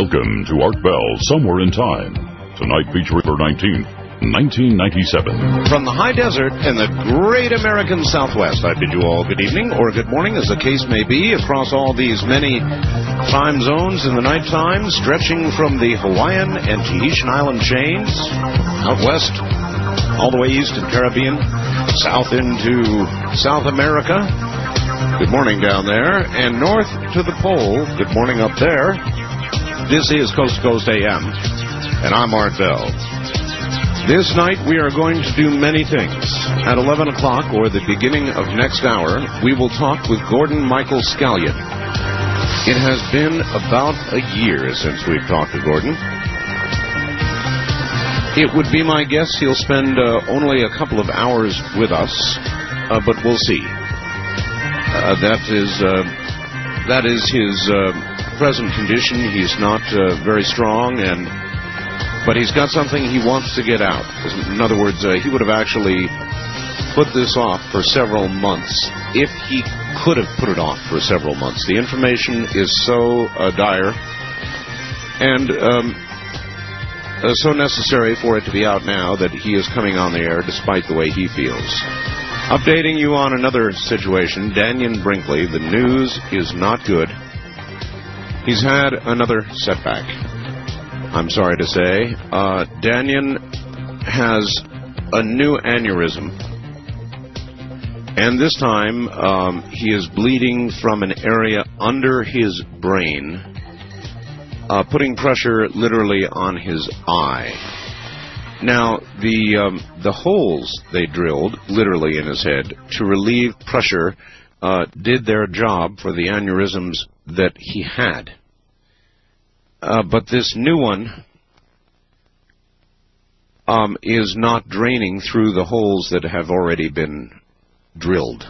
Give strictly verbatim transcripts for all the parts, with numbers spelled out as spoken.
Welcome to Art Bell, Somewhere in Time. Tonight featuring November nineteenth, nineteen ninety-seven. From the high desert in the great American Southwest, I bid you all good evening, or good morning, as the case may be, across all these many time zones in the nighttime, stretching from the Hawaiian and Tahitian island chains, out west, all the way east to the Caribbean, south into South America. Good morning down there, and north to the pole. Good morning up there. This is Coast to Coast A M, and I'm Art Bell. This night we are going to do many things. At eleven o'clock, or the beginning of next hour, we will talk with Gordon Michael Scallion. It has been about a year since we've talked to Gordon. It would be my guess he'll spend uh, only a couple of hours with us, uh, but we'll see. Uh, that is uh, that is his uh, present condition. He's not uh, very strong, and but he's got something he wants to get out. In other words, uh, he would have actually put this off for several months if he could have put it off for several months. The information is so uh, dire and um, uh, so necessary for it to be out now that he is coming on the air despite the way he feels. Updating you on another situation, Dannion Brinkley. The news is not good. He's had another setback, I'm sorry to say. Uh, Dannion has a new aneurysm, and this time um, he is bleeding from an area under his brain, uh, putting pressure literally on his eye. Now, the um, the holes they drilled, literally in his head, to relieve pressure, uh, did their job for the aneurysms that he had. Uh, but this new one um, is not draining through the holes that have already been drilled.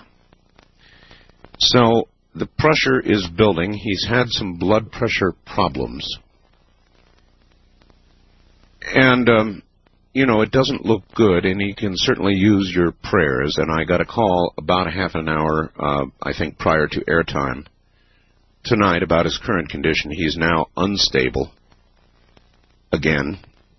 So the pressure is building. He's had some blood pressure problems. And... Um, You know, it doesn't look good, and he can certainly use your prayers. And I got a call about a half an hour, uh, I think, prior to airtime tonight about his current condition. He's now unstable again.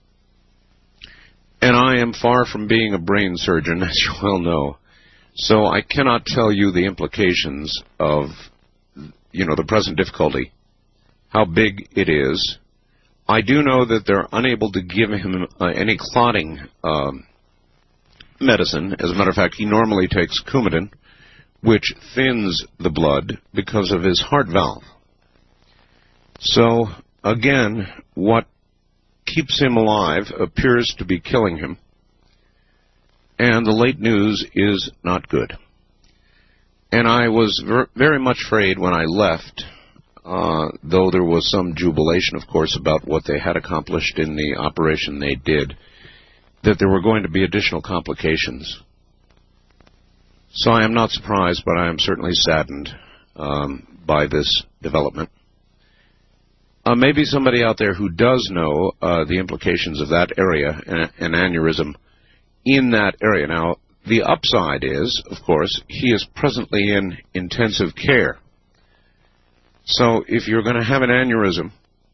And I am far from being a brain surgeon, as you well know. So I cannot tell you the implications of, you know, the present difficulty, how big it is. I do know that they're unable to give him uh, any clotting um, medicine. As a matter of fact, he normally takes Coumadin, which thins the blood because of his heart valve. So, again, what keeps him alive appears to be killing him. And the late news is not good. And I was ver- very much afraid when I left, Uh, though there was some jubilation, of course, about what they had accomplished in the operation they did, that there were going to be additional complications. So I am not surprised, but I am certainly saddened um, by this development. Uh, maybe somebody out there who does know uh, the implications of that area, an, an aneurysm in that area. Now, the upside is, of course, he is presently in intensive care. So if you're going to have an aneurysm,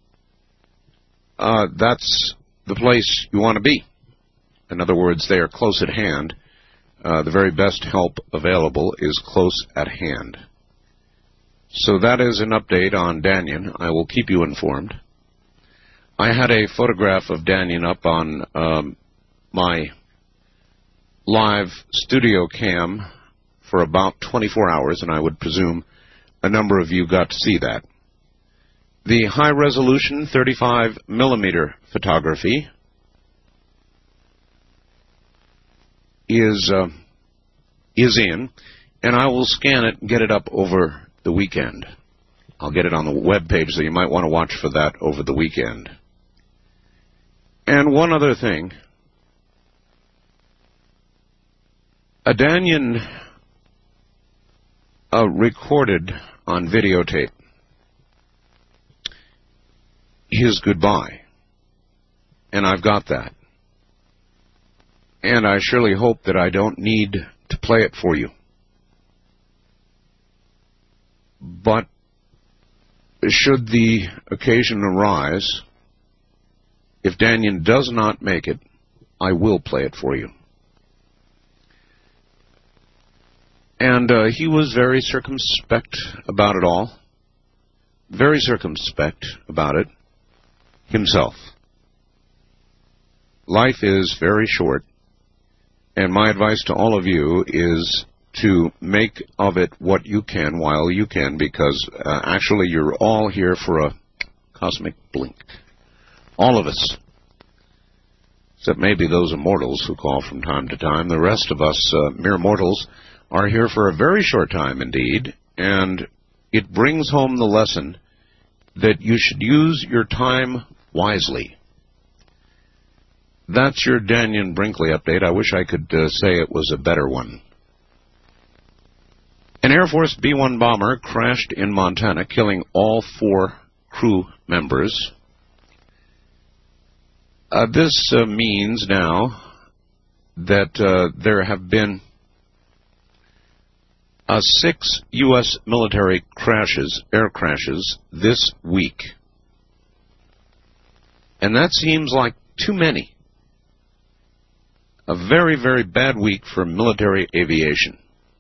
uh, that's the place you want to be. In other words, they are close at hand. Uh, the very best help available is close at hand. So that is an update on Dannion. I will keep you informed. I had a photograph of Dannion up on um, my live studio cam for about twenty-four hours, and I would presume a number of you got to see that. The high-resolution thirty-five millimeter photography is uh, is in, and I will scan it and get it up over the weekend. I'll get it on the web page, so you might want to watch for that over the weekend. And one other thing. A Dannion uh, recorded on videotape his goodbye. And I've got that. And I surely hope that I don't need to play it for you. But should the occasion arise, if Danyan does not make it, I will play it for you. And uh, he was very circumspect about it all. Very circumspect about it himself. Life is very short, and my advice to all of you is to make of it what you can while you can, because uh, actually you're all here for a cosmic blink. All of us. Except maybe those immortals who call from time to time. The rest of us, uh, mere mortals, are here for a very short time indeed, and it brings home the lesson that you should use your time wisely. That's your Danyan Brinkley update. I wish I could uh, say it was a better one. An Air Force B one bomber crashed in Montana, killing all four crew members. Uh, this uh, means now that uh, there have been uh, six U S military crashes, air crashes, this week. And that seems like too many. A very, very bad week for military aviation.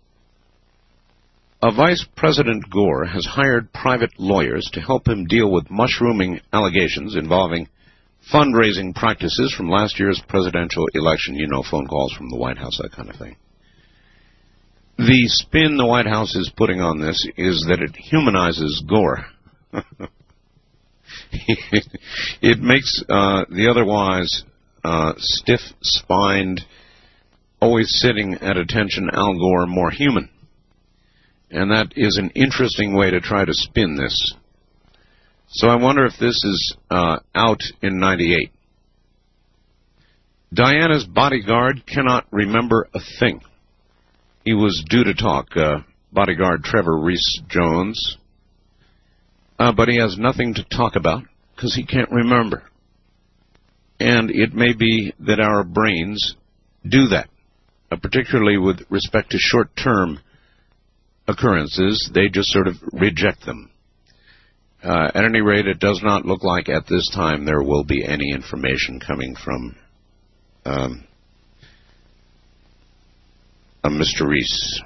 Uh, Vice President Gore has hired private lawyers to help him deal with mushrooming allegations involving fundraising practices from last year's presidential election. You know, phone calls from the White House, that kind of thing. The spin the White House is putting on this is that it humanizes Gore. It makes uh, the otherwise uh, stiff-spined, always sitting at attention Al Gore more human. And that is an interesting way to try to spin this. So I wonder if this is uh, out in ninety-eight. Diana's bodyguard cannot remember a thing. He was due to talk, uh, bodyguard Trevor Rees-Jones, uh, but he has nothing to talk about because he can't remember. And it may be that our brains do that, uh, particularly with respect to short-term occurrences. They just sort of reject them. Uh, at any rate, it does not look like at this time there will be any information coming from um, uh, Mister Rees.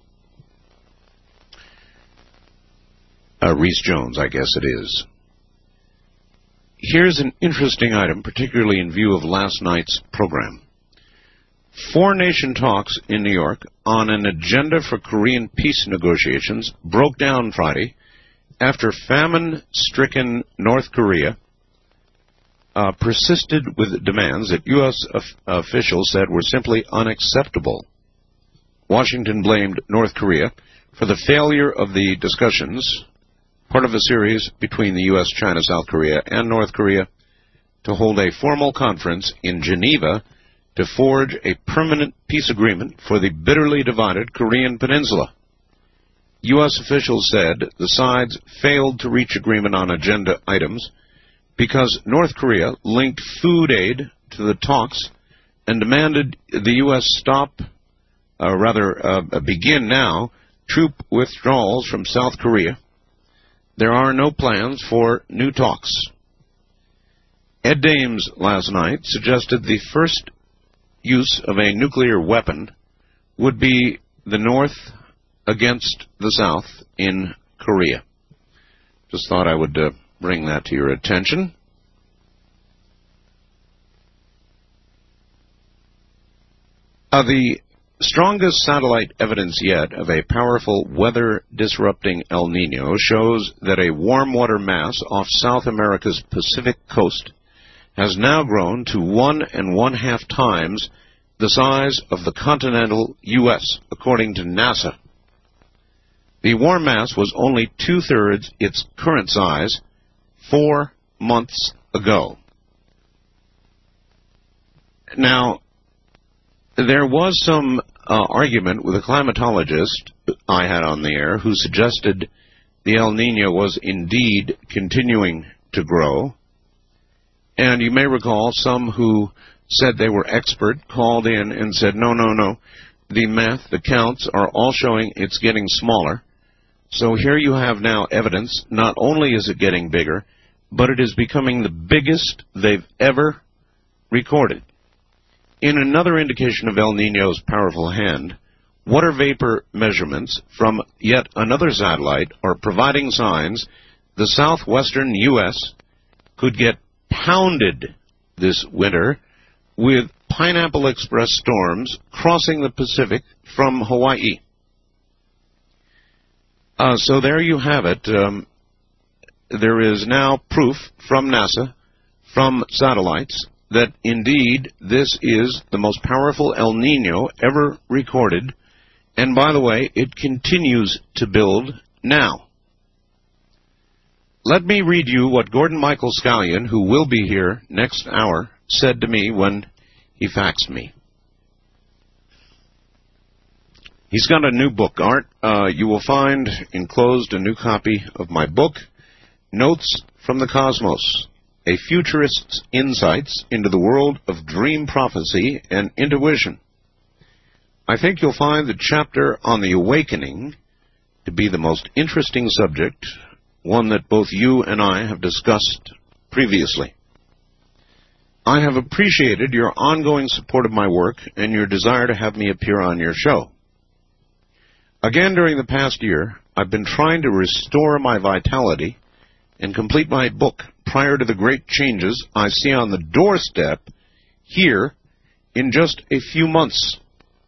Uh, Rees-Jones, I guess it is. Here's an interesting item, particularly in view of last night's program. Four-nation talks in New York on an agenda for Korean peace negotiations broke down Friday after famine-stricken North Korea uh, persisted with demands that U S of- officials said were simply unacceptable. Washington blamed North Korea for the failure of the discussions, part of a series between the U S, China, South Korea, and North Korea, to hold a formal conference in Geneva to forge a permanent peace agreement for the bitterly divided Korean peninsula. U S officials said the sides failed to reach agreement on agenda items because North Korea linked food aid to the talks and demanded the U S stop, uh, rather uh, begin now, troop withdrawals from South Korea. There are no plans for new talks. Ed Dames last night suggested the first use of a nuclear weapon would be the North against the South in Korea. Just thought I would uh, bring that to your attention. Uh, the strongest satellite evidence yet of a powerful weather-disrupting El Nino shows that a warm water mass off South America's Pacific coast has now grown to one and one-half times the size of the continental U S, according to NASA. The warm mass was only two-thirds its current size four months ago. Now, there was some uh, argument with a climatologist I had on the air who suggested the El Nino was indeed continuing to grow. And you may recall some who said they were expert called in and said, no, no, no, the math, the counts are all showing it's getting smaller. So here you have now evidence. Not only is it getting bigger, but it is becoming the biggest they've ever recorded. In another indication of El Niño's powerful hand, water vapor measurements from yet another satellite are providing signs the southwestern U S could get pounded this winter with Pineapple Express storms crossing the Pacific from Hawaii. Uh, so there you have it. Um, there is now proof from NASA, from satellites, that indeed this is the most powerful El Niño ever recorded. And by the way, it continues to build now. Let me read you what Gordon Michael Scallion, who will be here next hour, said to me when he faxed me. He's got a new book, Art. Uh, you will find enclosed a new copy of my book, Notes from the Cosmos, a futurist's insights into the world of dream prophecy and intuition. I think you'll find the chapter on the awakening to be the most interesting subject, one that both you and I have discussed previously. I have appreciated your ongoing support of my work and your desire to have me appear on your show. Again, during the past year, I've been trying to restore my vitality and complete my book prior to the great changes I see on the doorstep here in just a few months.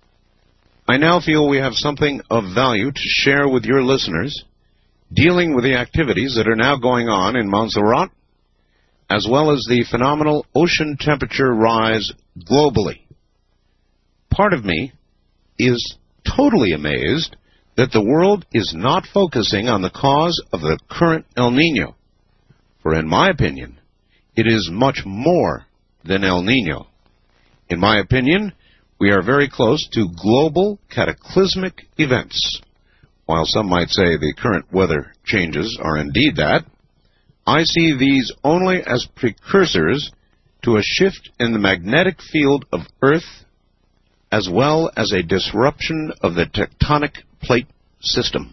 I now feel we have something of value to share with your listeners, dealing with the activities that are now going on in Montserrat, as well as the phenomenal ocean temperature rise globally. Part of me is totally amazed that the world is not focusing on the cause of the current El Niño, for in my opinion, it is much more than El Niño. In my opinion, we are very close to global cataclysmic events. While some might say the current weather changes are indeed that, I see these only as precursors to a shift in the magnetic field of Earth, as well as a disruption of the tectonic plate system.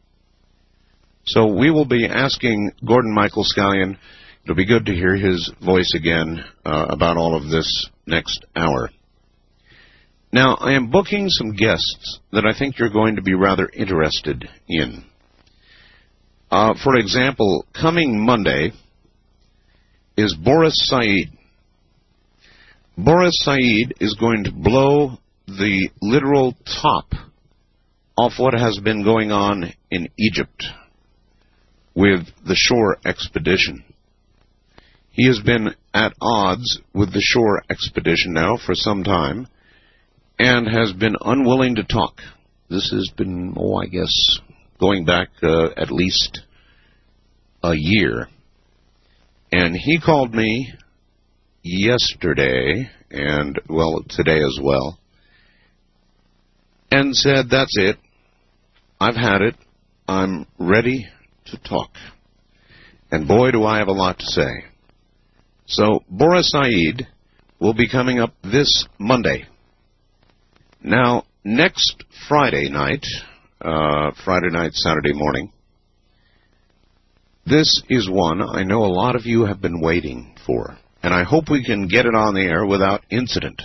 So we will be asking Gordon Michael Scallion, it'll be good to hear his voice again uh, about all of this next hour. Now, I am booking some guests that I think you're going to be rather interested in. Uh, for example, coming Monday is Boris Said. Boris Said is going to blow the literal top off what has been going on in Egypt with the Shore expedition. He has been at odds with the Shore expedition now for some time and has been unwilling to talk. This has been, oh, I guess, going back uh, at least a year. And he called me yesterday, and, well, today as well, and said, that's it. I've had it. I'm ready to talk. And boy, do I have a lot to say. So, Boris Said will be coming up this Monday. Now, next Friday night, uh, Friday night, Saturday morning, this is one I know a lot of you have been waiting for, and I hope we can get it on the air without incident.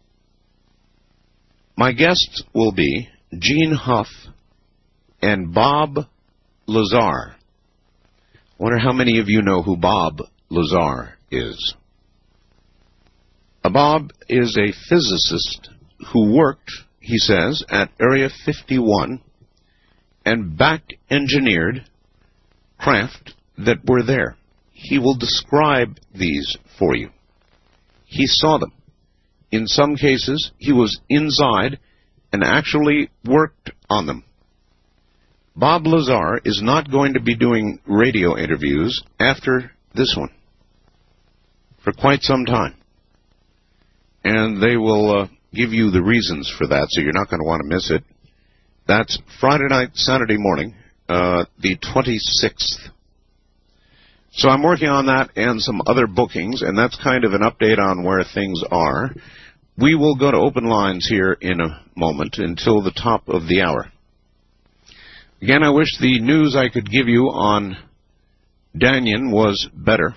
My guests will be Gene Huff and Bob Lazar. I wonder how many of you know who Bob Lazar is. Uh, Bob is a physicist who worked, he says, at Area fifty-one and back-engineered craft that were there. He will describe these for you. He saw them. In some cases, he was inside and actually worked on them. Bob Lazar is not going to be doing radio interviews after this one for quite some time. And they will uh, give you the reasons for that, so you're not going to want to miss it. That's Friday night, Saturday morning, uh, the twenty-sixth. So I'm working on that and some other bookings, and that's kind of an update on where things are. We will go to open lines here in a moment until the top of the hour. Again, I wish the news I could give you on Danyan was better.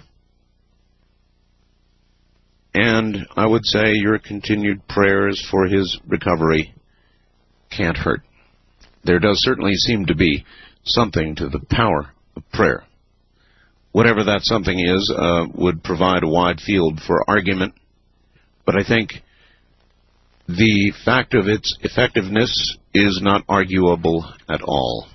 And I would say your continued prayers for his recovery can't hurt. There does certainly seem to be something to the power of prayer. Whatever that something is uh, would provide a wide field for argument. But I think the fact of its effectiveness is not arguable at all.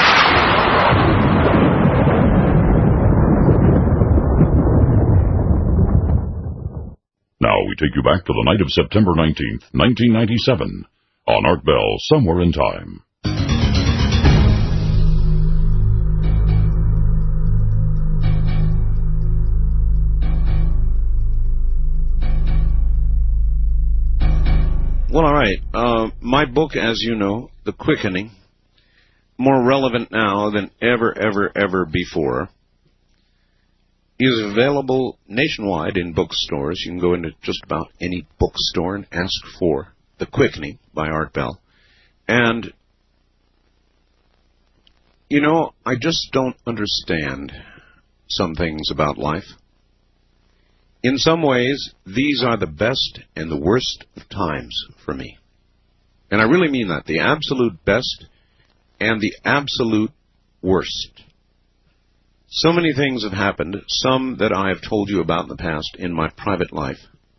Now we take you back to the night of September nineteenth, nineteen ninety-seven, on Art Bell, Somewhere in Time. Well, all right. Uh, my book, as you know, The Quickening, more relevant now than ever, ever, ever before, is available nationwide in bookstores. You can go into just about any bookstore and ask for The Quickening by Art Bell. And, you know, I just don't understand some things about life. In some ways, these are the best and the worst of times for me. And I really mean that, the absolute best and the absolute worst. So many things have happened, some that I have told you about in the past in my private life,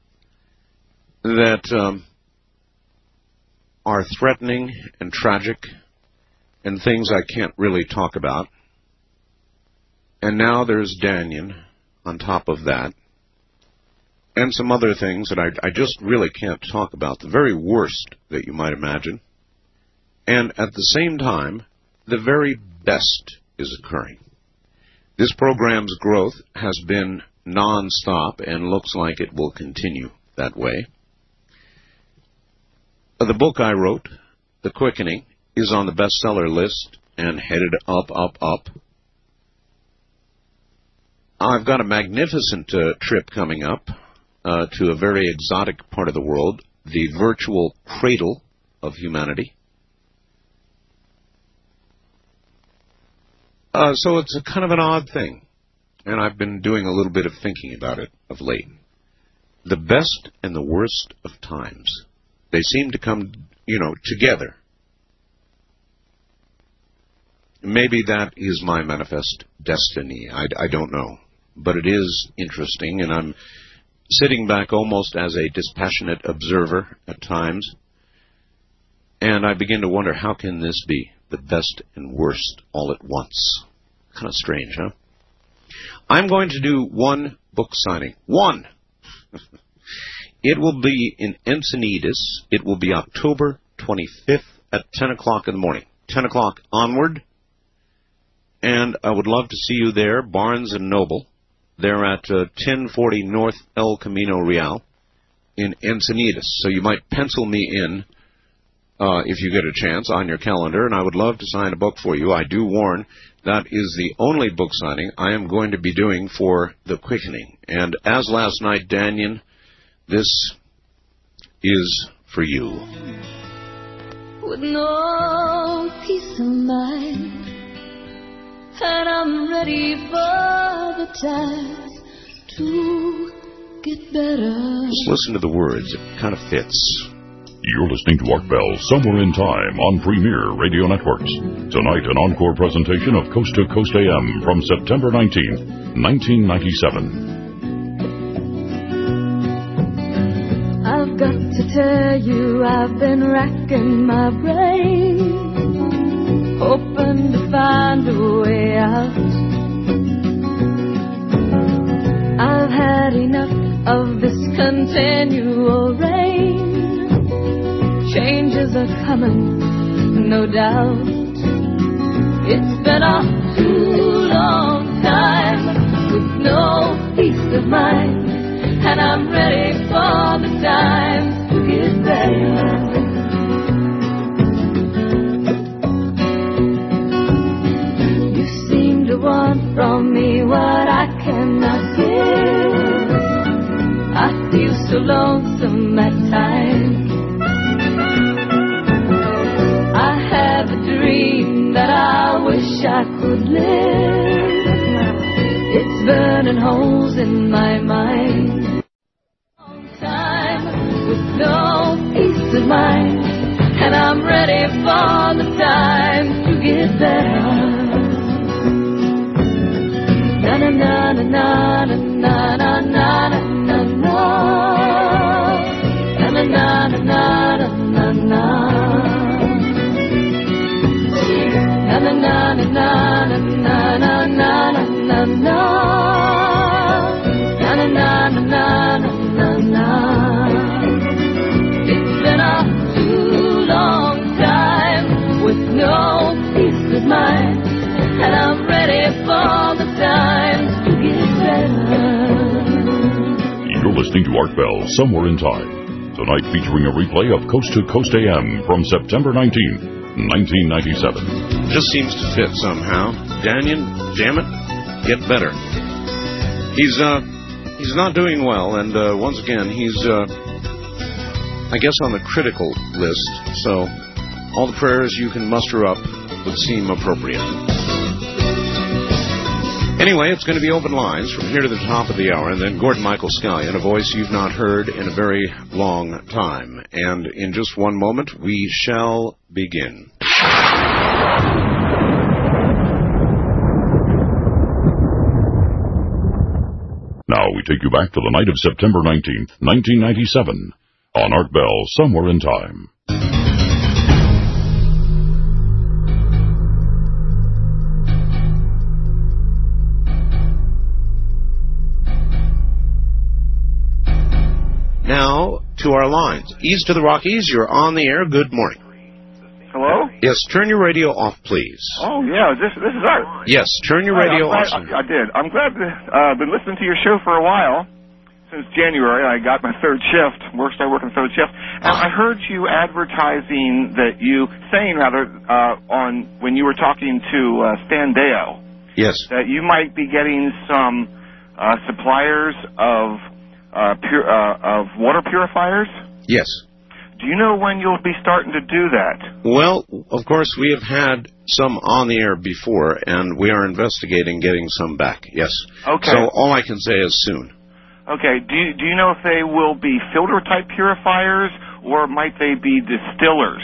that um, are threatening and tragic and things I can't really talk about. And now there's Danyan on top of that. And some other things that I, I just really can't talk about, the very worst that you might imagine. And at the same time, the very best is occurring. This program's growth has been non-stop and looks like it will continue that way. The book I wrote, The Quickening, is on the bestseller list and headed up, up, up. I've got a magnificent uh, trip coming up. Uh, to a very exotic part of the world, the virtual cradle of humanity. Uh, so it's a kind of an odd thing, and I've been doing a little bit of thinking about it of late. The best and the worst of times. They seem to come, you know, together. Maybe that is my manifest destiny. I, I don't know. But it is interesting, and I'm sitting back almost as a dispassionate observer at times, and I begin to wonder, how can this be the best and worst all at once? Kind of strange, huh? I'm going to do one book signing. One! It will be in Encinitas. It will be October twenty-fifth at ten o'clock in the morning. ten o'clock onward. And I would love to see you there, Barnes and Noble. They're at uh, ten forty North El Camino Real in Encinitas. So you might pencil me in, uh, if you get a chance, on your calendar, and I would love to sign a book for you. I do warn, that is the only book signing I am going to be doing for The Quickening. And as last night, Danyan, this is for you. With no peace of mind, and I'm ready for the time to get better. Just listen to the words. It kind of fits. You're listening to Art Bell, Somewhere in Time on Premier Radio Networks. Tonight, an encore presentation of Coast to Coast A M from September nineteenth, nineteen ninety-seven. I've got to tell you, I've been racking my brain, hoping to find a way out. I've had enough of this continual rain. Changes are coming, no doubt. It's been a too long time with no peace of mind, and I'm ready for the time to get better. Want from me what I cannot give. I feel so lonesome at times. I have a dream that I I could live. It's burning holes in my mind. Long time with no peace of mind, and I'm ready for the time to get better. Na na na na na na na na na na na na na na na na na. Na na na na na na na na na na na. Na na na na na na na. It's been a too long time with no peace of mind, and I'm ready for the times to get better. You're listening to Art Bell, Somewhere in Time. Tonight featuring a replay of Coast to Coast A M from September nineteenth, nineteen ninety-seven. Just seems to fit somehow. Daniel, jam it, get better. He's uh, he's not doing well, and uh, once again, he's, uh, I guess, on the critical list, so all the prayers you can muster up would seem appropriate. Anyway, it's going to be open lines from here to the top of the hour, and then Gordon Michael Scallion, a voice you've not heard in a very long time. And in just one moment, we shall begin. Now we take you back to the night of September nineteenth, nineteen ninety-seven, on Art Bell, Somewhere in Time. Now, to our lines. East of the Rockies, you're on the air. Good morning. Hello? Yes, turn your radio off, please. Oh, yeah, this this is Art. Yes, turn your radio Hi, off. I, I did. I'm glad to, uh, been listening to your show for a while. Since January, I got my third shift. Work, started working third shift. And I heard you advertising that you, saying rather, uh, on when you were talking to uh, Stan Deo. Yes. That you might be getting some uh, suppliers of uh, pure, uh, of water purifiers. Yes. Do you know when you'll be starting to do that? Well, of course, we have had some on the air before, and we are investigating getting some back. Yes. Okay. So all I can say is soon. Okay. Do you, do you know if they will be filter-type purifiers, or might they be distillers?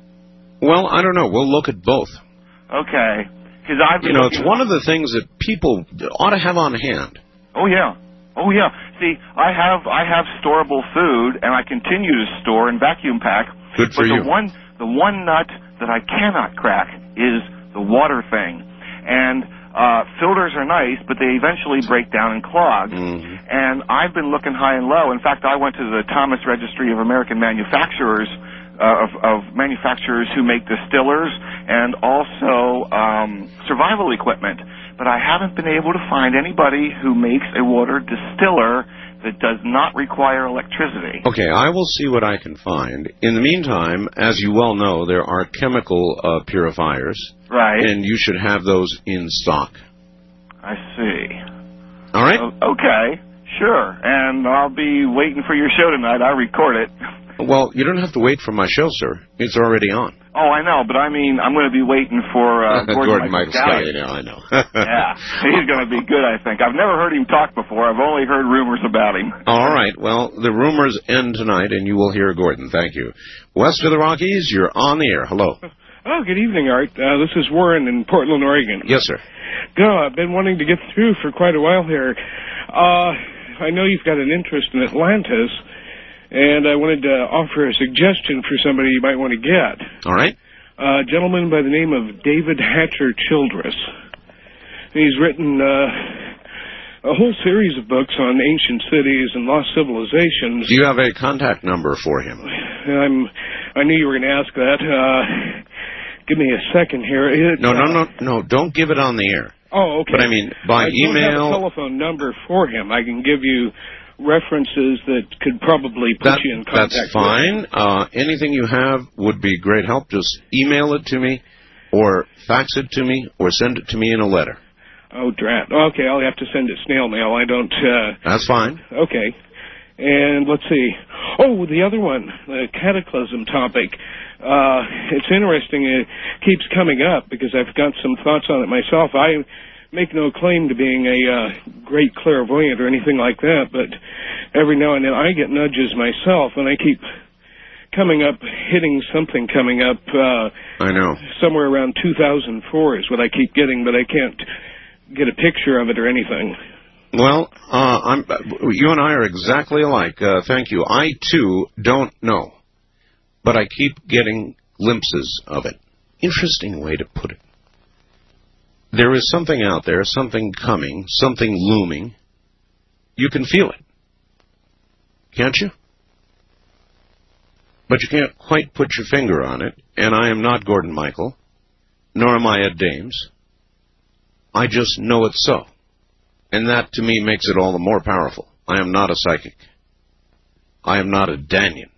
Well, I don't know. We'll look at both. Okay. Because I've been You know, it's looking- one of the things that people ought to have on hand. Oh, yeah. Oh, yeah. See, I have I have storable food, and I continue to store and vacuum pack. Good for but you. the one the one nut that I cannot crack is the water thing. And uh, filters are nice, but they eventually break down and clog. Mm-hmm. And I've been looking high and low. In fact, I went to the Thomas Registry of American Manufacturers, uh, of, of manufacturers who make distillers and also um, survival equipment. But I haven't been able to find anybody who makes a water distiller that does not require electricity. Okay, I will see what I can find. In the meantime, as you well know, there are chemical uh, purifiers. Right. And you should have those in stock. I see. All right? O- okay, sure. And I'll be waiting for your show tonight. I'll record it. Well, you don't have to wait for my show, sir. It's already on. Oh, I know, but I mean, I'm going to be waiting for uh, Gordon, Gordon Michael Michael Scallion. Scallion, yeah, I know. Yeah, he's going to be good, I think. I've never heard him talk before. I've only heard rumors about him. All right. Well, the rumors end tonight, and you will hear Gordon. Thank you. West of the Rockies, you're on the air. Hello. Oh, good evening, Art. Uh, this is Warren in Portland, Oregon. Yes, sir. No, I've been wanting to get through for quite a while here. Uh, I know you've got an interest in Atlantis, and I wanted to offer a suggestion for somebody you might want to get. All right. A gentleman by the name of David Hatcher Childress. He's written uh, a whole series of books on ancient cities and lost civilizations. Do you have a contact number for him? I'm, I knew you were going to ask that. Uh, give me a second here. It, No, no, uh, no, no. Don't give it on the air. Oh, okay. But I mean, by I email. don't have a telephone number for him. I can give you references that could probably put That, you in contact that's fine. with. Uh, anything you have would be great help. Just email it to me, or fax it to me, or send it to me in a letter. Oh, drat. Okay, I'll have to send it snail mail. I don't... Uh, That's fine. okay. And let's see. Oh, the other one, the cataclysm topic. Uh, it's interesting. It keeps coming up because I've got some thoughts on it myself. I make no claim to being a uh, great clairvoyant or anything like that, but every now and then I get nudges myself, and I keep coming up, hitting something coming up. Uh, I know. Somewhere around two thousand four is what I keep getting, but I can't get a picture of it or anything. Well, uh, I'm, you and I are exactly alike. Uh, thank you. I, too, don't know, but I keep getting glimpses of it. Interesting way to put it. There is something out there, something coming, something looming. You can feel it, can't you? But you can't quite put your finger on it, and I am not Gordon Michael, nor am I Ed Dames. I just know it's so. And that, to me, makes it all the more powerful. I am not a psychic. I am not a Danyan.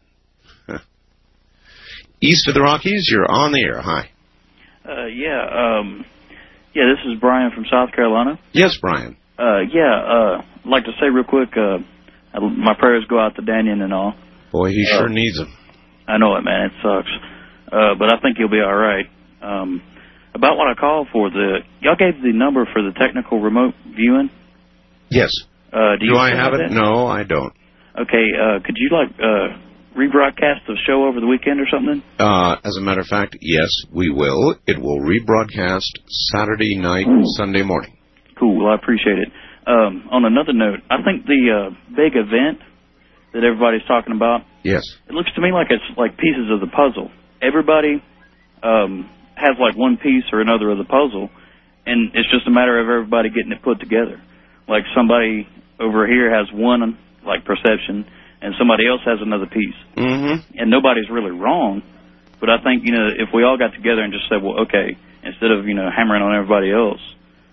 East of the Rockies, you're on the air. Hi. Uh, yeah, um, yeah, this is Brian from South Carolina. Yes, Brian. Uh, yeah, uh, I'd like to say real quick, uh, my prayers go out to Danyan and all. Boy, he uh, sure needs them. I know it, man. It sucks. Uh, but I think he'll be all right. Um, about what I called for, the y'all gave the number for the technical remote viewing? Yes. Uh, do you do I have it? That? No, I don't. Okay, uh, could you, like, uh, rebroadcast the show over the weekend or something? Uh, as a matter of fact, yes, we will. It will rebroadcast Saturday night, Ooh. Sunday morning. Cool. Well, I appreciate it. Um, on another note, I think the uh, big event that everybody's talking about, yes, it looks to me like it's like pieces of the puzzle. Everybody um, has like one piece or another of the puzzle, and it's just a matter of everybody getting it put together. Like somebody over here has one, like, perception, and somebody else has another piece. Mm-hmm. And nobody's really wrong, but I think, you know, if we all got together and just said, well, okay, instead of, you know, hammering on everybody else,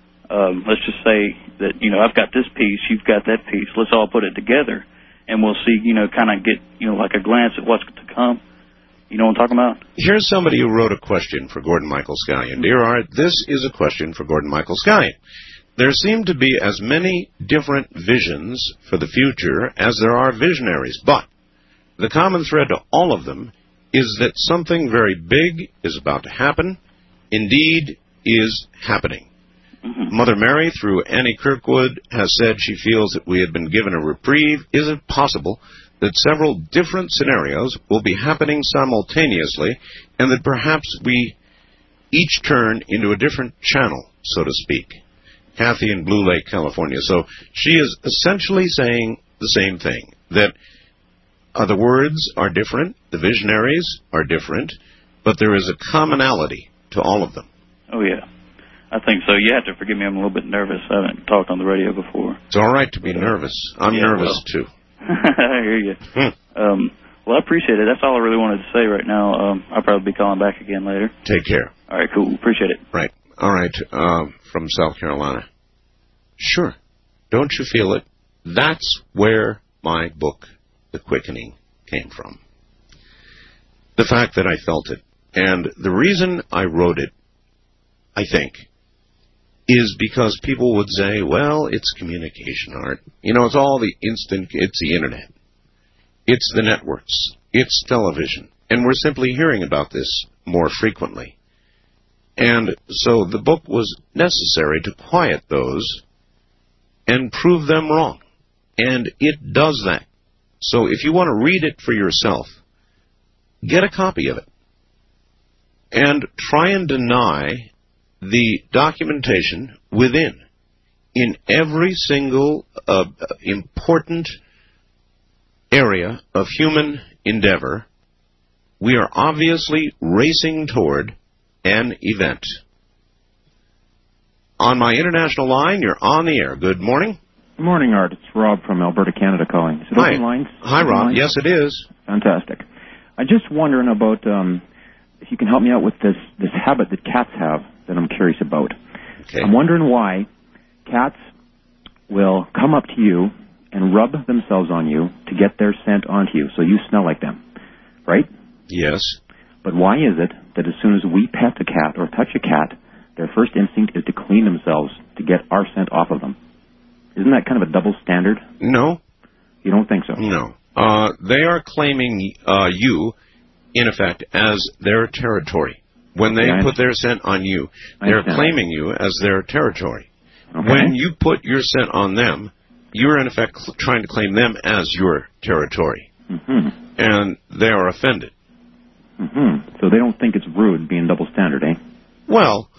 um, let's just say that, you know, I've got this piece, you've got that piece, let's all put it together, and we'll see, you know, kind of get, you know, like a glance at what's to come. You know what I'm talking about? Here's somebody who wrote a question for Gordon Michael Scallion. Dear Art, this is a question for Gordon Michael Scallion. There seem to be as many different visions for the future as there are visionaries, but the common thread to all of them is that something very big is about to happen, indeed is happening. Mm-hmm. Mother Mary, through Annie Kirkwood, has said she feels that we have been given a reprieve. Is it possible that several different scenarios will be happening simultaneously and that perhaps we each turn into a different channel, so to speak? Kathy in Blue Lake, California. So she is essentially saying the same thing, that uh, the words are different, the visionaries are different, but there is a commonality to all of them. Oh, yeah. I think so. You have to forgive me. I'm a little bit nervous. I haven't talked on the radio before. It's all right to be nervous. I'm yeah, nervous, well. too. I hear you. Hmm. Um, well, I appreciate it. That's all I really wanted to say right now. Um, I'll probably be calling back again later. Take care. All right, cool. Appreciate it. Right. All right. Uh, from South Carolina. Sure. Don't you feel it? That's where my book, The Quickening, came from. The fact that I felt it. And the reason I wrote it, I think, is because people would say, well, it's communication, Art. You know, it's all the instant, it's the Internet. It's the networks. It's television. And we're simply hearing about this more frequently. And so the book was necessary to quiet those and prove them wrong. And it does that. So if you want to read it for yourself, get a copy of it. And try and deny the documentation within. In every single uh, important area of human endeavor, we are obviously racing toward an event. On my international line, you're on the air. Good morning. Good morning, Art. It's Rob from Alberta, Canada calling. Is it Hi. open lines? Hi, open Rob. lines? Yes, it is. Fantastic. I'm just wondering about um, if you can help me out with this, this habit that cats have that I'm curious about. Okay. I'm wondering why cats will come up to you and rub themselves on you to get their scent onto you so you smell like them, right? Yes. But why is it that as soon as we pet a cat or touch a cat, their first instinct is to clean themselves to get our scent off of them? Isn't that kind of a double standard? No. You don't think so? No. Uh, they are claiming uh, you, in effect, as their territory. When they okay, put their scent on you, they're claiming you as their territory. Okay. When you put your scent on them, you're, in effect, cl- trying to claim them as your territory. Mm-hmm. And they are offended. Mm-hmm. So they don't think it's rude being double standard, eh? Well,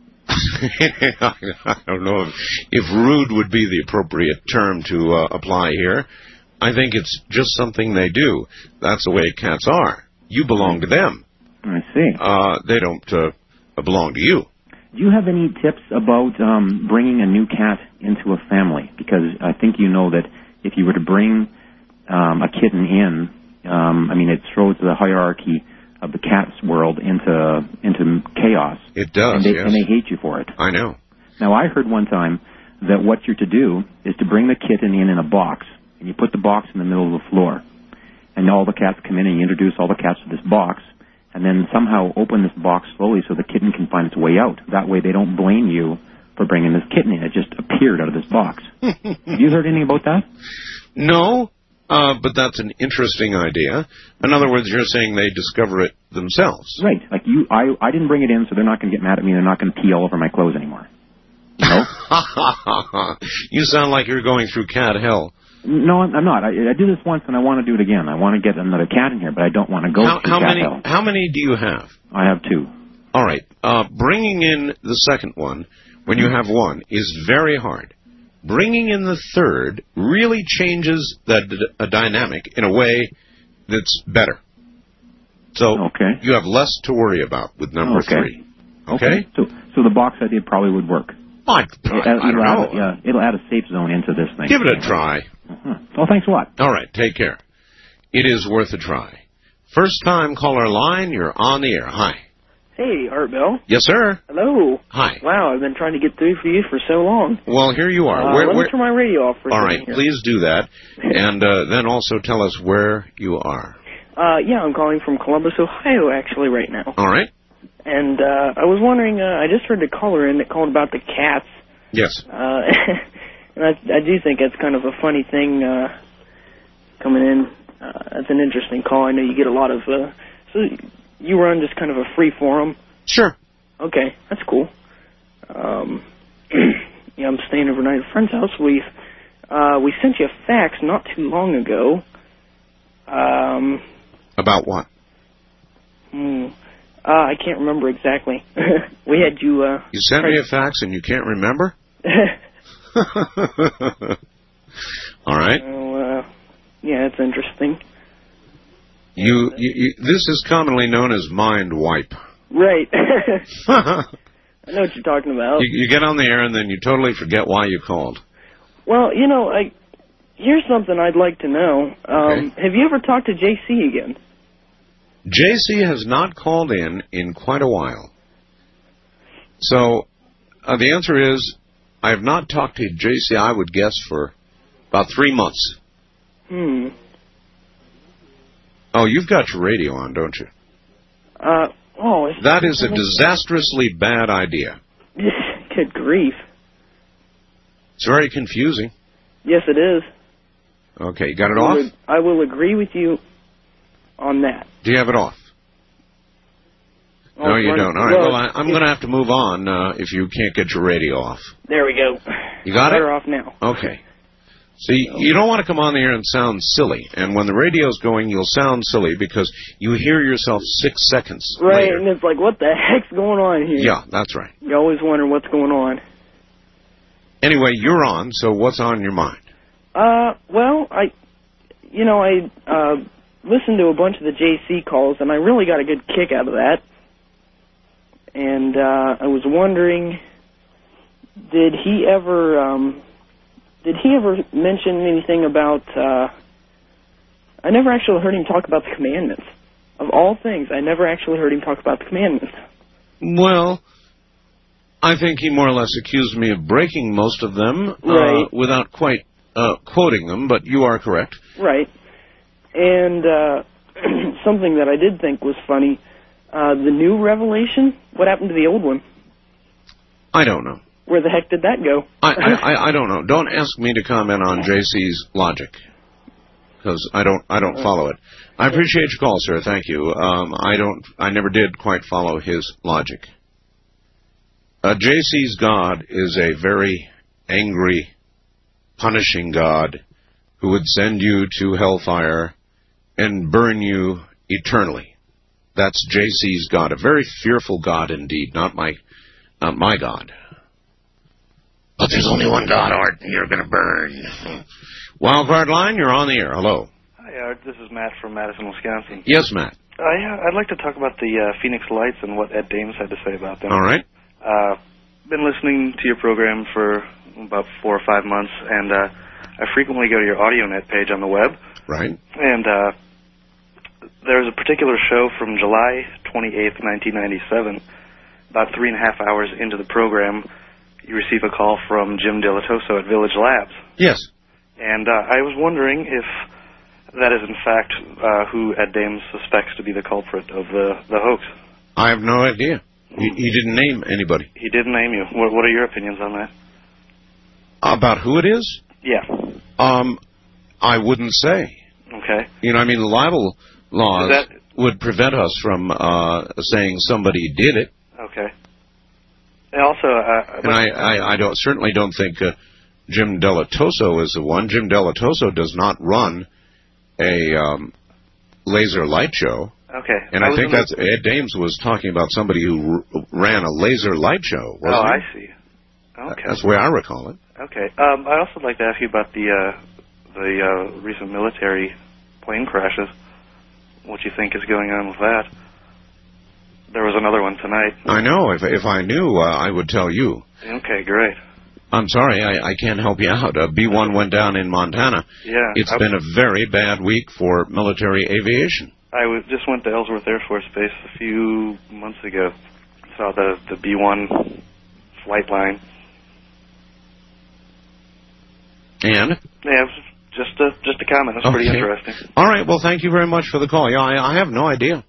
I don't know if, if rude would be the appropriate term to uh, apply here. I think it's just something they do. That's the way cats are. You belong to them. I see. Uh, they don't uh, belong to you. Do you have any tips about um, bringing a new cat into a family? Because I think you know that if you were to bring um, a kitten in, um, I mean, it throws the hierarchy of the cat's world into into chaos. It does, and they, yes. And they hate you for it. I know. Now, I heard one time that what you're to do is to bring the kitten in in a box, and you put the box in the middle of the floor, and all the cats come in, and you introduce all the cats to this box, and then somehow open this box slowly so the kitten can find its way out. That way they don't blame you for bringing this kitten in. It just appeared out of this box. Have you heard anything about that? No. Uh, but that's an interesting idea. In other words, you're saying they discover it themselves. Right. Like you, I, I didn't bring it in, so they're not going to get mad at me. They're not going to pee all over my clothes anymore. You know? You sound like you're going through cat hell. No, I'm not. I, I did this once, and I want to do it again. I want to get another cat in here, but I don't want to go how, through how cat many, hell. How many do you have? I have two. All right. Uh, bringing in the second one, when you have one, is very hard. Bringing in the third really changes the d- a dynamic in a way that's better. So okay. you have less to worry about with number okay. three. Okay? okay? So so the box idea probably would work. I, I, it, I don't it'll know. Add, yeah, it'll add a safe zone into this thing. Give it a try. Uh-huh. Well, thanks a lot. All right. Take care. It is worth a try. First time caller line, you're on the air. Hi. Hey, Art Bell. Yes, sir. Hello. Hi. Wow, I've been trying to get through for you for so long. Well, here you are. Uh, where, let where... me turn my radio off for a All second right, here. please do that. And uh, then also tell us where you are. Uh, yeah, I'm calling from Columbus, Ohio, actually, right now. All right. And uh, I was wondering, uh, I just heard the caller in that called about the cats. Yes. Uh, and I, I do think that's kind of a funny thing uh, coming in. Uh, that's an interesting call. I know you get a lot of... Uh, so you run just kind of a free forum? Sure. Okay, that's cool. Um, yeah, I'm staying overnight at a friend's house. We uh, we sent you a fax not too long ago. Um, About what? Hmm, uh, I can't remember exactly. We had you... Uh, you sent me a fax and you can't remember? All right. Well, uh, yeah, it's interesting. You, you, you, this is commonly known as mind wipe. Right. I know what you're talking about. You, you get on the air and then you totally forget why you called. Well, you know, I, here's something I'd like to know. Um, okay. Have you ever talked to J C again? J C has not called in in quite a while. So uh, the answer is I have not talked to J C, I would guess, for about three months. Hmm. Oh, you've got your radio on, don't you? Uh, oh. Is that is a disastrously bad idea. Good grief. It's very confusing. Yes, it is. Okay, you got it I off? will, I will agree with you on that. Do you have it off? Oh, no, you run, don't. All right, well, well, I, I'm going to have to move on uh, if you can't get your radio off. There we go. You got Better it? off now. Okay. See, you don't want to come on the air and sound silly. And when the radio's going, you'll sound silly because you hear yourself six seconds Right, later. and it's like, what the heck's going on here? Yeah, that's right. You always wonder what's going on. Anyway, you're on, so what's on your mind? Uh, well, I, you know, I uh, listened to a bunch of the J C calls, and I really got a good kick out of that. And uh, I was wondering, did he ever... Um, Did he ever mention anything about, uh, I never actually heard him talk about the commandments. Of all things, I never actually heard him talk about the commandments. Well, I think he more or less accused me of breaking most of them, right. uh, without quite uh, quoting them, but you are correct. Right. And uh, something that I did think was funny, uh, the new revelation, what happened to the old one? I don't know. Where the heck did that go? I, I, I don't know. Don't ask me to comment on J C's logic. because I don't I don't follow it. I appreciate your call, sir. Thank you. Um, I don't. I never did quite follow his logic. Uh, J C's God is a very angry, punishing God who would send you to hellfire and burn you eternally. That's J C's God, a very fearful God indeed, not my, not my God. But there's only one God, Art, and you're going to burn. Wildcard line, you're on the air. Hello. Hi, Art. This is Matt from Madison, Wisconsin. Yes, Matt. Uh, yeah, I'd like to talk about the uh, Phoenix Lights and what Ed Dames had to say about them. All right. Uh, been listening to your program for about four or five months, and uh, I frequently go to your AudioNet page on the web. Right. And uh, there's a particular show from July twenty-eighth, nineteen ninety-seven. About three and a half hours into the program, you receive a call from Jim Delatoso at Village Labs. Yes. And uh, I was wondering if that is, in fact, uh, who Ed Dames suspects to be the culprit of the, the hoax. I have no idea. He, he didn't name anybody. He didn't name you. What, what are your opinions on that? About who it is? Yeah. Um, I wouldn't say. Okay. You know, I mean, the libel laws that... would prevent us from uh, saying somebody did it. Okay. And also, uh, and I, I, I don't certainly don't think uh, Jim Delatoso is the one. Jim Delatoso does not run a um, laser light show. Okay. And I, I think the... that's Ed Dames was talking about somebody who r- ran a laser light show. Oh, I see. Okay. That's the way I recall it. Okay. Um, I'd also like to ask you about the uh, the uh, recent military plane crashes. What you think is going on with that? There was another one tonight. I know. If if I knew, uh, I would tell you. Okay, great. I'm sorry, I, I can't help you out. Uh, B one went down in Montana. Yeah. It's I, been a very bad week for military aviation. I was, just went to Ellsworth Air Force Base a few months ago. Saw the, the B one flight line. And? Yeah, just a, just a comment. It's okay. pretty interesting. All right, well, thank you very much for the call. Yeah, I, I have no idea.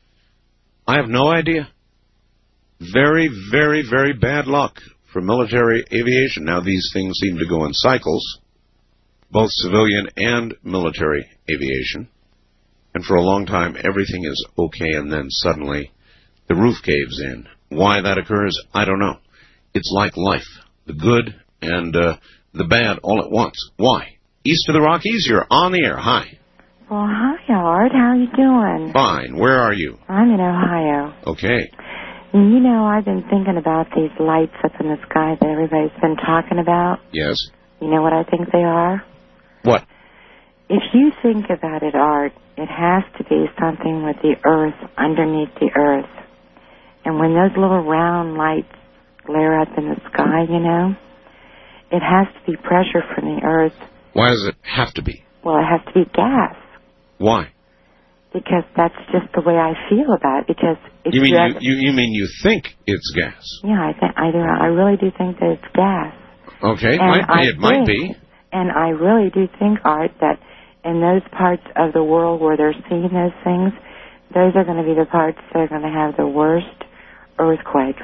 I have no idea. Very, very, very bad luck for military aviation. Now, these things seem to go in cycles, both civilian and military aviation. And for a long time, everything is okay, and then suddenly the roof caves in. Why that occurs, I don't know. It's like life. The good and uh, the bad all at once. Why? East of the Rockies, you're on the air. Hi. Well, hi, Art. How are you doing? Fine. Where are you? I'm in Ohio. Okay. And you know, I've been thinking about these lights up in the sky that everybody's been talking about. Yes. You know what I think they are? What? If you think about it, Art, it has to be something with the earth, underneath the earth. And when those little round lights glare up in the sky, you know, it has to be pressure from the earth. Why does it have to be? Well, it has to be gas. Why? Because that's just the way I feel about it. Because if you mean you, you, ever, you, you mean you think it's gas? Yeah, I think I do. I really do think that it's gas. Okay, and might, I it think, might be. And I really do think, Art, that in those parts of the world where they're seeing those things, those are going to be the parts that are going to have the worst earthquakes.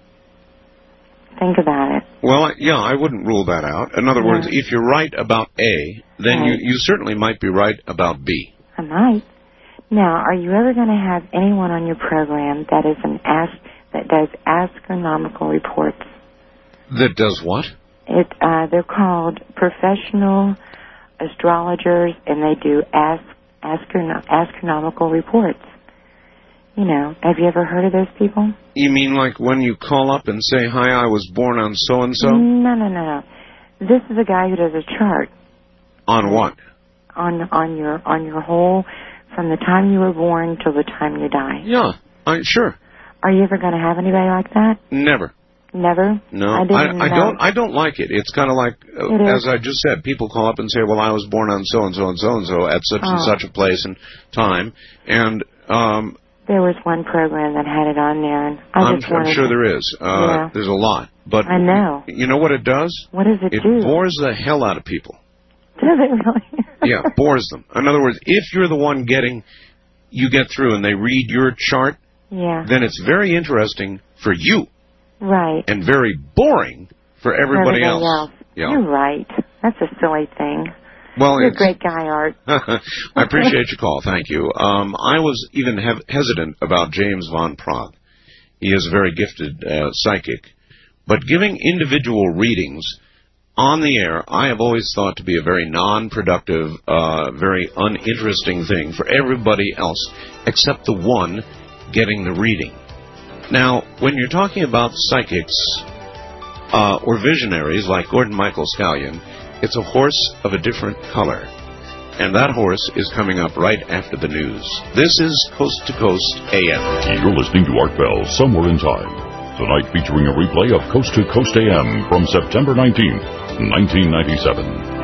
Think about it. Well, yeah, I wouldn't rule that out. In other yeah. words, if you're right about A, then right. you, you certainly might be right about B. I might. Now, are you ever going to have anyone on your program that is an ast- that does astronomical reports? That does what? It uh, they're called professional astrologers, and they do ast- astrono- astronomical reports. You know, have you ever heard of those people? You mean like when you call up and say, "Hi, I was born on so and so"? No, no, no, no. This is a guy who does a chart. On what? On on your on your whole, from the time you were born till the time you die. Yeah, I, sure. Are you ever going to have anybody like that? Never. Never? No, I, didn't I, I know. don't. I don't like it. It's kind of like, uh, as I just said, people call up and say, "Well, I was born on so and so and so and so at such oh. and such a place and time," and um, there was one program that had it on there, and I I'm, just I'm sure to, there is. Uh, yeah. There's a lot, but I know. You know what it does? What does it, it do? It bores the hell out of people. Does it really? Yeah, bores them. In other words, if you're the one getting, you get through and they read your chart, yeah. then it's very interesting for you. Right. And very boring for everybody, everybody else. else. Yeah. You're right. That's a silly thing. Well, You're a it's- great guy, Art. I appreciate your call. Thank you. Um, I was even hev- hesitant about James Von Prague. He is a very gifted uh, psychic. But giving individual readings on the air, I have always thought to be a very non-productive, uh, very uninteresting thing for everybody else except the one getting the reading. Now, when you're talking about psychics uh, or visionaries like Gordon Michael Scallion, it's a horse of a different color. And that horse is coming up right after the news. This is Coast to Coast A M. You're listening to Art Bell, Somewhere in Time. Tonight featuring a replay of Coast to Coast A M from September nineteenth, nineteen ninety-seven.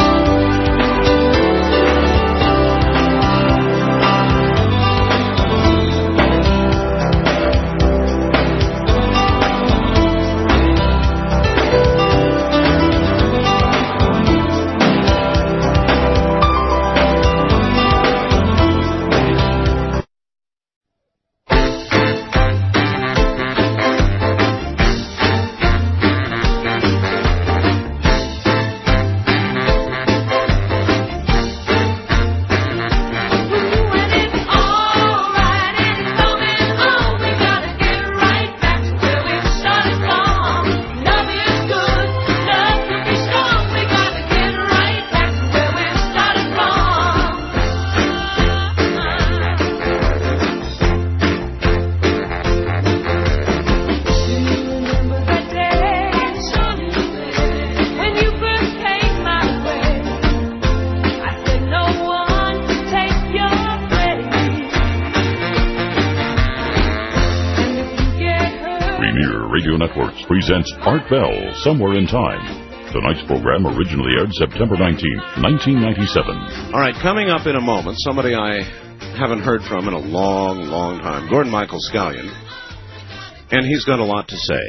Presents Art Bell, Somewhere in Time. Tonight's program originally aired September nineteenth, nineteen ninety-seven. All right, coming up in a moment, somebody I haven't heard from in a long, long time, Gordon Michael Scallion, and he's got a lot to say.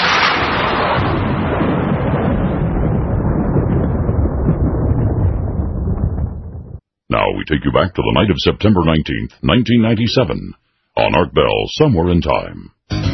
Now we take you back to the night of September nineteenth, nineteen ninety-seven, on Art Bell, Somewhere in Time.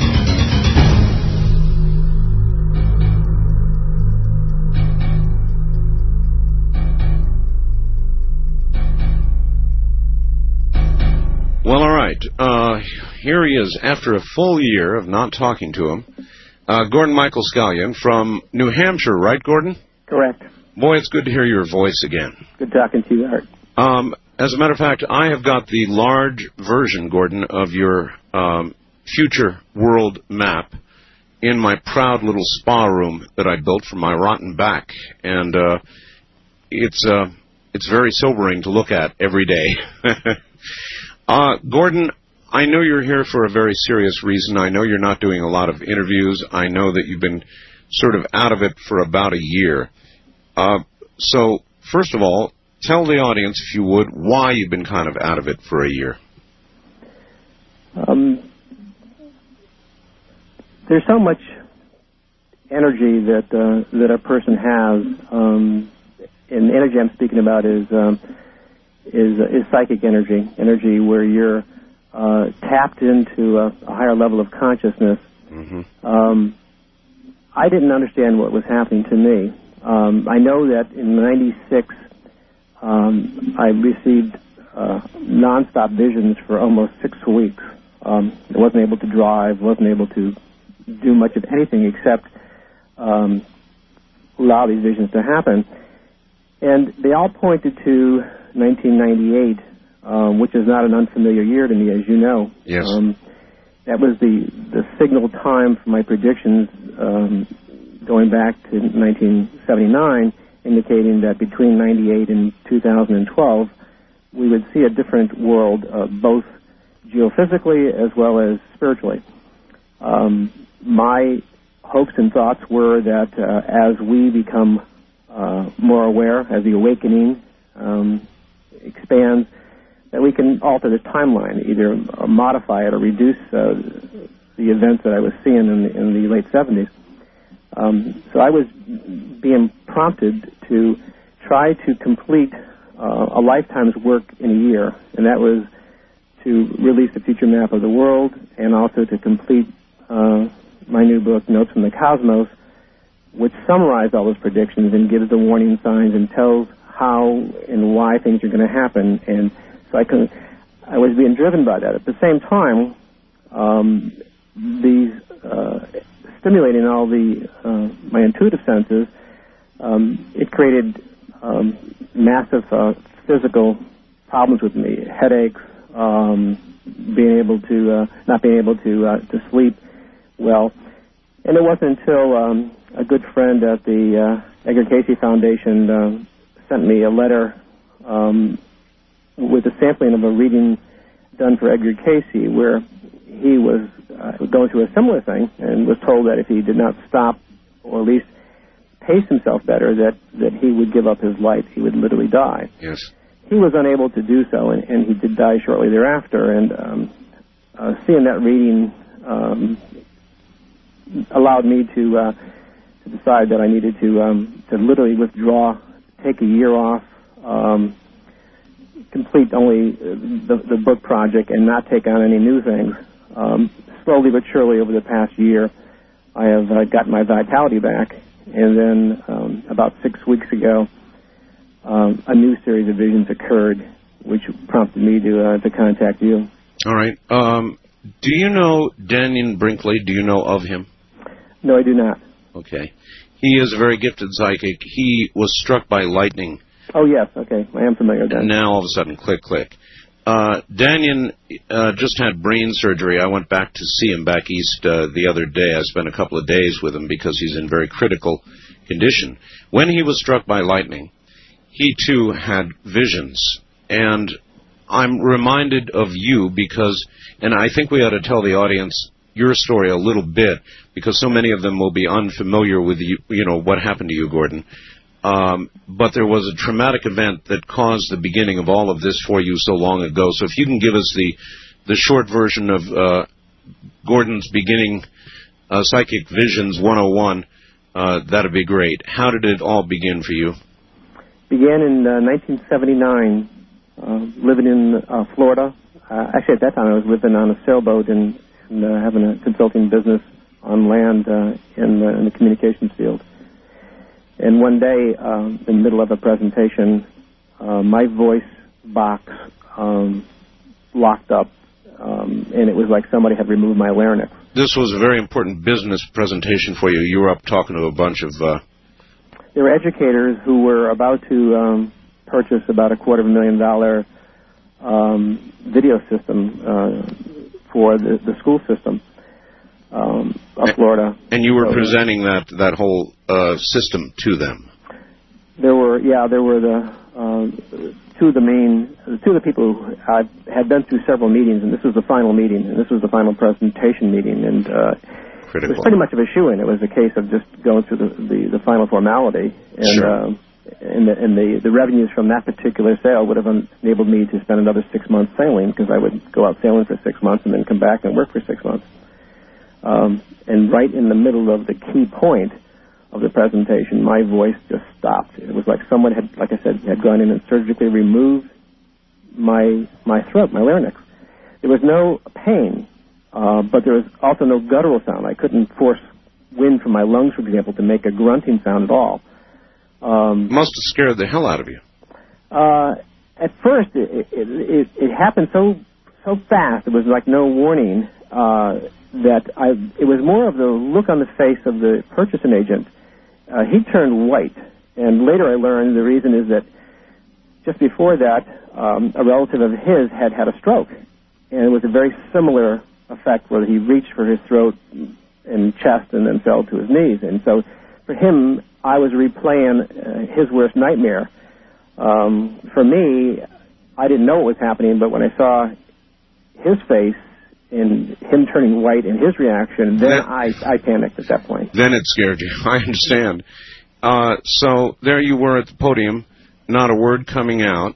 Well, all right. Uh, here he is after a full year of not talking to him. Uh, Gordon Michael Scallion from New Hampshire, right, Gordon? Correct. Boy, it's good to hear your voice again. Good talking to you, Art. Um, as a matter of fact, I have got the large version, Gordon, of your um, future world map in my proud little spa room that I built from my rotten back. And uh, it's uh, it's very sobering to look at every day. Uh, Gordon, I know you're here for a very serious reason. I know you're not doing a lot of interviews. I know that you've been sort of out of it for about a year. Uh, so, first of all, tell the audience, if you would, why you've been kind of out of it for a year. Um, there's so much energy that uh, that a person has, um, and the energy I'm speaking about is... Um, is is psychic energy, energy where you're uh, tapped into a, a higher level of consciousness. Mm-hmm. Um, I didn't understand what was happening to me. Um, I know that in ninety-six, um, I received uh, nonstop visions for almost six weeks. Um, I wasn't able to drive, wasn't able to do much of anything except um, allow these visions to happen. And they all pointed to nineteen ninety-eight, um, which is not an unfamiliar year to me, as you know. Yes. Um, that was the, the signal time for my predictions um, going back to nineteen seventy-nine, indicating that between ninety-eight and two thousand twelve, we would see a different world, uh, both geophysically as well as spiritually. Um, my hopes and thoughts were that uh, as we become uh, more aware, as the awakening um, expands, that we can alter the timeline, either modify it or reduce uh, the events that I was seeing in the, in the late seventies. Um, so I was being prompted to try to complete uh, a lifetime's work in a year, and that was to release the future map of the world and also to complete uh, my new book, Notes from the Cosmos, which summarizes all those predictions and gives the warning signs and tells how and why things are going to happen. And so I couldn't, I was being driven by that. At the same time, um, these uh, stimulating all the uh, my intuitive senses, um, it created um, massive uh, physical problems with me, headaches, um, being able to uh, not being able to uh, to sleep well. And it wasn't until um, a good friend at the uh, Edgar Cayce Foundation uh, sent me a letter um, with a sampling of a reading done for Edgar Cayce, where he was uh, going through a similar thing and was told that if he did not stop or at least pace himself better, that, that he would give up his life. He would literally die. Yes. He was unable to do so, and, and he did die shortly thereafter. And um, uh, seeing that reading um, allowed me to, uh, to decide that I needed to um, to literally withdraw, take a year off, um, complete only the, the book project, and not take on any new things. Um, slowly but surely, over the past year, I have uh, gotten my vitality back, and then um, about six weeks ago, um, a new series of visions occurred, which prompted me to uh, to contact you. All right. Um, do you know Dannion Brinkley? Do you know of him? No, I do not. Okay. He is a very gifted psychic. He was struck by lightning. Oh, yes. Okay. I am familiar with that. And now, all of a sudden, click, click. Uh, Dannion uh, just had brain surgery. I went back to see him back east uh, the other day. I spent a couple of days with him because he's in very critical condition. When he was struck by lightning, he, too, had visions. And I'm reminded of you because, and I think we ought to tell the audience your story a little bit, because so many of them will be unfamiliar with you, you know, what happened to you, Gordon. Um, but there was a traumatic event that caused the beginning of all of this for you so long ago. So if you can give us the the short version of uh, Gordon's beginning uh, Psychic Visions one oh one, uh, that'd be great. How did it all begin for you? Began in uh, nineteen seventy-nine, uh, living in uh, Florida. Uh, actually, at that time, I was living on a sailboat and, and uh, having a consulting business on land uh, in, the, in the communications field. And one day, uh, in the middle of a presentation, uh, my voice box um, locked up, um, and it was like somebody had removed my larynx. This was a very important business presentation for you. You were up talking to a bunch of... Uh... There were educators who were about to um, purchase about a quarter of a million dollar um, video system uh, for the, the school system. Um, of Florida. And you were so, presenting that that whole uh, system to them. There were, yeah, there were the uh, two of the main, two of the people who I had been through several meetings, and this was the final meeting, and this was the final presentation meeting, and uh, it was pretty much of a shoo-in. It was a case of just going through the the, the final formality, and sure. uh, and, the, and the the revenues from that particular sale would have enabled me to spend another six months sailing, because I would go out sailing for six months and then come back and work for six months. Um, and right in the middle of the key point of the presentation, my voice just stopped. It was like someone had, like I said, had gone in and surgically removed my my throat, my larynx. There was no pain, uh, but there was also no guttural sound. I couldn't force wind from my lungs, for example, to make a grunting sound at all. Um, Must have scared the hell out of you. Uh, at first, it, it, it, it happened so so fast. There was like no warning. Uh, that I, it was more of the look on the face of the purchasing agent. Uh, he turned white, and later I learned the reason is that just before that, um, a relative of his had had a stroke, and it was a very similar effect where he reached for his throat and chest and then fell to his knees. And so for him, I was replaying uh, his worst nightmare. Um, for me, I didn't know what was happening, but when I saw his face, and him turning white and his reaction, then that, I, I panicked at that point. Then it scared you. I understand. Uh, so there you were at the podium, not a word coming out.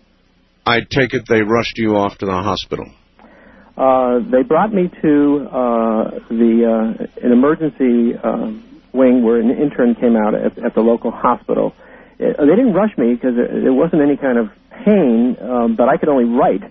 I take it they rushed you off to the hospital. Uh, they brought me to uh, the uh, an emergency uh, wing where an intern came out at, at the local hospital. It, they didn't rush me because there, there wasn't any kind of pain, um, but I could only write.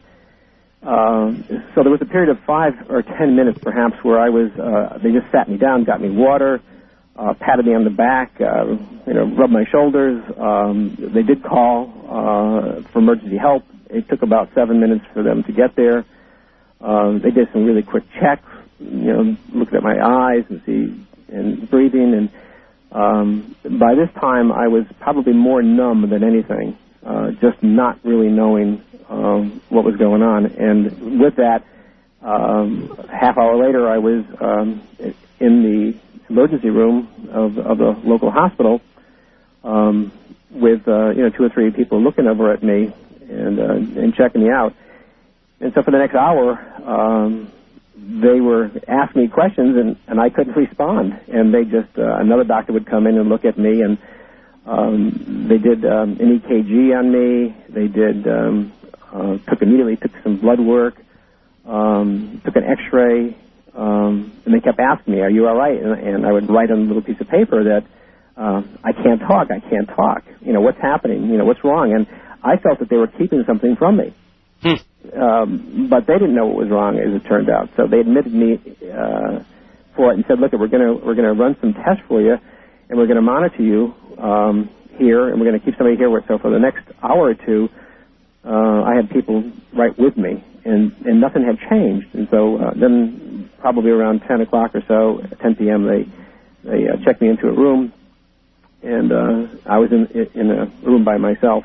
Uh, so there was a period of five or ten minutes, perhaps, where I was, uh, they just sat me down, got me water, uh, patted me on the back, uh, you know, rubbed my shoulders. Um, they did call uh, for emergency help. It took about seven minutes for them to get there. Um, they did some really quick checks, you know, looked at my eyes and see and breathing. And um, by this time, I was probably more numb than anything, uh, just not really knowing um, what was going on. And with that, um, half hour later, I was um, in the emergency room of, of the local hospital um, with uh, you know two or three people looking over at me and uh, and checking me out. And so for the next hour, um, they were asking me questions, and, and I couldn't respond. And they just uh, another doctor would come in and look at me, and um, they did um, an E K G on me. They did um, uh, took immediately took some blood work, um, took an X-ray. Um, and they kept asking me, "Are you all right?" And, and I would write on a little piece of paper that uh, I can't talk. I can't talk. You know, what's happening? You know, what's wrong? And I felt that they were keeping something from me. Hmm. Um, but they didn't know what was wrong, as it turned out. So they admitted me uh, for it and said, "Look, we're going to we're going to run some tests for you, and we're going to monitor you um, here, and we're going to keep somebody here." So for the next hour or two, uh, I had people right with me, and and nothing had changed. And so uh, then, probably around ten o'clock or so, ten p.m., they they uh, checked me into a room, and uh, I was in in a room by myself.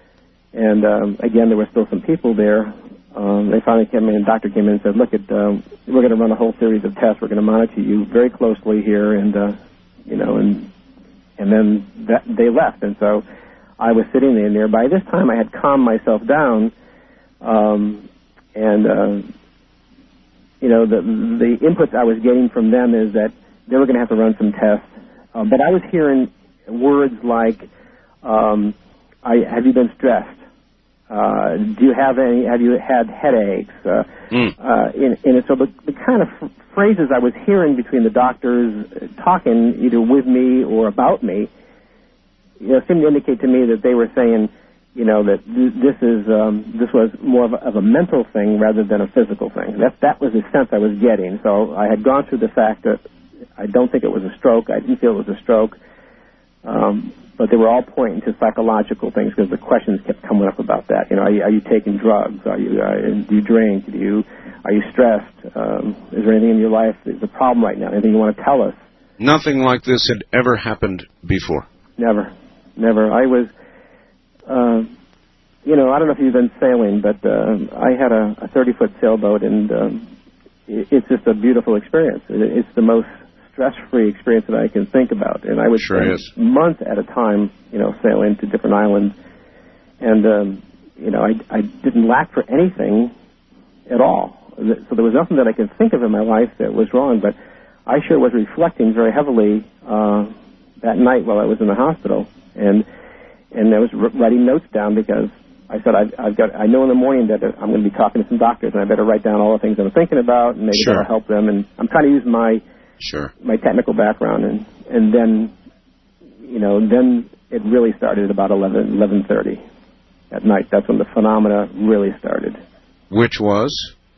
And um, again, there were still some people there. Um, they finally came in, and the doctor came in and said, "Look, at, um, we're going to run a whole series of tests. We're going to monitor you very closely here," and uh, you know, and and then that, they left. And so I was sitting in there. By this time, I had calmed myself down, um, and uh, you know, the the inputs I was getting from them is that they were going to have to run some tests. Uh, but I was hearing words like, um, I, "Have you been stressed? Uh, do you have any? Have you had headaches?" Uh, mm. uh, in, in, so the, the kind of f- phrases I was hearing between the doctors talking either with me or about me, you know, seemed to indicate to me that they were saying, you know, that th- this is um, this was more of a, of a mental thing rather than a physical thing. That that was the sense I was getting. So I had gone through the fact that I don't think it was a stroke. I didn't feel it was a stroke. Um, But they were all pointing to psychological things because the questions kept coming up about that. You know, are you, are you taking drugs? Are you, uh, do you drink? Do you, are you stressed? Um, is there anything in your life that's a problem right now? Anything you want to tell us? Nothing like this had ever happened before. Never, never. I was, uh, you know, I don't know if you've been sailing, but uh, I had a thirty-foot sailboat, and um, it, it's just a beautiful experience. It, it's the most stress-free experience that I can think about, and I would sure spend is. months at a time, you know, sailing to different islands, and um, you know, I, I didn't lack for anything at all. So there was nothing that I could think of in my life that was wrong. But I sure was reflecting very heavily uh, that night while I was in the hospital, and and I was r- writing notes down because I said I've, I've got I know in the morning that I'm going to be talking to some doctors, and I better write down all the things I'm thinking about, and maybe sure. that'll help them. And I'm trying to use my Sure. my technical background, and and then, you know, then it really started at about eleven, eleven thirty at night. That's when the phenomena really started. Which was?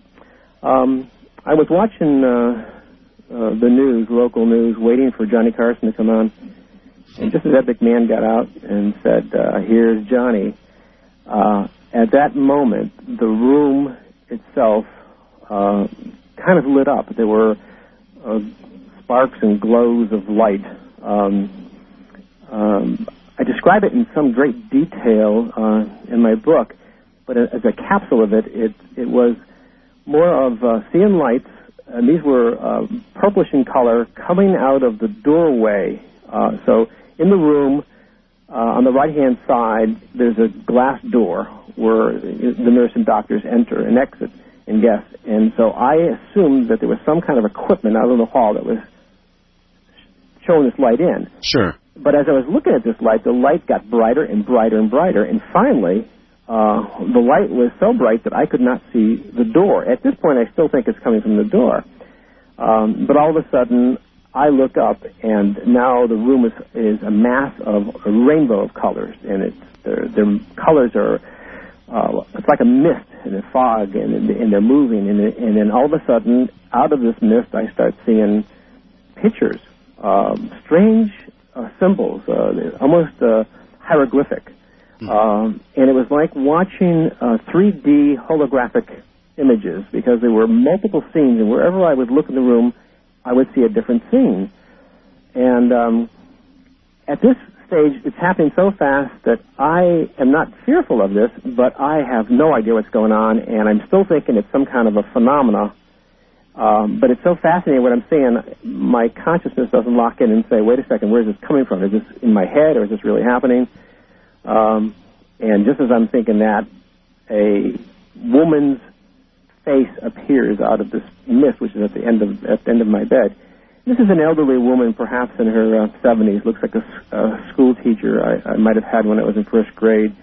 Um, I was watching uh, uh, the news, local news, waiting for Johnny Carson to come on, and just as Ed McMahon got out and said, uh, "Here's Johnny," uh, at that moment, the room itself uh, kind of lit up. There were uh, sparks and glows of light. Um, um, I describe it in some great detail uh, in my book, but as a capsule of it, it, it was more of uh, seeing lights, and these were uh, purplish in color, coming out of the doorway. Uh, so in the room, uh, on the right-hand side, there's a glass door where the nurse and doctors enter and exit and guests. And so I assumed that there was some kind of equipment out in the hall that was showing this light in. Sure. But as I was looking at this light, the light got brighter and brighter and brighter, and finally, uh, the light was so bright that I could not see the door. At this point, I still think it's coming from the door. Um, but all of a sudden, I look up, and now the room is, is a mass of a rainbow of colors, and it's their, their colors are, uh, it's like a mist and a fog, and, and they're moving, and, and then all of a sudden, out of this mist, I start seeing pictures um, strange uh, symbols, uh, almost uh, hieroglyphic. Mm-hmm. Um, and it was like watching uh, three D holographic images, because there were multiple scenes, and wherever I would look in the room, I would see a different scene. And um, at this stage, it's happening so fast that I am not fearful of this, but I have no idea what's going on, and I'm still thinking it's some kind of a phenomena. Um, but it's so fascinating what I'm seeing, my consciousness doesn't lock in and say, wait a second, where is this coming from? Is this in my head, or is this really happening? Um, and just as I'm thinking that, a woman's face appears out of this mist, which is at the end of at the end of my bed. This is an elderly woman, perhaps in her uh, seventies, looks like a, a school teacher I, I might have had when I was in first grade.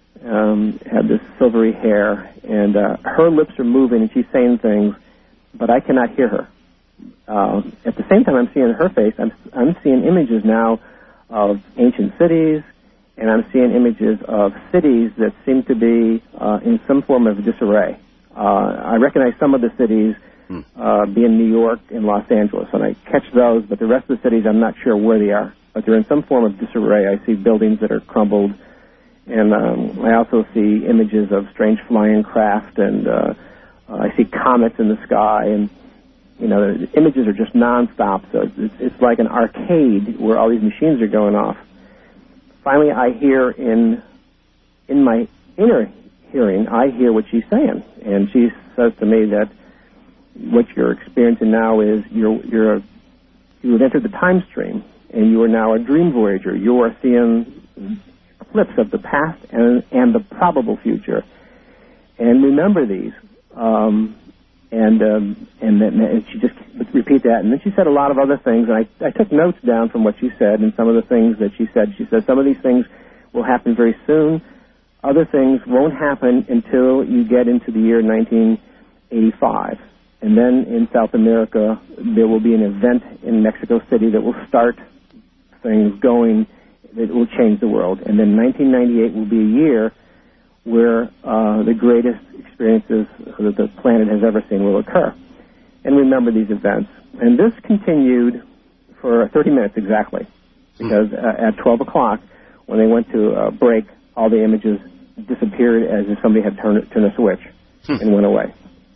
Um, had this silvery hair, and uh, her lips are moving, and she's saying things, but I cannot hear her. Uh, at the same time I'm seeing her face, I'm, I'm seeing images now of ancient cities, and I'm seeing images of cities that seem to be uh, in some form of disarray. Uh, I recognize some of the cities uh, being New York and Los Angeles, and I catch those, but the rest of the cities I'm not sure where they are. But they're in some form of disarray. I see buildings that are crumbled, and um, I also see images of strange flying craft, and uh, I see comets in the sky, and you know, the images are just nonstop. So it's, it's like an arcade where all these machines are going off. Finally, I hear in in my inner hearing, I hear what she's saying, and she says to me that what you're experiencing now is you're you're a, you have entered the time stream, and you are now a dream voyager. You are seeing clips of the past and and the probable future, and remember these. Um, and um, and then and she just would repeat that, and then she said a lot of other things, and I I took notes down from what she said, and some of the things that she said. She said some of these things will happen very soon. Other things won't happen until you get into the year nineteen eighty-five. And then in South America, there will be an event in Mexico City that will start things going, that will change the world. And then nineteen ninety-eight will be a year where uh, the greatest experiences that the planet has ever seen will occur. And remember these events. And this continued for thirty minutes exactly, because uh, at twelve o'clock, when they went to uh, break, all the images disappeared as if somebody had turned, turned a switch and went away.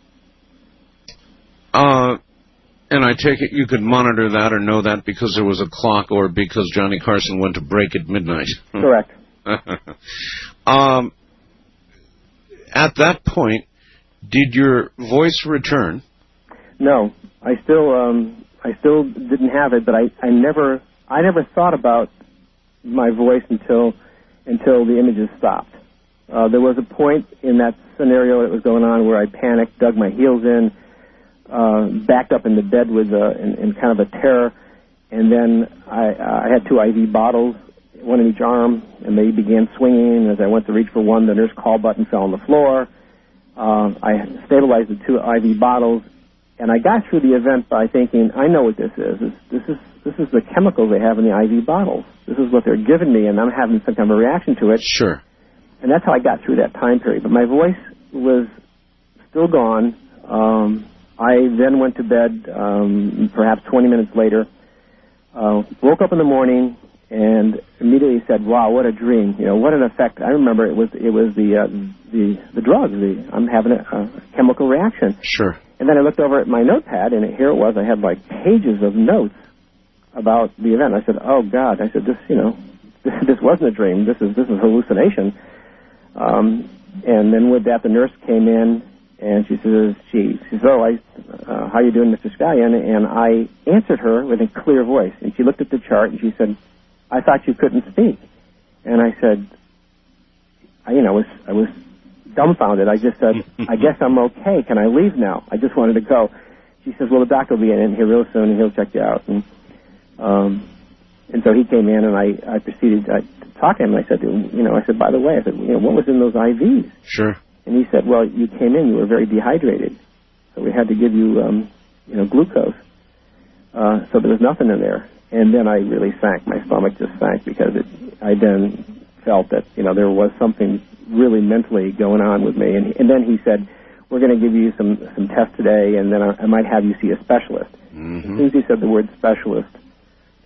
Uh, and I take it you could monitor that or know that because there was a clock or because Johnny Carson went to break at midnight. Correct. um, at that point, did your voice return? No, I still, um, I still didn't have it, but I, I never, I never thought about my voice until, until the images stopped. Uh, there was a point in that scenario that was going on where I panicked, dug my heels in, uh, backed up in the bed with uh, in, in kind of a terror, and then I, uh, I had two I V bottles, one in each arm, and they began swinging. As I went to reach for one, the nurse call button fell on the floor. Uh, I stabilized the two I V bottles, and I got through the event by thinking, I know what this is. This, this is this is the chemicals they have in the I V bottles. This is what they're giving me, and I'm having some kind of a reaction to it. Sure. And that's how I got through that time period. But my voice was still gone. Um, I then went to bed um, perhaps twenty minutes later, uh, woke up in the morning, and immediately said, wow, what a dream. You know, what an effect. I remember it was it was the uh, the the drug. The, I'm having a, a chemical reaction. Sure. And then I looked over at my notepad, and here it was. I had like pages of notes about the event. I said, oh, God. I said, this, you know, this, this wasn't a dream. This is this is hallucination. Um, and then with that, the nurse came in, and she says, she, she says, oh, I, uh, how you doing, Mister Scallion? And I answered her with a clear voice. And she looked at the chart, and she said, I thought you couldn't speak. And I said, I, you know, I was, I was dumbfounded. I just said, I guess I'm okay. Can I leave now? I just wanted to go. She says, well, the doctor will be in here real soon, and he'll check you out. And, um, and so he came in, and I, I proceeded I, to talk to him. And I said, to him, you know, I said, by the way, I said, you know, what was in those I Vs? Sure. And he said, well, you came in, you were very dehydrated, so we had to give you, um, you know, glucose. Uh, so there was nothing in there. And then I really sank. My stomach just sank because it, I then felt that, you know, there was something really mentally going on with me. And, and then he said, we're going to give you some, some tests today, and then I, I might have you see a specialist. Mm-hmm. As soon as he said the word specialist,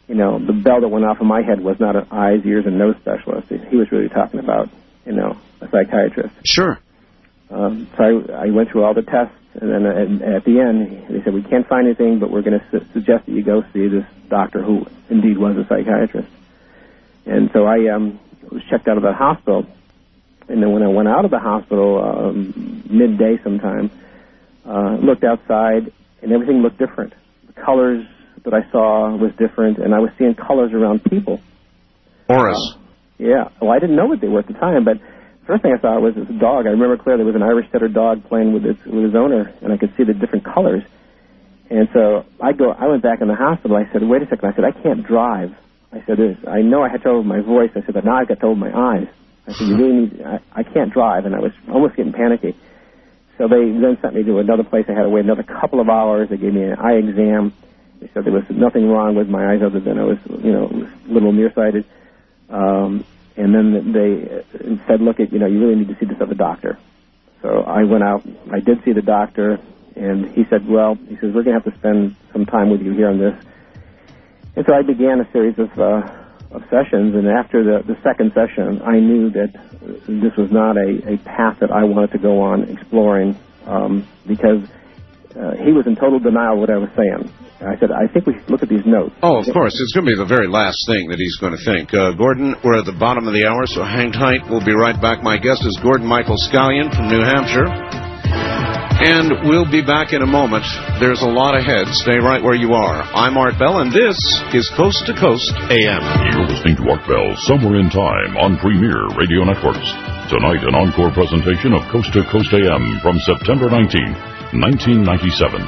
you know, the bell that went off in my head was not an eyes, ears, and nose specialist. He was really talking about, you know, a psychiatrist. Sure. Um, so I, I went through all the tests, and then at, at the end, they said, we can't find anything, but we're going to su- suggest that you go see this doctor who indeed was a psychiatrist. And so I um, was checked out of the hospital, and then when I went out of the hospital, um, midday sometime, uh, looked outside, and everything looked different. The colors that I saw was different, and I was seeing colors around people. Auras. Uh, yeah. Well, I didn't know what they were at the time, but first thing I saw was this dog. I remember clearly there was an Irish setter dog playing with its with his owner, and I could see the different colors. And so I go. I went back in the hospital. I said, "Wait a second." I said, "I can't drive." I said, this, "I know I had trouble with my voice." I said, "But now I've got trouble with my eyes." I said, "You really need." I, I can't drive, and I was almost getting panicky. So they then sent me to another place. I had to wait another couple of hours. They gave me an eye exam. They said there was nothing wrong with my eyes other than I was, you know, a little nearsighted. Um, And then they said, look, at, you know, you really need to see this other doctor. So I went out. I did see the doctor, and he said, well, he says, we're going to have to spend some time with you here on this. And so I began a series of, uh, of sessions, and after the, the second session, I knew that this was not a, a path that I wanted to go on exploring um, because uh, he was in total denial of what I was saying. I said, I think we should look at these notes. Oh, of course. It's going to be the very last thing that he's going to think. Uh, Gordon, we're at the bottom of the hour, so hang tight. We'll be right back. My guest is Gordon Michael Scallion from New Hampshire. And we'll be back in a moment. There's a lot ahead. Stay right where you are. I'm Art Bell, and this is Coast to Coast A M. You're listening to Art Bell, Somewhere in Time on Premier Radio Networks. Tonight, an encore presentation of Coast to Coast A M from September nineteenth, nineteen ninety-seven.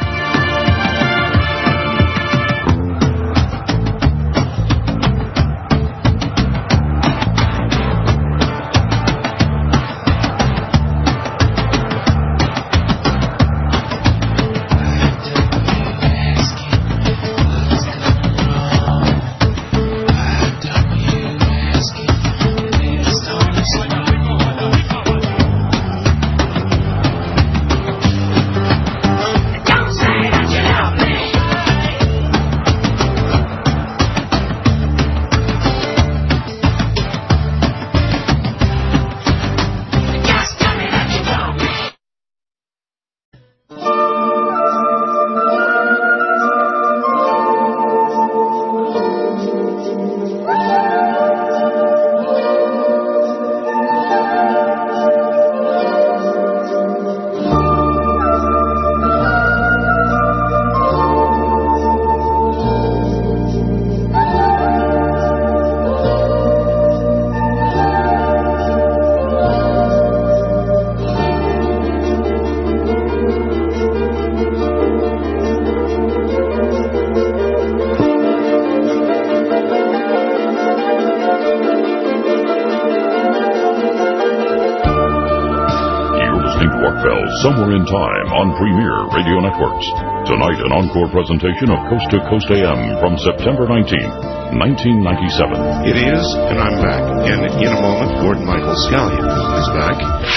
Somewhere in Time on Premier Radio Networks. Tonight, an encore presentation of Coast to Coast A M from September nineteenth, nineteen ninety-seven. It is, and I'm back. And in a moment, Gordon Michael Scallion is back.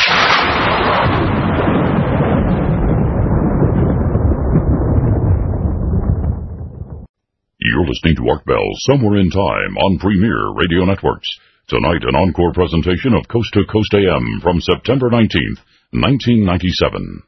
You're listening to Art Bell, Somewhere in Time on Premier Radio Networks. Tonight, an encore presentation of Coast to Coast A M from September nineteenth, nineteen ninety-seven.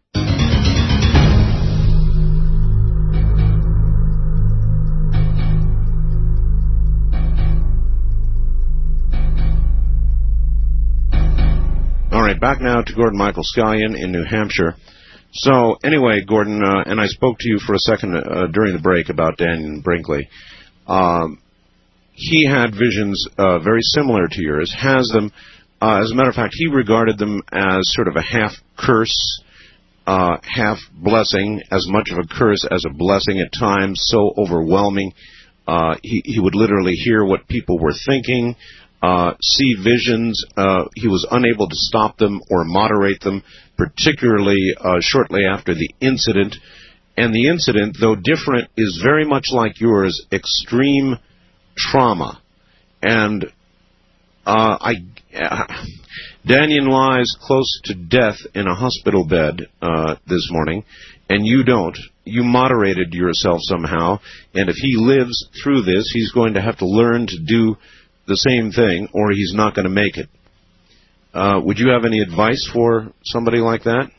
All right, back now to Gordon Michael Scallion in New Hampshire. So, anyway, Gordon, uh, and I spoke to you for a second uh, during the break about Daniel Brinkley. Um, he had visions uh, very similar to yours, has them. Uh, as a matter of fact, he regarded them as sort of a half curse, uh, half blessing, as much of a curse as a blessing at times, so overwhelming. Uh, he, he would literally hear what people were thinking, uh, see visions. Uh, he was unable to stop them or moderate them, particularly uh, shortly after the incident. And the incident, though different, is very much like yours, extreme trauma. And uh, I... Uh, Daniel lies close to death in a hospital bed uh, this morning, and you don't. you moderated yourself somehow, and if he lives through this, he's going to have to learn to do the same thing, or he's not going to make it. Uh, would you have any advice for somebody like that?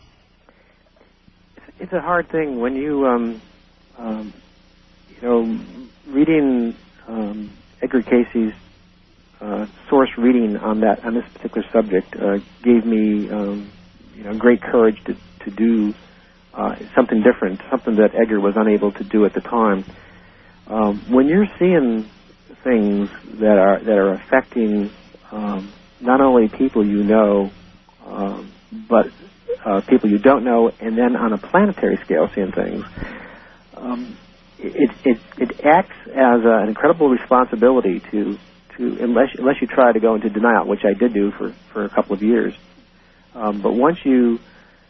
It's a hard thing when you, um, um, you know, reading um, Edgar Casey's uh, source reading on that on this particular subject uh, gave me, um, you know, great courage to to do uh, something different, something that Edgar was unable to do at the time. Um, when you're seeing things that are that are affecting um, not only people you know, um, but uh, people you don't know, and then on a planetary scale, seeing things, um, it, it it acts as a, an incredible responsibility to to unless unless you try to go into denial, which I did do for, for a couple of years. Um, but once you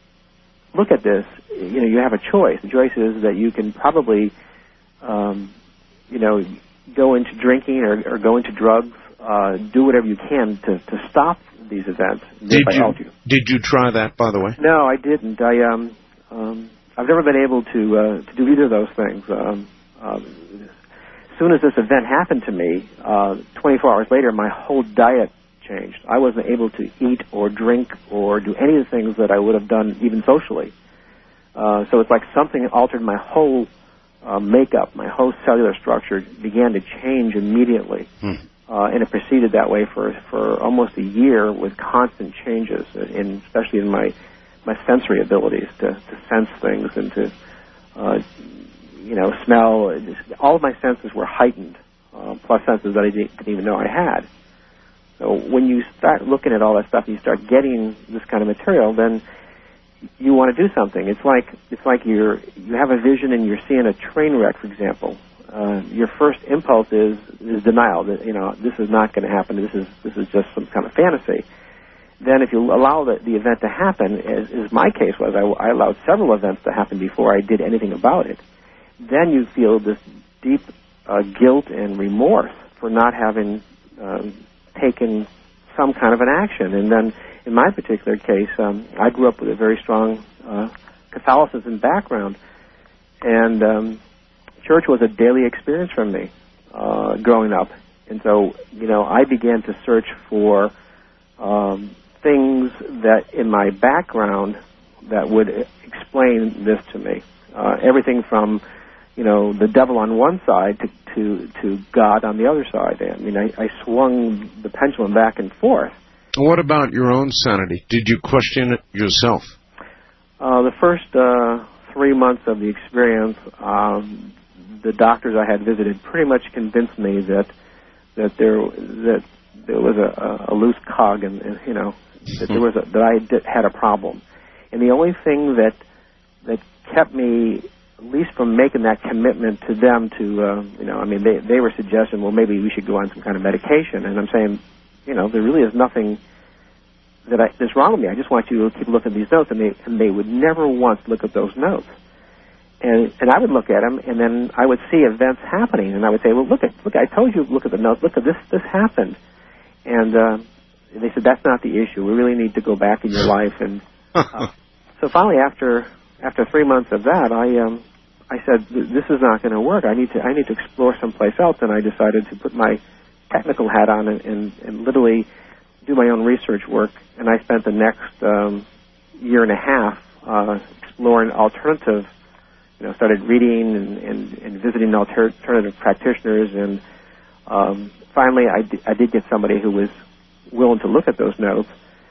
look at this, you know, you have a choice. The choice is that you can probably, um, you know, go into drinking or, or go into drugs, uh, do whatever you can to, to stop these events. Did you, you did you try that, by the way? No, I didn't. I um, um, I've never been able to uh, to do either of those things. Um, um, as soon as this event happened to me, uh, twenty-four hours later, my whole diet changed. I wasn't able to eat or drink or do any of the things that I would have done even socially. Uh, so it's like something altered my whole uh, makeup, my whole cellular structure began to change immediately. Hmm. Uh, and it proceeded that way for for almost a year with constant changes, in, especially in my my sensory abilities to, to sense things and to, uh, you know, smell. All of my senses were heightened, uh, plus senses that I didn't, didn't even know I had. So when you start looking at all that stuff and you start getting this kind of material, then you want to do something. It's like it's like you're you have a vision and you're seeing a train wreck, for example. Uh, your first impulse is is denial. That, you know, this is not going to happen. This is this is just some kind of fantasy. Then, if you allow the, the event to happen, as, as my case was, I, I allowed several events to happen before I did anything about it. Then you feel this deep uh, guilt and remorse for not having um, taken some kind of an action. And then, in my particular case, um, I grew up with a very strong uh, Catholicism background, and um, church was a daily experience for me uh, growing up. And so, you know, I began to search for um, things that in my background that would explain this to me. Uh, everything from, you know, the devil on one side to, to, to God on the other side. I mean, I, I swung the pendulum back and forth. What about your own sanity? Did you question it yourself? Uh, the first uh, three months of the experience, um, the doctors I had visited pretty much convinced me that that there that there was a, a loose cog, and, and you know that there was a, that I did, had a problem. And the only thing that that kept me, at least from making that commitment to them, to uh, you know, I mean, they they were suggesting, well, maybe we should go on some kind of medication, and I'm saying, you know, there really is nothing that I, that's wrong with me. I just want you to keep looking at these notes, and they and they would never once look at those notes. And and I would look at them, and then I would see events happening, and I would say, well, look at look, I told you, look at the notes, look at this, this happened. And uh, they said, that's not the issue. We really need to go back in your life. And uh, so finally, after after three months of that, I um, I said, this is not going to work. I need to I need to explore someplace else. And I decided to put my technical hat on and, and, and literally do my own research work. And I spent the next um, year and a half uh, exploring alternative. You know, started reading and, and, and visiting alter- alternative practitioners, and um, finally I, d- I did get somebody who was willing to look at those notes.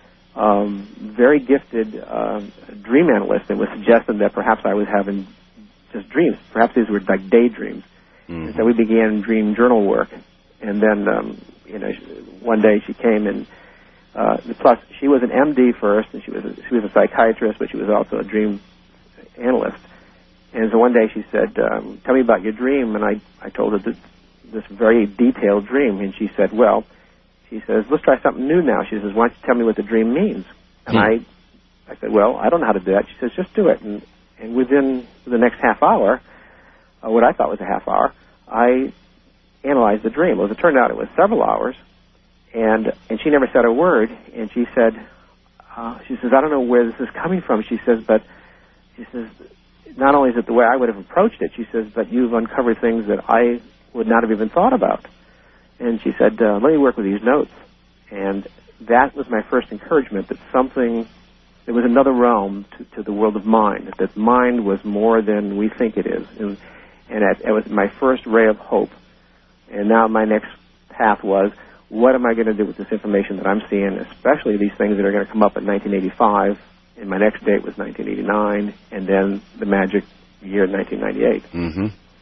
Um, very gifted uh, dream analyst, and was suggesting that perhaps I was having just dreams. Perhaps these were like daydreams. Mm-hmm. And so we began dream journal work. And then, um, you know, one day she came and, uh, plus she was an M D first, and she was a, she was a psychiatrist, but she was also a dream analyst. And so one day she said, um, tell me about your dream. And I, I told her this, this very detailed dream. And she said, well, she says, let's try something new now. She says, why don't you tell me what the dream means? And hmm. I, I said, well, I don't know how to do that. She says, just do it. And, and within the next half hour, uh, what I thought was a half hour, I analyzed the dream. Well, as it turned out, it was several hours. And, and she never said a word. And she said, uh, she says, I don't know where this is coming from. She says, but she says, not only is it the way I would have approached it, she says, but you've uncovered things that I would not have even thought about. And she said, uh, let me work with these notes. And that was my first encouragement, that something, there was another realm to, to the world of mind, that mind was more than we think it is. And, and it, it was my first ray of hope. And now my next path was, what am I going to do with this information that I'm seeing, especially these things that are going to come up in nineteen eighty-five, and my next date was nineteen eighty-nine, and then the magic year nineteen ninety-eight. Mm-hmm.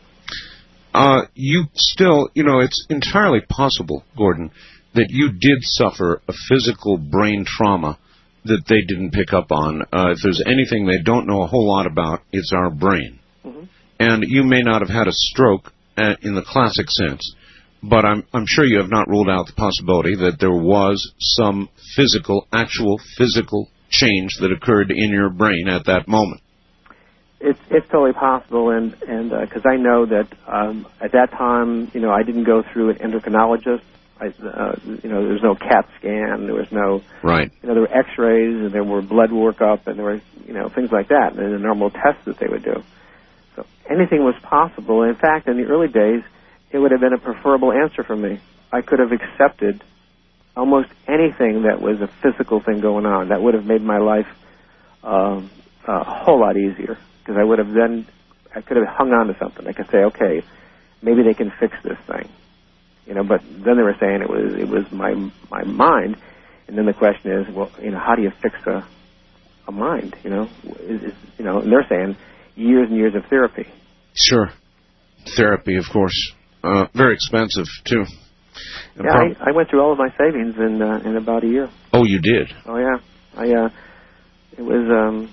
Uh, you still, you know, it's entirely possible, Gordon, that you did suffer a physical brain trauma that they didn't pick up on. Uh, if there's anything they don't know a whole lot about, it's our brain. Mm-hmm. And you may not have had a stroke uh, in the classic sense, but I'm, I'm sure you have not ruled out the possibility that there was some physical, actual physical change that occurred in your brain at that moment. It's it's totally possible, and and because uh, I know that um, at that time, you know, I didn't go through an endocrinologist. I, uh, you know, there was no CAT scan, there was no, right. You know, there were X-rays, and there were blood workup, and there were, you know, things like that, and the normal tests that they would do. So anything was possible. In fact, in the early days, it would have been a preferable answer for me. I could have accepted almost anything that was a physical thing going on. That would have made my life um, a whole lot easier, because I would have then, I could have hung on to something. I could say, okay, maybe they can fix this thing, you know. But then they were saying it was it was my my mind, and then the question is, well, you know, how do you fix a a mind, you know? Is, is, you know, and they're saying years and years of therapy. Sure, therapy, of course, uh, very expensive too. Yeah, prob- I, I went through all of my savings in uh, in about a year. Oh, you did? Oh yeah, I uh, it was um,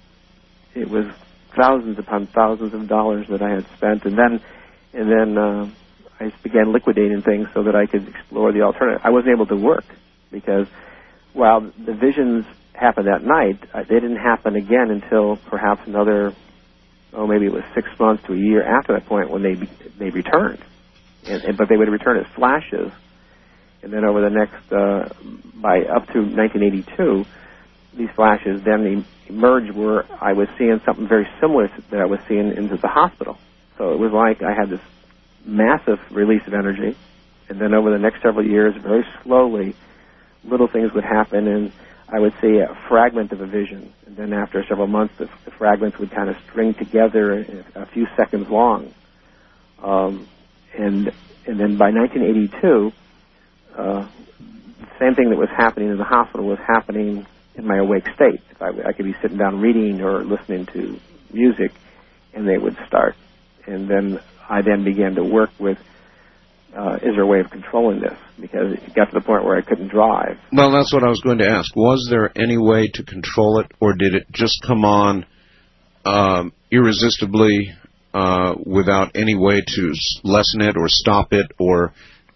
it was thousands upon thousands of dollars that I had spent, and then and then uh, I began liquidating things so that I could explore the alternative. I wasn't able to work because while the visions happened that night, uh, they didn't happen again until perhaps another, oh, maybe it was six months to a year after that point when they they returned. And, and, but they would return as flashes, and then over the next, uh, by up to nineteen eighty-two, these flashes then emerged where I was seeing something very similar to that I was seeing into the hospital. So it was like I had this massive release of energy, and then over the next several years, very slowly, little things would happen, and I would see a fragment of a vision, and then after several months, the, the fragments would kind of string together a few seconds long. Um, And and then by nineteen eighty-two, uh, the same thing that was happening in the hospital was happening in my awake state. If I, I could be sitting down reading or listening to music, and they would start. And then I then began to work with, uh, is there a way of controlling this? Because it got to the point where I couldn't drive. Well, that's what I was going to ask. Was there any way to control it, or did it just come on um, irresistibly, Uh, without any way to lessen it or stop it, or,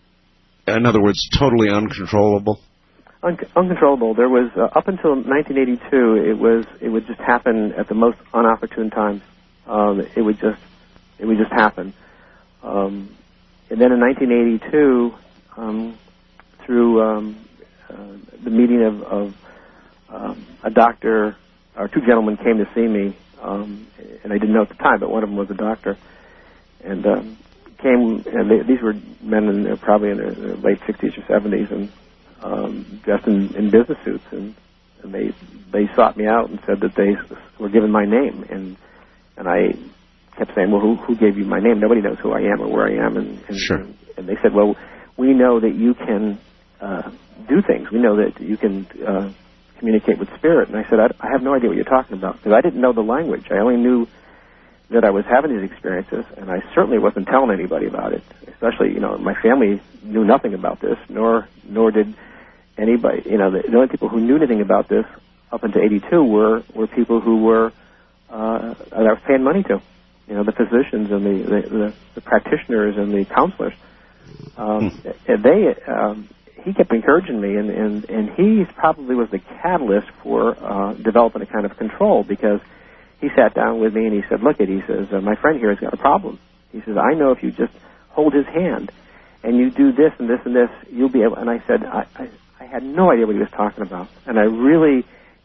in other words, totally uncontrollable? Un- uncontrollable. There was, uh, up until nineteen eighty-two, it was, it would just happen at the most unopportune times. Um, it would just, it would just happen. Um, and then in nineteen eighty-two, um, through um, uh, the meeting of, of um, a doctor, or two gentlemen came to see me. Um, and I didn't know at the time, but one of them was a doctor, and um, came. And they, these were men in their, probably in their, their late sixties or seventies, and um, dressed in, in business suits, and, and they they sought me out and said that they were given my name, and and I kept saying, well, who who gave you my name? Nobody knows who I am or where I am, and and, sure. and, and they said, well, we know that you can uh, do things. We know that you can. Uh, communicate with spirit. And I said, I, I have no idea what you're talking about, because I didn't know the language. I only knew that I was having these experiences, and I certainly wasn't telling anybody about it. Especially, you know, my family knew nothing about this, nor nor did anybody. You know, the, the only people who knew anything about this up until eighty-two were were people who were uh, that I was paying money to. You know, the physicians and the the, the, the practitioners and the counselors. Um, and they. Um, He kept encouraging me, and, and, and he probably was the catalyst for uh, developing a kind of control, because he sat down with me and he said, look, it, he says, uh, my friend here has got a problem. He says, I know if you just hold his hand and you do this and this and this, you'll be able. And I said, I, I, I had no idea what he was talking about. And I really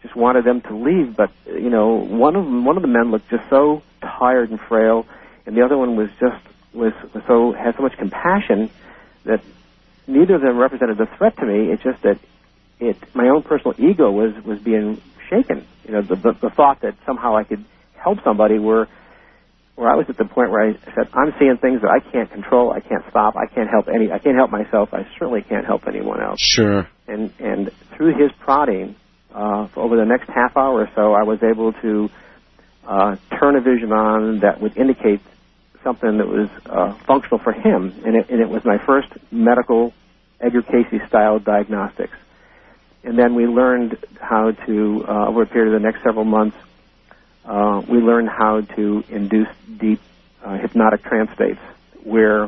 just wanted them to leave. But you know, one of them, one of the men looked just so tired and frail, and the other one was just was, was so had so much compassion that neither of them represented a threat to me. It's just that it my own personal ego was was being shaken. You know, the the, the thought that somehow I could help somebody where where I was at the point where I said, I'm seeing things that I can't control, I can't stop, I can't help any, I can't help myself, I certainly can't help anyone else. Sure. And and through his prodding, uh, for over the next half hour or so, I was able to uh, turn a vision on that would indicate something that was uh, functional for him, and it, and it was my first medical Edgar Casey-style diagnostics. And then we learned how to, uh, over a period of the next several months, uh, we learned how to induce deep uh, hypnotic trance states, where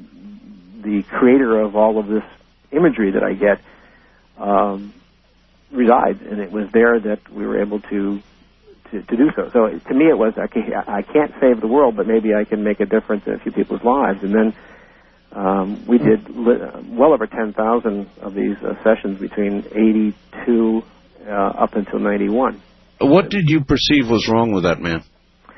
the creator of all of this imagery that I get um, resides, and it was there that we were able to To, to do so. So to me it was, I can't, I can't save the world, but maybe I can make a difference in a few people's lives. And then um, we did li- well over ten thousand of these uh, sessions between eighty-two uh, up until ninety-one. What did you perceive was wrong with that man?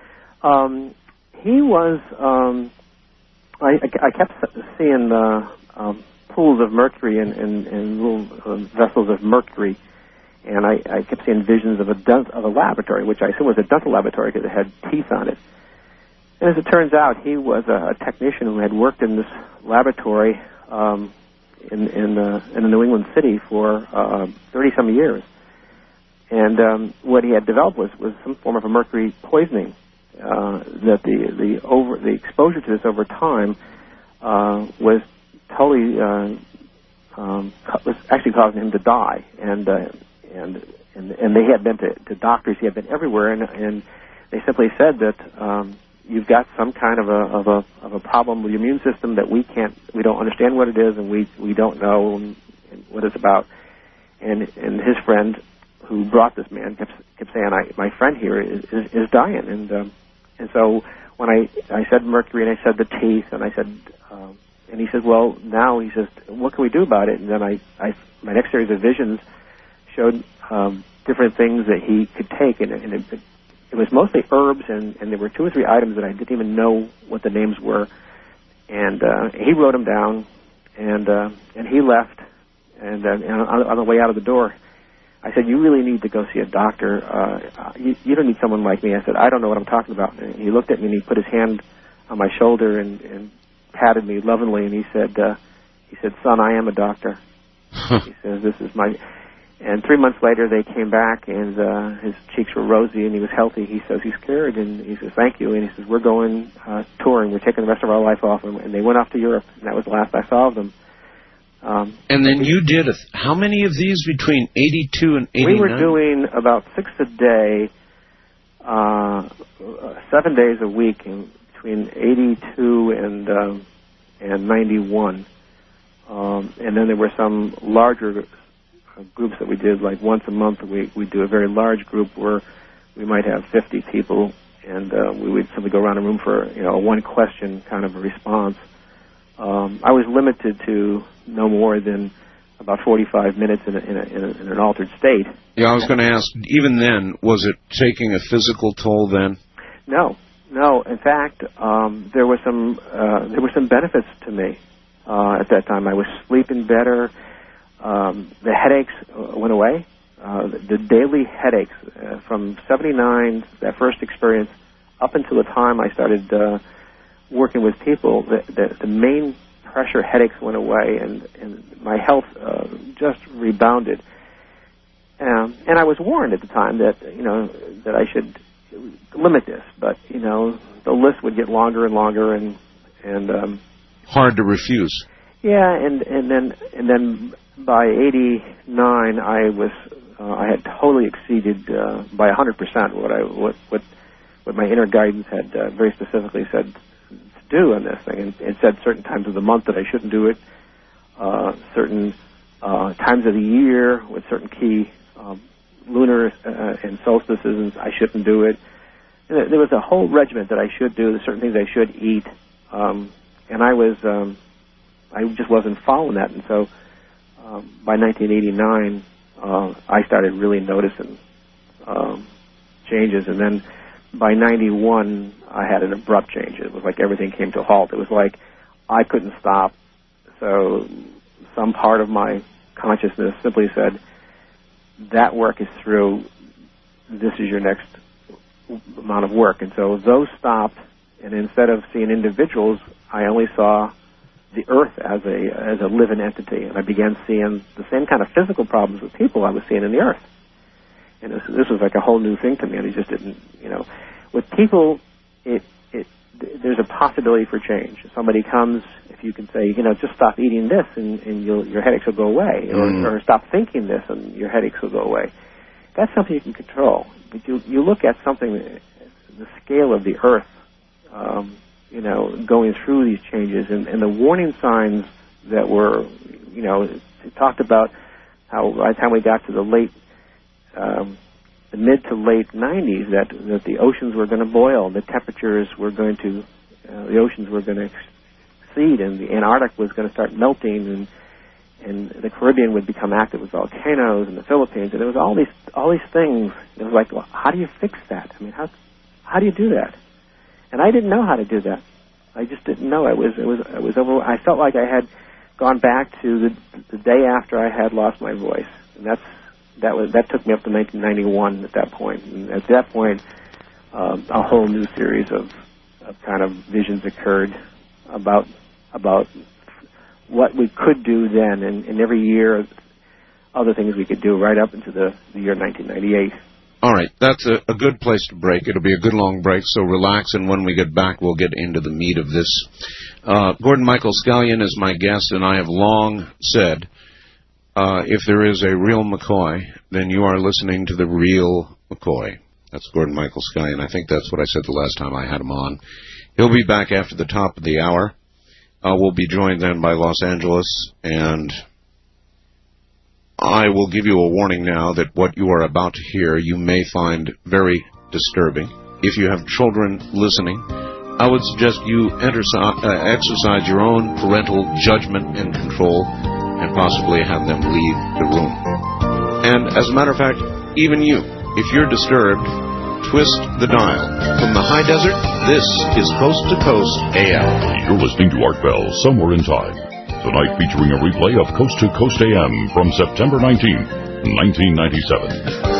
Um, he was, um, I, I kept seeing uh, um, pools of mercury and, and, and little uh, vessels of mercury. And I, I kept seeing visions of a dent, of a laboratory, which I assume was a dental laboratory because it had teeth on it. And as it turns out, he was a, a technician who had worked in this laboratory um, in in, uh, in a New England city for uh, thirty some years. And um, what he had developed was, was some form of a mercury poisoning. Uh, that the the over the exposure to this over time uh, was totally uh, um, was actually causing him to die. And uh, And, and and they had been to, to doctors. He had been everywhere, and and they simply said that um, you've got some kind of a of a of a problem with your immune system that we can't, we don't understand what it is, and we we don't know what it's about. And and his friend who brought this man kept kept saying, I, my friend here is is, is dying. And um, and so when I I said mercury and I said the teeth and I said um, and he said, well, now he says, what can we do about it? And then I I my next series of visions showed um, different things that he could take, and, and it, it was mostly herbs, and, and there were two or three items that I didn't even know what the names were. And uh, he wrote them down, and uh, and he left. And, uh, and on, on the way out of the door, I said, "You really need to go see a doctor. Uh, you, you don't need someone like me." I said, "I don't know what I'm talking about." And he looked at me and he put his hand on my shoulder and, and patted me lovingly, and he said, uh, "He said, son, I am a doctor." He says, "This is my." And three months later, they came back, and uh, his cheeks were rosy, and he was healthy. He says he's cured, and he says, thank you. And he says, we're going uh, touring. We're taking the rest of our life off. And they went off to Europe, and that was the last I saw of them. Um, and then you did a th- how many of these between eighty-two and eighty-nine? We were doing about six a day, uh, seven days a week, in between eighty-two and um, and ninety-one. Um, and then there were some larger groups that we did, like once a month. We we do a very large group where we might have fifty people, and uh, we would simply go around a room for you know a one question kind of a response. Um, I was limited to no more than about forty-five minutes in, a, in, a, in, a, in an altered state. Yeah, I was going to ask. Even then, was it taking a physical toll then? No, no. In fact, um, there were some uh, there were some benefits to me uh, at that time. I was sleeping better. Um, the headaches went away. Uh, the, the daily headaches uh, from seventy-nine, that first experience, up until the time I started uh, working with people, the, the, the main pressure headaches went away, and, and my health uh, just rebounded. Um, and I was warned at the time that you know that I should limit this, but you know the list would get longer and longer, and and um, hard to refuse. Yeah, and and then and then. By eighty-nine, I was uh, I had totally exceeded uh, by one hundred percent what I what what what my inner guidance had uh, very specifically said to do on this thing, and it said certain times of the month that I shouldn't do it, uh, certain uh, times of the year with certain key um, lunar uh, and solstices, and I shouldn't do it. And there was a whole regiment that I should do. There's certain things I should eat, um, and I was um, I just wasn't following that, and so. Um, by nineteen eighty-nine, uh, I started really noticing um, changes. And then by ninety-one, I had an abrupt change. It was like everything came to a halt. It was like I couldn't stop. So some part of my consciousness simply said, that work is through. This is your next amount of work. And so those stopped, and instead of seeing individuals, I only saw the earth as a as a living entity, and I began seeing the same kind of physical problems with people I was seeing in the earth. And this, this was like a whole new thing to me, and it just didn't, you know. With people, it it there's a possibility for change. If somebody comes, if you can say, you know, just stop eating this, and, and you'll, your headaches will go away, or, Mm. or stop thinking this, and your headaches will go away. That's something you can control. But you you look at something, the scale of the earth, um, you know, going through these changes, and, and the warning signs that were, you know, it talked about how by the time we got to the late, um, the mid to late nineties, that that the oceans were going to boil, the temperatures were going to, uh, the oceans were going to exceed, and the Antarctic was going to start melting, and and the Caribbean would become active with volcanoes, and the Philippines, and there was all these all these things. It was like, well, how do you fix that? I mean, how how do you do that? And I didn't know how to do that. I just didn't know. It was it was it was over. I felt like I had gone back to the the day after I had lost my voice, and that's that was that took me up to nineteen ninety-one at that point. And at that point, um, a whole new series of, of kind of visions occurred about about what we could do then, and, and every year other things we could do right up into the, the year nineteen ninety-eight. All right, that's a, a good place to break. It'll be a good long break, so relax, and when we get back, we'll get into the meat of this. Uh, Gordon Michael Scallion is my guest, and I have long said, uh, if there is a real McCoy, then you are listening to the real McCoy. That's Gordon Michael Scallion. I think that's what I said the last time I had him on. He'll be back after the top of the hour. Uh, we'll be joined then by Los Angeles, and I will give you a warning now that what you are about to hear you may find very disturbing. If you have children listening, I would suggest you enterci- uh, exercise your own parental judgment and control and possibly have them leave the room. And as a matter of fact, even you, if you're disturbed, twist the dial. From the high desert, this is Coast to Coast A M. You're listening to Art Bell, Somewhere in Time. Tonight featuring a replay of Coast to Coast A M from September nineteenth, nineteen ninety-seven.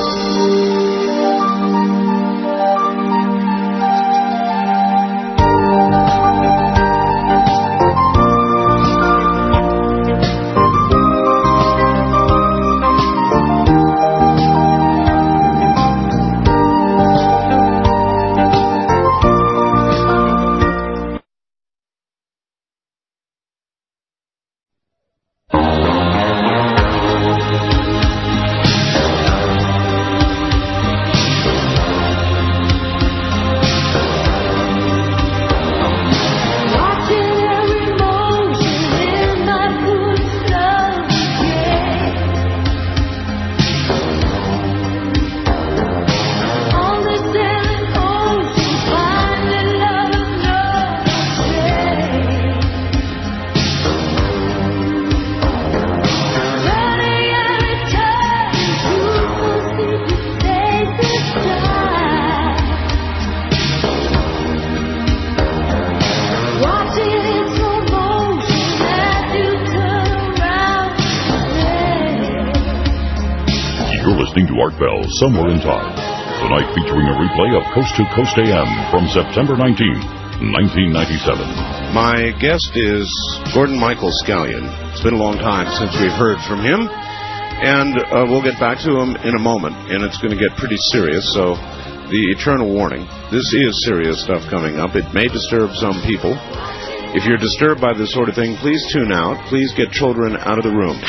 Somewhere in Time. Tonight featuring a replay of Coast to Coast A M from September nineteenth, nineteen ninety-seven. My guest is Gordon Michael Scallion. It's been a long time since we've heard from him, and uh, we'll get back to him in a moment, and it's going to get pretty serious, so the eternal warning. This is serious stuff coming up. It may disturb some people. If you're disturbed by this sort of thing, please tune out. Please get children out of the room.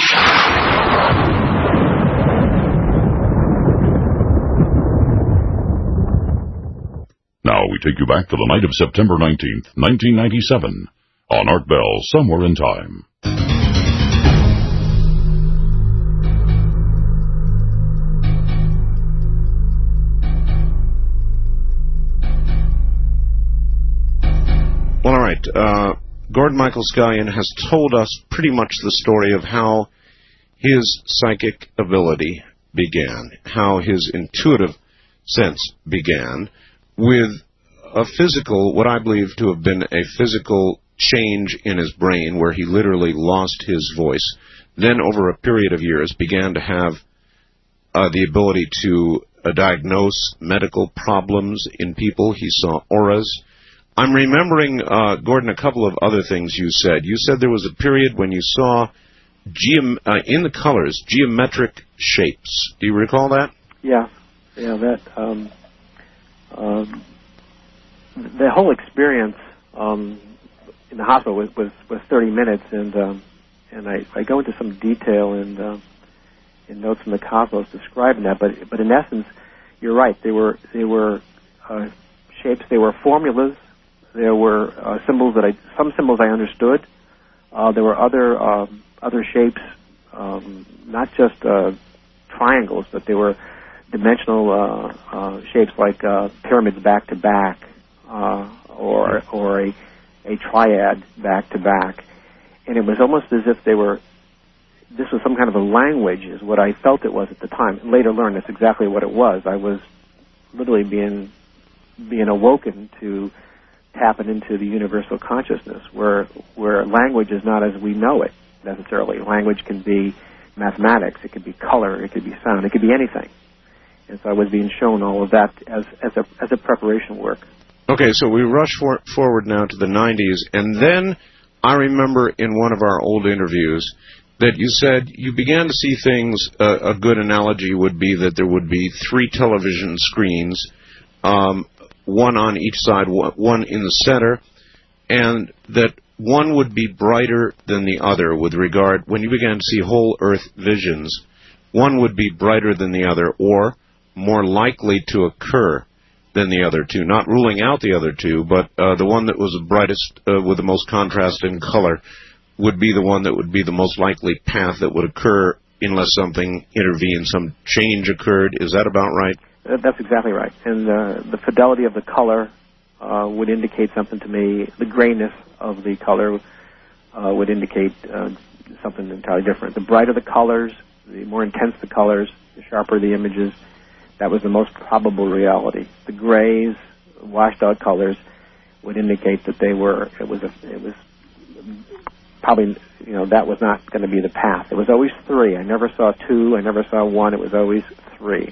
Now we take you back to the night of September nineteenth, nineteen ninety-seven, on Art Bell, Somewhere in Time. Well, all right. Uh, Gordon Michael Scallion has told us pretty much the story of how his psychic ability began, how his intuitive sense began with a physical, what I believe to have been a physical change in his brain where he literally lost his voice. Then over a period of years began to have uh, the ability to uh, diagnose medical problems in people. He saw auras. I'm remembering, uh, Gordon, a couple of other things you said. You said there was a period when you saw, geom- uh, in the colors, geometric shapes. Do you recall that? Yeah. Yeah, that, um, um, the whole experience um, in the hospital was, was, was thirty minutes, and um, and I, I go into some detail in, uh, in Notes from the Cosmos describing that, but but in essence, you're right. They were they were uh, shapes. They were formulas. There were uh, symbols that I some symbols I understood. Uh, there were other um, other shapes, um, not just uh, triangles, but they were dimensional uh, uh, shapes like uh, pyramids back to back, uh, or or a a triad back to back, and it was almost as if they were. This was some kind of a language, is what I felt it was at the time. Later learned that's exactly what it was. I was literally being being awoken to tapping into the universal consciousness, where where language is not as we know it necessarily. Language can be mathematics, it could be color, it could be sound, it could be anything. And so I was being shown all of that as as a as a preparation work. Okay, so we rush for, forward now to the nineties, and then I remember in one of our old interviews that you said you began to see things. Uh, a good analogy would be that there would be three television screens, um, one on each side, one in the center, and that one would be brighter than the other with regard, when you began to see whole Earth visions, one would be brighter than the other or more likely to occur than the other two. Not ruling out the other two, but uh, the one that was the brightest uh, with the most contrast in color would be the one that would be the most likely path that would occur unless something intervened, some change occurred. Is that about right? That's exactly right. And uh, the fidelity of the color uh, would indicate something to me. The grayness of the color uh, would indicate uh, something entirely different. The brighter the colors, the more intense the colors, the sharper the images, that was the most probable reality. The grays, washed out colors, would indicate that they were, it was, a, it was probably, you know, that was not going to be the path. It was always three. I never saw two. I never saw one. It was always three.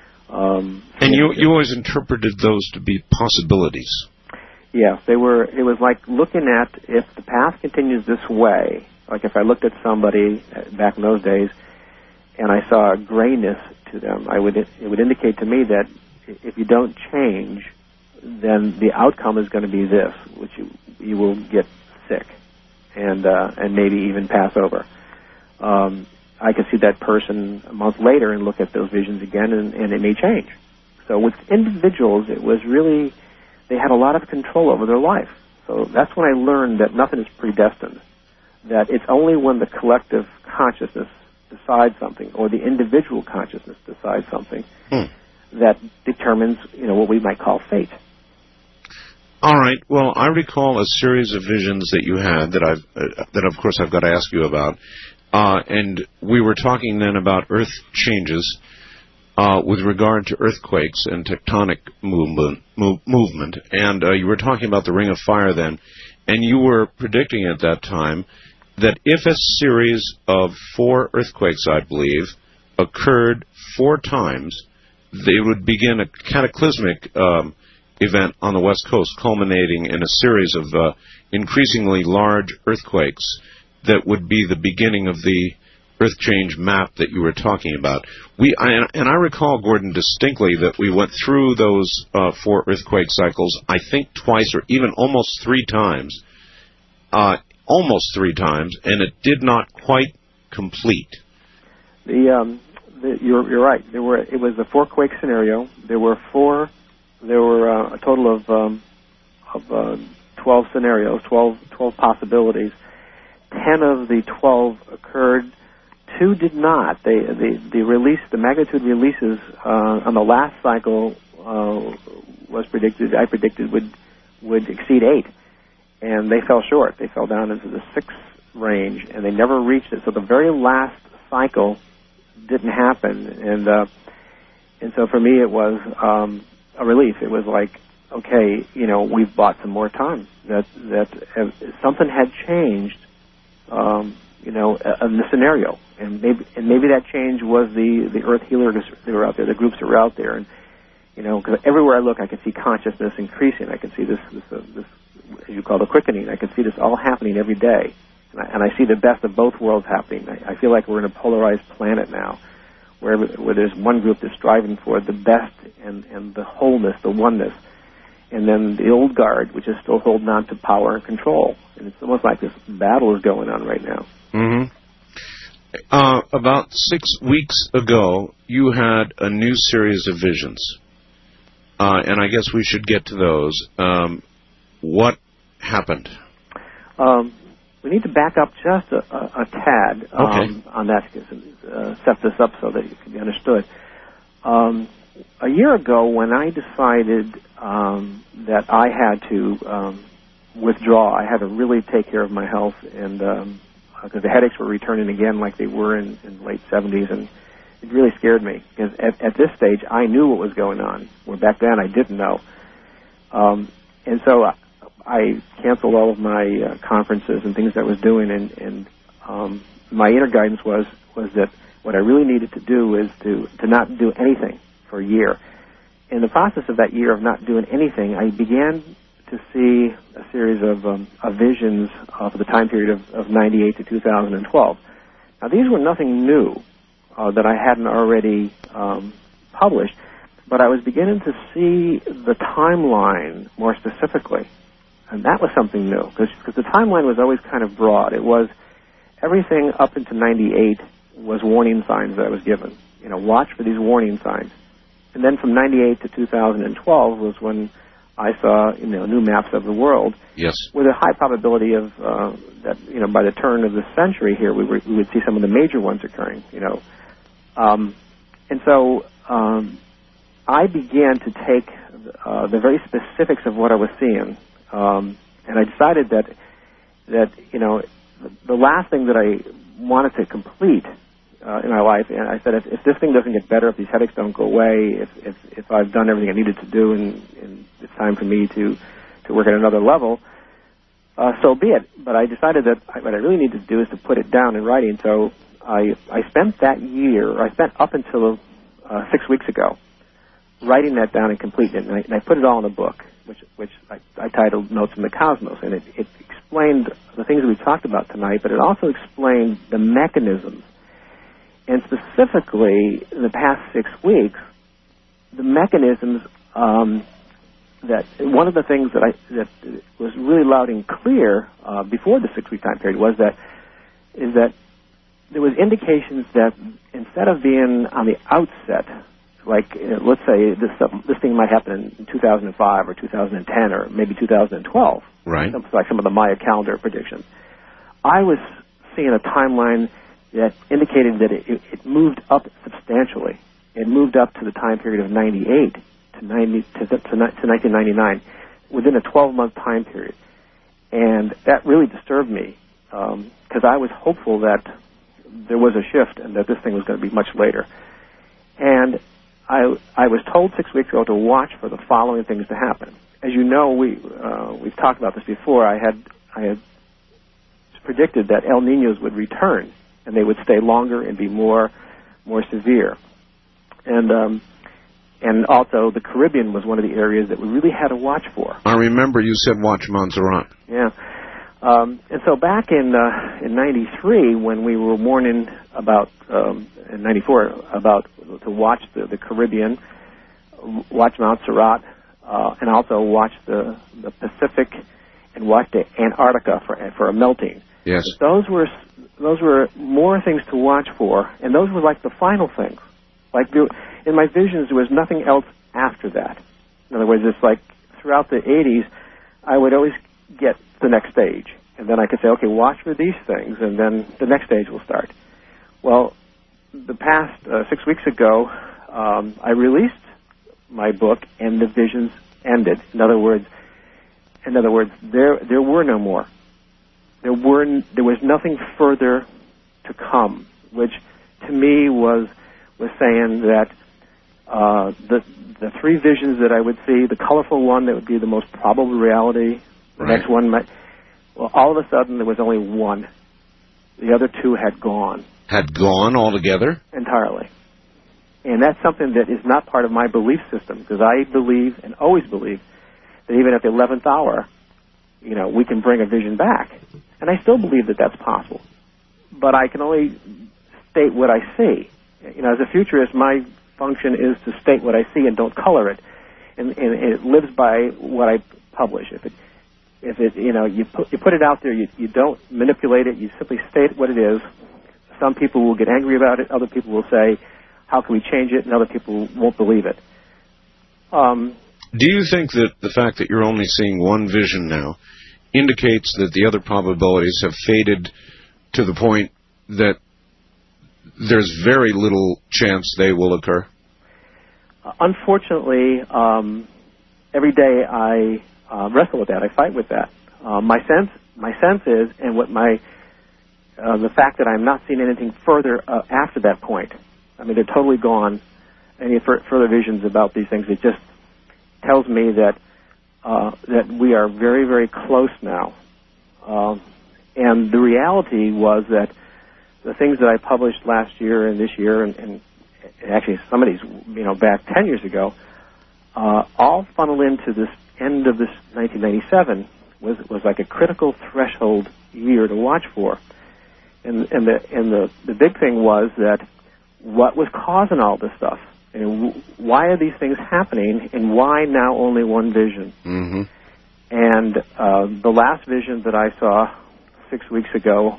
Um, and you you always interpreted those to be possibilities. Yeah, they were. It was like looking at, if the path continues this way, like if I looked at somebody back in those days and I saw a grayness to them, I would it would indicate to me that if you don't change, then the outcome is going to be this, which you you will get sick and uh, and maybe even pass over. Um, I could see that person a month later and look at those visions again, and, and it may change. So with individuals, it was really, they had a lot of control over their life. So that's when I learned that nothing is predestined, that it's only when the collective consciousness decides something, or the individual consciousness decides something, hmm. that determines, you know, what we might call fate. All right. Well, I recall a series of visions that you had that I've, uh, that of course I've got to ask you about. Uh, and we were talking then about Earth changes uh, with regard to earthquakes and tectonic movement. Move, movement. And uh, you were talking about the Ring of Fire then, and you were predicting at that time that if a series of four earthquakes, I believe, occurred four times, they would begin a cataclysmic um, event on the West Coast, culminating in a series of uh, increasingly large earthquakes that would be the beginning of the earth change map that you were talking about. We I, and I recall, Gordon, distinctly that we went through those uh, four earthquake cycles, I think twice or even almost three times, uh, almost three times, and it did not quite complete. The, um, the you're, you're right. There were it was a four quake scenario. There were four. There were uh, a total of um, of uh, twelve scenarios, twelve, twelve possibilities. Ten of the twelve occurred. Two did not. They, the, the release, the magnitude releases uh, on the last cycle uh, was predicted. I predicted would would exceed eight, and they fell short. They fell down into the six range, and they never reached it. So the very last cycle didn't happen, and uh, and so for me, it was um, a relief. It was like, okay, you know, we've bought some more time. That that uh, something had changed, um, you know, uh, in the scenario, and maybe and maybe that change was the the Earth Healers that were out there, the groups that were out there, and you know, because everywhere I look, I can see consciousness increasing. I can see this this, uh, this as you call the quickening. I can see this all happening every day, and I, and I see the best of both worlds happening. I, I feel like we're in a polarized planet now, where where there's one group that's striving for the best and and the wholeness, the oneness. And then the old guard, which is still holding on to power and control. And it's almost like this battle is going on right now. Mm-hmm. Uh, about six weeks ago, you had a new series of visions. Uh, and I guess we should get to those. Um, what happened? Um, we need to back up just a, a, a tad um, okay. on that to uh, set this up so that it can be understood. Um, a year ago, when I decided um, that I had to um, withdraw, I had to really take care of my health, and um, because the headaches were returning again like they were in, in the late seventies, and it really scared me. Because at, at this stage, I knew what was going on, where back then I didn't know. Um, and so I, I canceled all of my uh, conferences and things that I was doing, and, and um, my inner guidance was was that what I really needed to do is to, to not do anything for a year. In the process of that year of not doing anything, I began to see a series of, um, of visions of the time period of, of ninety-eight to two thousand twelve. Now, these were nothing new uh, that I hadn't already um, published, but I was beginning to see the timeline more specifically, and that was something new, because the timeline was always kind of broad. It was everything up into ninety-eight was warning signs that I was given. You know, watch for these warning signs. And then from ninety-eight to two thousand twelve was when I saw, you know, new maps of the world. Yes. With a high probability of uh, that, you know, by the turn of the century here, we, were, we would see some of the major ones occurring. You know, um, and so um, I began to take uh, the very specifics of what I was seeing, um, and I decided that that you know, the last thing that I wanted to complete Uh, in my life, and I said, if, if this thing doesn't get better, if these headaches don't go away, if if, if I've done everything I needed to do, and, and it's time for me to, to work at another level, uh, so be it. But I decided that I, what I really needed to do is to put it down in writing. So I I spent that year, I spent up until uh, six weeks ago, writing that down and completing it, and I, and I put it all in a book, which which I, I titled Notes from the Cosmos, and it, it explained the things that we talked about tonight, but it also explained the mechanisms. And specifically, in the past six weeks, the mechanisms um, that one of the things that I that was really loud and clear uh, before the six-week time period was that is that there was indications that instead of being on the outset, like uh, let's say this uh, this thing might happen in two thousand five or two thousand ten or maybe two thousand twelve, right? Like some of the Maya calendar predictions, I was seeing a timeline that indicated that it, it moved up substantially. It moved up to the time period of ninety-eight to ninety to, to, to nineteen ninety-nine within a twelve-month time period, and that really disturbed me because um, I was hopeful that there was a shift and that this thing was going to be much later. And I I was told six weeks ago to watch for the following things to happen. As you know, we uh, we've talked about this before. I had I had predicted that El Niños would return, and they would stay longer and be more more severe. And um, and also the Caribbean was one of the areas that we really had to watch for. I remember you said watch Montserrat. Yeah. Um, and so back in uh, in ninety-three, when we were warning about, um, in ninety-four, about to watch the, the Caribbean, watch Montserrat, uh, and also watch the, the Pacific, and watch the Antarctica for for a melting. Yes. Those were those were more things to watch for, and those were like the final things. Like there, in my visions, there was nothing else after that. In other words, it's like throughout the eighties, I would always get the next stage, and then I could say, okay, watch for these things, and then the next stage will start. Well, the past uh, six weeks ago, um, I released my book, and the visions ended. In other words, in other words, there there were no more. There were there was nothing further to come, which to me was was saying that Uh, the the three visions that I would see, the colorful one that would be the most probable reality, the Right. next one might, well, all of a sudden there was only one. The other two had gone. Had gone altogether? Entirely. And that's something that is not part of my belief system, because I believe and always believe that even at the eleventh hour, you know, we can bring a vision back. And I still believe that that's possible. But I can only state what I see. You know, as a futurist, my function is to state what I see and don't color it. And, and it lives by what I publish. If it, if it, you know, you put, you put it out there, you, you don't manipulate it, you simply state what it is. Some people will get angry about it, other people will say, how can we change it, and other people won't believe it. Um, Do you think that the fact that you're only seeing one vision now indicates that the other probabilities have faded to the point that there's very little chance they will occur? Unfortunately, um, every day I uh, wrestle with that. I fight with that. Uh, my sense, my sense is, and what my uh, the fact that I'm not seeing anything further uh, after that point. I mean, they're totally gone. Any f- further visions about these things? It just tells me that uh, that we are very, very close now. Uh, and the reality was that the things that I published last year and this year, and, and actually some of these, you know, back ten years ago, uh, all funnel into this end of this nineteen ninety-seven was was like a critical threshold year to watch for. And and the and the the big thing was that what was causing all this stuff, and why are these things happening, and why now only one vision? Mm-hmm. And uh, the last vision that I saw six weeks ago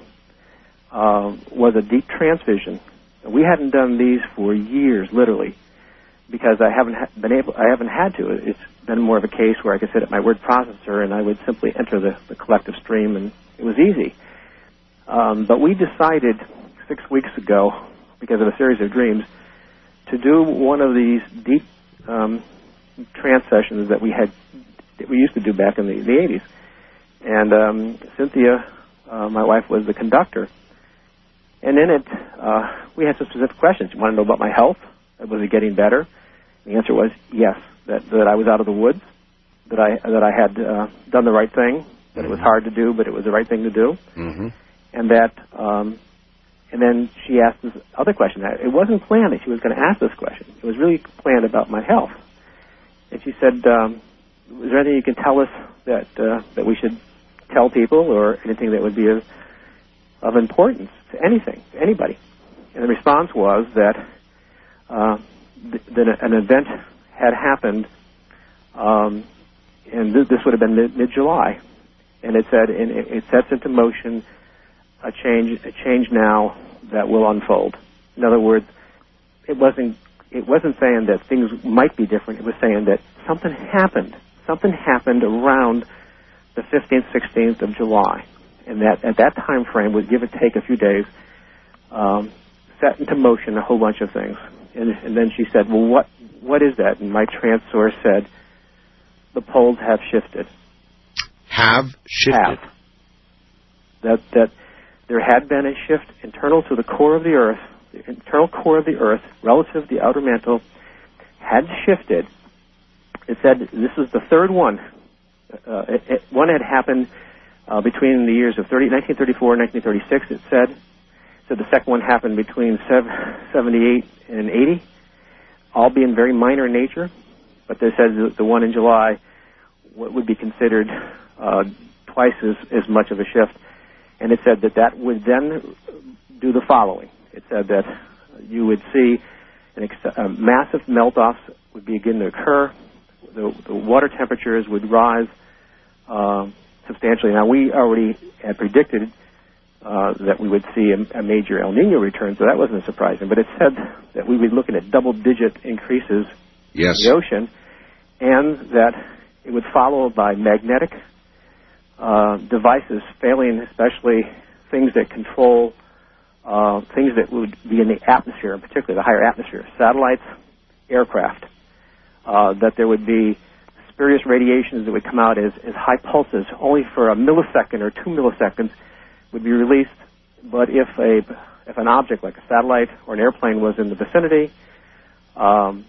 uh, was a deep trance vision. We hadn't done these for years, literally, because I haven't ha- been able. I haven't had to. It's been more of a case where I could sit at my word processor and I would simply enter the, the collective stream, and it was easy. Um, but we decided six weeks ago, because of a series of dreams, to do one of these deep um, trance sessions that we had, that we used to do back in the, the eighties. And um, Cynthia, uh, my wife, was the conductor. And in it, uh, we had some specific questions. You want to know about my health? Was it getting better? The answer was yes, that, that I was out of the woods, that I that I had uh, done the right thing, that it was hard to do, but it was the right thing to do. Mm-hmm. And that, um, and then she asked this other question. It wasn't planned that she was going to ask this question. It was really planned about my health. And she said, um, "Is there anything you can tell us that uh, that we should tell people, or anything that would be of, of importance to anything, to anybody?" And the response was that uh, th- that an event had happened, um, and th- this would have been mid- mid-July, and it said, and it, it sets into motion a change, a change now that will unfold. In other words, it wasn't it wasn't saying that things might be different. It was saying that something happened. Something happened around the fifteenth, sixteenth of July, and that at that time frame would give or take a few days, um, set into motion a whole bunch of things. And, and then she said, "Well, what what is that?" And my trance source said, "The poles have shifted." Have shifted. Have. That that. There had been a shift internal to the core of the Earth, the internal core of the Earth, relative to the outer mantle, had shifted. It said this was the third one. Uh, it, it, one had happened uh, between the years of thirty, nineteen thirty-four and nineteen thirty-six, it said. So the second one happened between seventy-eight and eighty, all being very minor in nature. But they said the, the one in July what would be considered uh, twice as, as much of a shift. And it said that that would then do the following. It said that you would see an ex- uh, massive melt-offs would begin to occur. The, the water temperatures would rise uh, substantially. Now, we already had predicted uh, that we would see a, a major El Nino return, so that wasn't surprising. But it said that we would be looking at double-digit increases yes. in the ocean, and that it would follow by magnetic Uh, devices failing, especially things that control uh, things that would be in the atmosphere, in particular the higher atmosphere, satellites, aircraft, uh, that there would be spurious radiations that would come out as, as high pulses, only for a millisecond or two milliseconds would be released. But if a if an object like a satellite or an airplane was in the vicinity, um,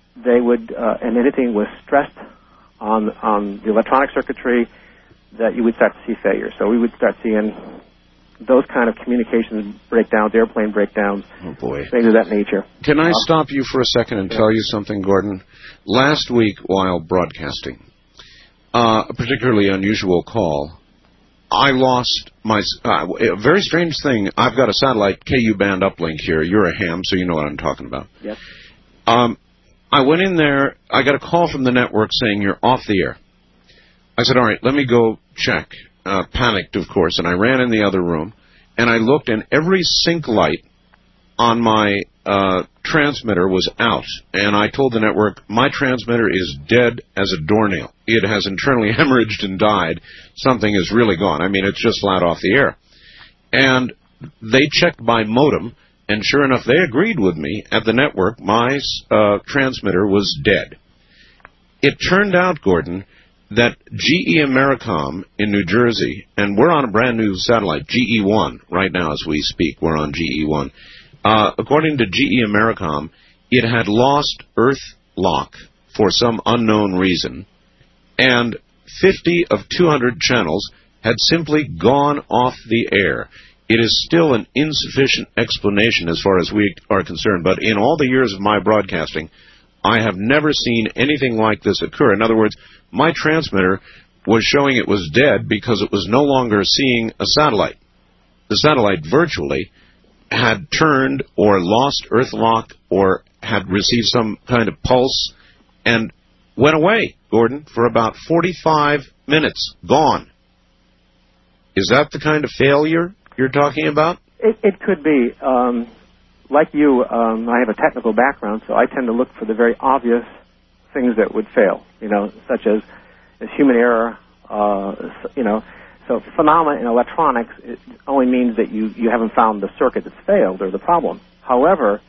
they would, uh, and anything was stressed on on the electronic circuitry, that you would start to see failure. So we would start seeing those kind of communications breakdowns, airplane breakdowns, oh boy, things of that nature. Can I stop you for a second and yeah. tell you something, Gordon? Last week, while broadcasting, uh, a particularly unusual call, I lost my, uh, a very strange thing. I've got a satellite K U band uplink here. You're a ham, so you know what I'm talking about. Yes. Um, I went in there. I got a call from the network saying you're off the air. I said, all right, let me go check. Uh, panicked, of course, and I ran in the other room, and I looked, and every sync light on my uh, transmitter was out. And I told the network, my transmitter is dead as a doornail. It has internally hemorrhaged and died. Something is really gone. I mean, it's just flat off the air. And they checked my modem, and sure enough, they agreed with me at the network. My uh, transmitter was dead. It turned out, Gordon, that G E Americom in New Jersey, and we're on a brand new satellite, G E one, right now as we speak. We're on G E one. Uh, according to G E Americom, it had lost Earth lock for some unknown reason, and fifty of two hundred channels had simply gone off the air. It is still an insufficient explanation as far as we are concerned, but in all the years of my broadcasting, I have never seen anything like this occur. In other words, my transmitter was showing it was dead because it was no longer seeing a satellite. The satellite virtually had turned or lost Earth lock or had received some kind of pulse and went away, Gordon, for about forty-five minutes. Gone. Is that the kind of failure you're talking about? It, it could be. Um, like you, um, I have a technical background, so I tend to look for the very obvious things that would fail, you know, such as, as human error, uh, you know. So phenomena in electronics, it only means that you, you haven't found the circuit that's failed or the problem. However,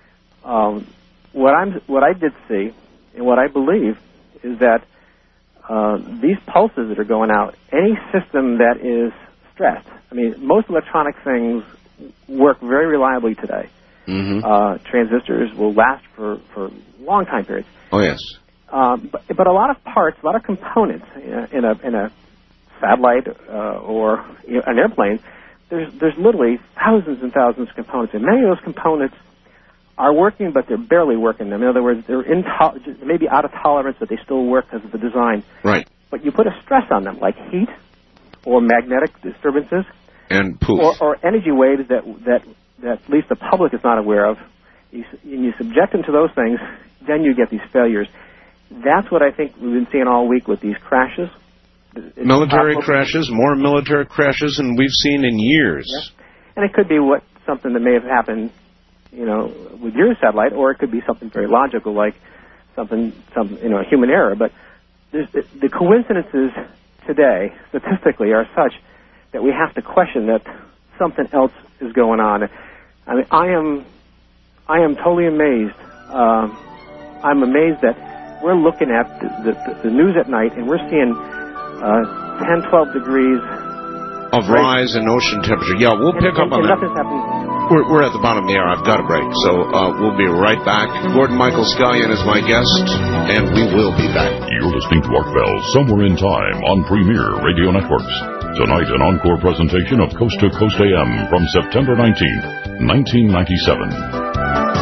um, what I'm what I did see and what I believe is that uh, these pulses that are going out, any system that is stressed, I mean, most electronic things work very reliably today. Mm-hmm. Uh, transistors will last for, for long time periods. Oh, yes. Um, but, but a lot of parts, a lot of components in a, in a satellite uh, or you know, an airplane, there's, there's literally thousands and thousands of components. And many of those components are working, but they're barely working. In other words, they're into- maybe out of tolerance, but they still work because of the design. Right. But you put a stress on them, like heat or magnetic disturbances. And poof. Or, or energy waves that, that, that at least the public is not aware of. You, you subject them to those things, then you get these failures. That's what I think we've been seeing all week with these crashes. It's military possible. crashes, more military crashes than we've seen in years. Yeah. And it could be what something that may have happened, you know, with your satellite, or it could be something very logical, like something, some, you know, human error. But there's, the, the coincidences today, statistically, are such that we have to question that something else is going on. I mean, I am, I am totally amazed. Um, I'm amazed that we're looking at the, the, the news at night and we're seeing uh, ten, twelve degrees of rise in ocean temperature. Yeah, we'll and, pick and, up on and that. Nothing's happening. We're, we're at the bottom of the hour. I've got a break, so uh, we'll be right back. Gordon Michael Scallion is my guest, and we will be back. You're listening to Art Bell, Somewhere in Time on Premier Radio Networks. Tonight, an encore presentation of Coast to Coast A M from September nineteenth, nineteen ninety-seven.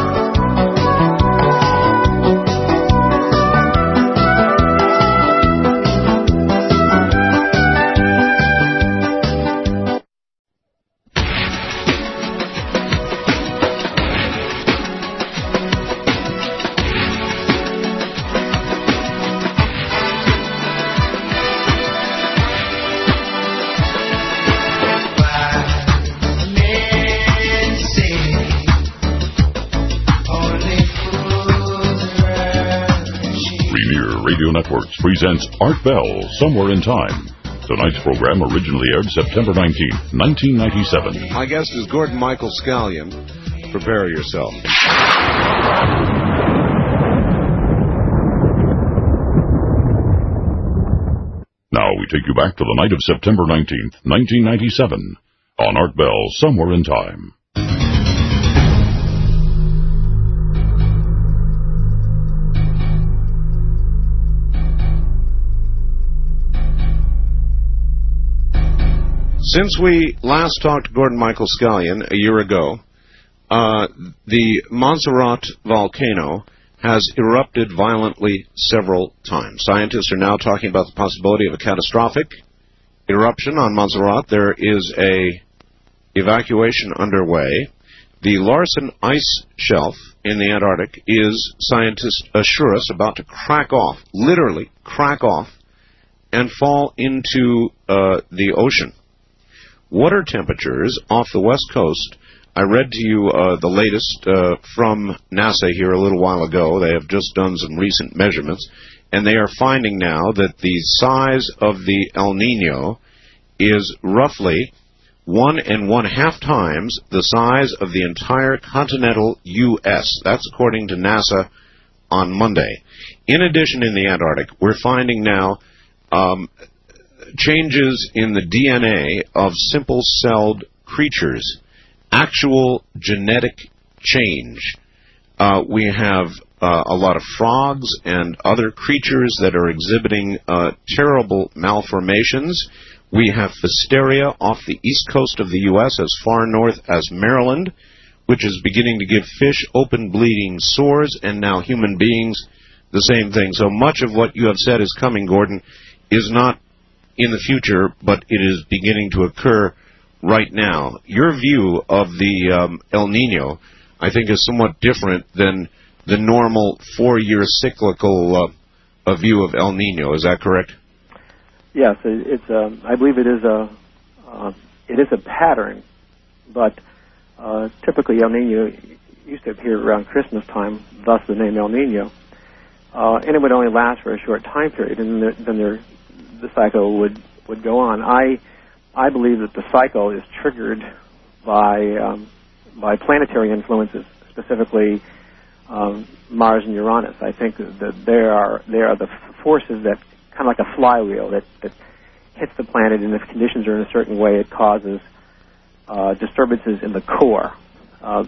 Networks presents Art Bell, Somewhere in Time. Tonight's program originally aired September nineteenth, nineteen ninety-seven. My guest is Gordon Michael Scallion. Prepare yourself. Now we take you back to the night of September nineteenth, nineteen ninety-seven, on Art Bell, Somewhere in Time. Since we last talked to Gordon Michael Scallion a year ago, uh, the Montserrat volcano has erupted violently several times. Scientists are now talking about the possibility of a catastrophic eruption on Montserrat. There is a evacuation underway. The Larsen ice shelf in the Antarctic is, scientists assure us, about to crack off, literally crack off, and fall into uh, the ocean. Water temperatures off the west coast, I read to you uh, the latest uh, from NASA here a little while ago. They have just done some recent measurements, and they are finding now that the size of the El Nino is roughly one and one half times the size of the entire continental U S That's according to NASA on Monday. In addition, in the Antarctic, we're finding now um, changes in the D N A of simple-celled creatures, actual genetic change. Uh, we have uh, a lot of frogs and other creatures that are exhibiting uh, terrible malformations. We have Pfisteria off the east coast of the U S as far north as Maryland, which is beginning to give fish open bleeding sores, and now human beings the same thing. So much of what you have said is coming, Gordon, is not in the future, but it is beginning to occur right now. Your view of the um, El Nino, I think, is somewhat different than the normal four-year cyclical uh, view of El Nino. Is that correct? Yes, it, it's. Um, I believe it is a. Uh, it is a pattern, but uh, typically El Nino used to appear around Christmas time, thus the name El Nino, uh, and it would only last for a short time period, and then, then there, the cycle would would go on. I. I believe that the cycle is triggered by um, by planetary influences, specifically um, Mars and Uranus. I think that they are they are the forces that, kind of like a flywheel, that, that hits the planet, and if conditions are in a certain way, it causes uh, disturbances in the core. Uh,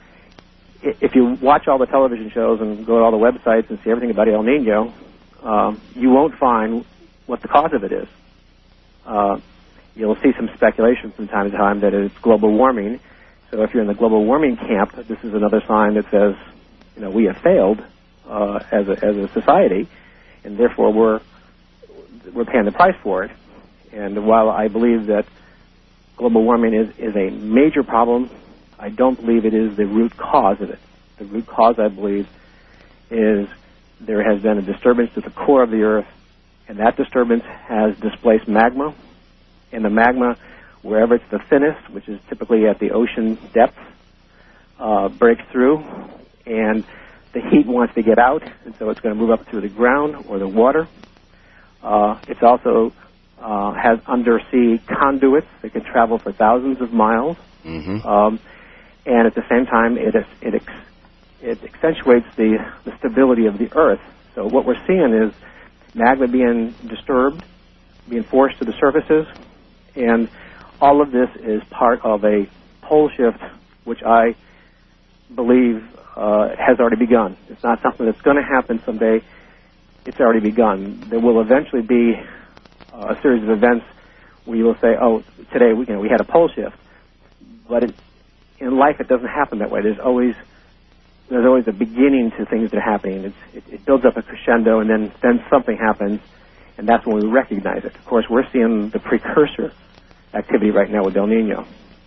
if you watch all the television shows and go to all the websites and see everything about El Nino, um, you won't find what the cause of it is. Uh, You'll see some speculation from time to time that it's global warming. So if you're in the global warming camp, this is another sign that says, you know, we have failed uh, as a as a society, and therefore we're we're paying the price for it. And while I believe that global warming is, is a major problem, I don't believe it is the root cause of it. The root cause, I believe, is there has been a disturbance to the core of the Earth, and that disturbance has displaced magma. And the magma, wherever it's the thinnest, which is typically at the ocean depth, uh, breaks through, and the heat wants to get out, and so it's going to move up through the ground or the water. Uh, it's also uh, has undersea conduits that can travel for thousands of miles, mm-hmm. um, and at the same time, it is, it ex- it accentuates the, the stability of the Earth. So what we're seeing is magma being disturbed, being forced to the surfaces. And all of this is part of a pole shift, which I believe uh, has already begun. It's not something that's going to happen someday. It's already begun. There will eventually be uh, a series of events where you will say, oh, today we, you know, we had a pole shift. But it, in life, it doesn't happen that way. There's always there's always a beginning to things that are happening. It's, it, it builds up a crescendo, and then, then something happens. And that's when we recognize it. Of course, we're seeing the precursor activity right now with El Nino.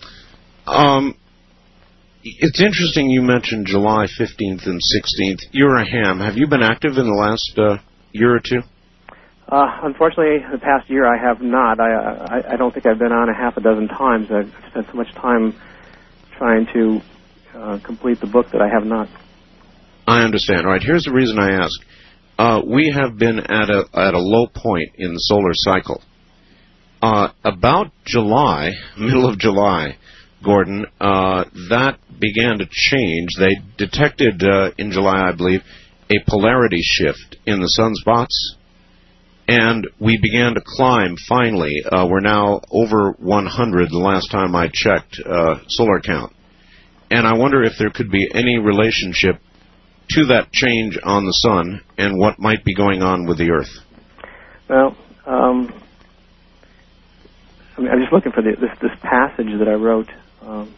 Um, it's interesting you mentioned July fifteenth and sixteenth. You're a ham. Have you been active in the last uh, year or two? Uh, unfortunately, the past year I have not. I, I I don't think I've been on a half a dozen times. I've spent so much time trying to uh, complete the book that I have not. I understand. All right, here's the reason I ask. Uh, we have been at a at a low point in the solar cycle. Uh, about July, middle of July, Gordon, uh, that began to change. They detected uh, in July, I believe, a polarity shift in the sunspots, and we began to climb finally. Uh, we're now over one hundred the last time I checked uh, solar count. And I wonder if there could be any relationship to that change on the sun and what might be going on with the Earth. Well, um, I mean, I'm just looking for the, this this passage that I wrote. Um,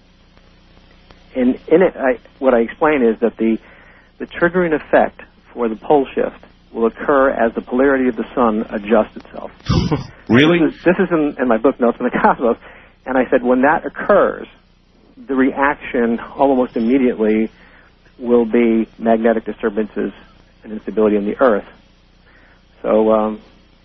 and in it, I, what I explain is that the the triggering effect for the pole shift will occur as the polarity of the sun adjusts itself. Really? This is, this is in, in my book, Notes on the Cosmos. And I said, when that occurs, the reaction almost immediately will be magnetic disturbances and instability in the Earth. So, um,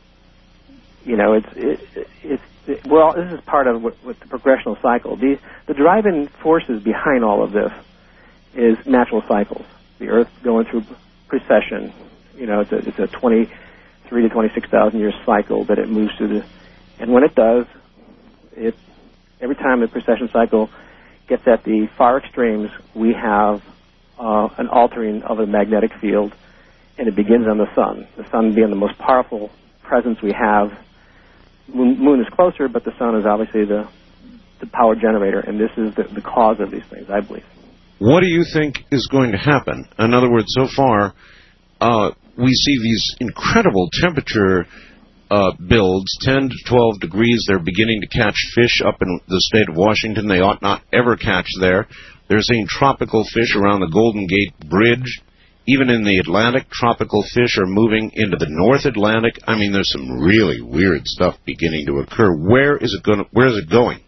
you know, it's it, it's it, we're all, this is part of what, what the progressional cycle. The the driving forces behind all of this is natural cycles. The Earth going through precession. You know, it's a, it's a twenty-three to twenty-six thousand year cycle that it moves through the, and when it does, it every time the precession cycle gets at the far extremes, we have uh, an altering of a magnetic field, and it begins on the sun. The sun being the most powerful presence we have. Moon, moon is closer, but the sun is obviously the the power generator, and this is the, the cause of these things, I believe. What do you think is going to happen? In other words, so far, uh, we see these incredible temperature uh, builds, ten to twelve degrees. They're beginning to catch fish up in the state of Washington. They ought not ever catch there. They're seeing tropical fish around the Golden Gate Bridge. Even in the Atlantic, tropical fish are moving into the North Atlantic. I mean, there's some really weird stuff beginning to occur. Where is it going? To, where is it going?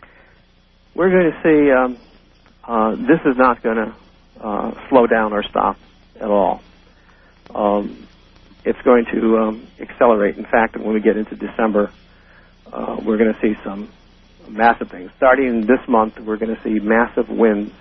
We're going to see. Um, uh, this is not going to uh, slow down or stop at all. Um, it's going to um, accelerate. In fact, when we get into December, uh, we're going to see some massive things. Starting this month, we're going to see massive winds.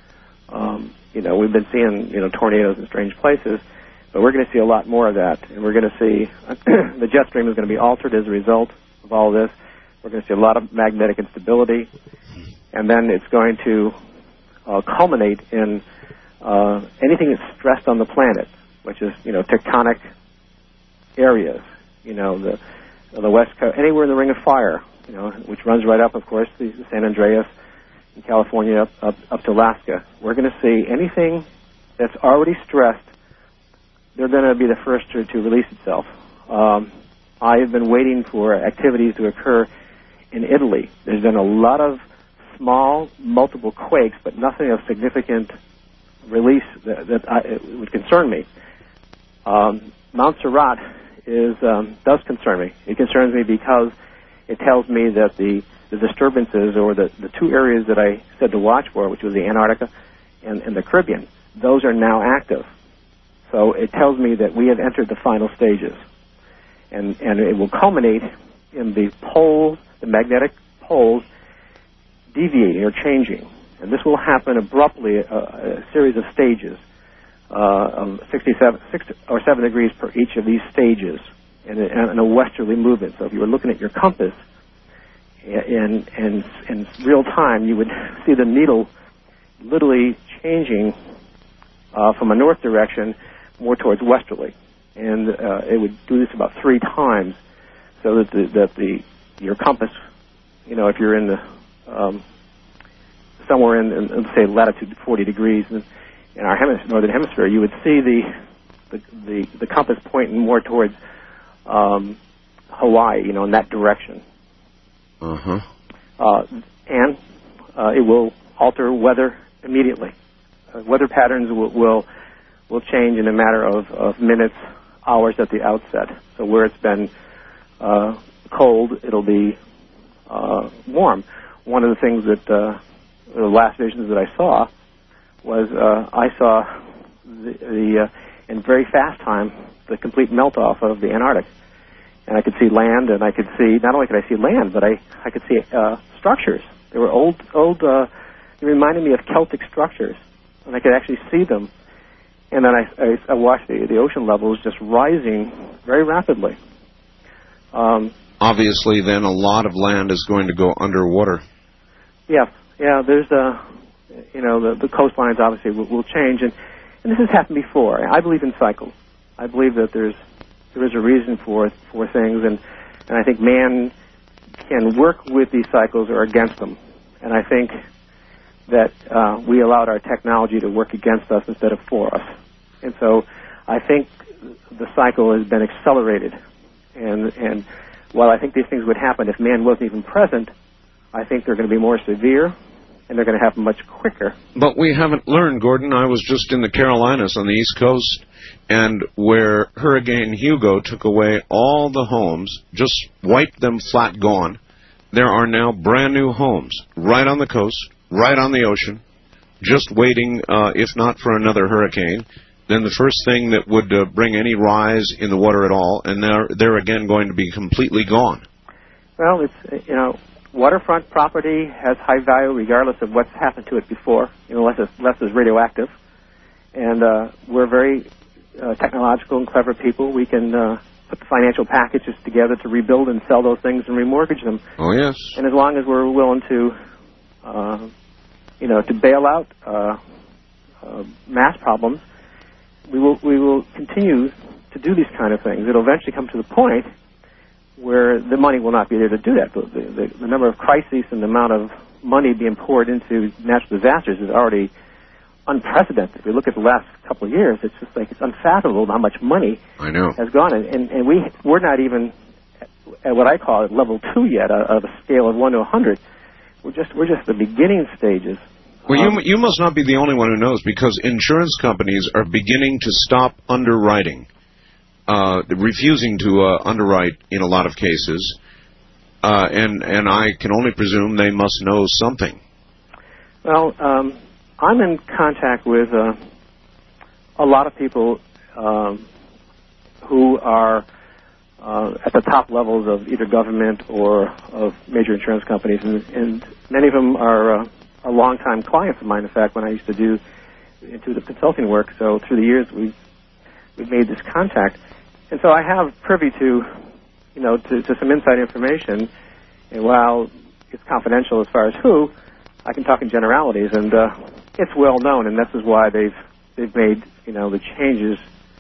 Um, you know, we've been seeing, you know, tornadoes in strange places, but we're going to see a lot more of that. And we're going to see the jet stream is going to be altered as a result of all this. We're going to see a lot of magnetic instability. And then it's going to uh, culminate in uh, anything that's stressed on the planet, which is, you know, tectonic areas, you know, the the West Coast, anywhere in the Ring of Fire, you know, which runs right up, of course, the San Andreas in California up, up, up to Alaska. We're going to see anything that's already stressed, they're going to be the first to, to release itself. Um, I have been waiting for activities to occur in Italy. There's been a lot of small, multiple quakes, but nothing of significant release that, that I, it would concern me. Um, Montserrat is um, does concern me. It concerns me because it tells me that the, the disturbances, or the, the two areas that I said to watch for, which was the Antarctica and, and the Caribbean, those are now active. So it tells me that we have entered the final stages. And, and it will culminate in the poles, the magnetic poles, deviating or changing. And this will happen abruptly, a, a series of stages, uh, of sixty-seven, six or seven degrees per each of these stages, in a, in a westerly movement. So if you were looking at your compass in, in, in real time, you would see the needle literally changing uh, from a north direction more towards westerly. And uh, it would do this about three times, so that the, that the your compass, you know, if you're in the um, somewhere in, in, say, latitude forty degrees in, in our hemis- northern hemisphere, you would see the the, the, the compass pointing more towards um, Hawaii, you know, in that direction. Uh-huh. Uh, and uh, it will alter weather immediately. Uh, weather patterns will, will will change in a matter of, of minutes, hours at the outset. So where it's been uh, cold, it'll be uh, warm. One of the things that uh, the last visions that I saw was uh, I saw the, the uh, in very fast time the complete melt off of the Antarctic, and I could see land, and I could see not only could I see land, but I I could see uh, structures. They were old old. Uh, they reminded me of Celtic structures, and I could actually see them. And then I, I, I watched the, the ocean levels just rising very rapidly. Um, Obviously, then a lot of land is going to go underwater. Yeah, yeah. There's a, you know, the, the coastlines obviously will, will change, and, and this has happened before. I believe in cycles. I believe that there's there is a reason for for things, and and I think man can work with these cycles or against them. And I think that uh, we allowed our technology to work against us instead of for us. And so I think the cycle has been accelerated, and and while I think these things would happen if man wasn't even present, I think they're going to be more severe, and they're going to happen much quicker. But we haven't learned, Gordon. I was just in the Carolinas on the East Coast, and where Hurricane Hugo took away all the homes, just wiped them flat gone, there are now brand new homes right on the coast, right on the ocean, just waiting, uh, if not for another hurricane, then the first thing that would uh, bring any rise in the water at all, and they're, they're again going to be completely gone. Well, it's, you know, waterfront property has high value regardless of what's happened to it before, you know, unless it's, unless it's radioactive. And uh, we're very uh, technological and clever people. We can uh, put the financial packages together to rebuild and sell those things and remortgage them. Oh, yes. And as long as we're willing to, uh, you know, to bail out uh, uh, mass problems, we will we will continue to do these kind of things. It'll eventually come to the point where the money will not be there to do that. The, the, the number of crises and the amount of money being poured into natural disasters is already unprecedented. If you look at the last couple of years, it's just like it's unfathomable how much money I know. has gone. And, and, and we, we're not even at what I call at level two yet, of a scale of one to a hundred. We're just, we're just the beginning stages. Well, um, you, you must not be the only one who knows, because insurance companies are beginning to stop underwriting. Uh, refusing to uh, underwrite in a lot of cases, uh, and and I can only presume they must know something. Well, um, I'm in contact with uh, a lot of people um, who are uh, at the top levels of either government or of major insurance companies, and, and many of them are, uh, are longtime clients of mine. In fact, when I used to do intuitive consulting work, so through the years we've we've made this contact. And so I have privy to, you know, to, to some inside information, and while it's confidential as far as who, I can talk in generalities, and uh, it's well known, and this is why they've they've made, you know, the changes.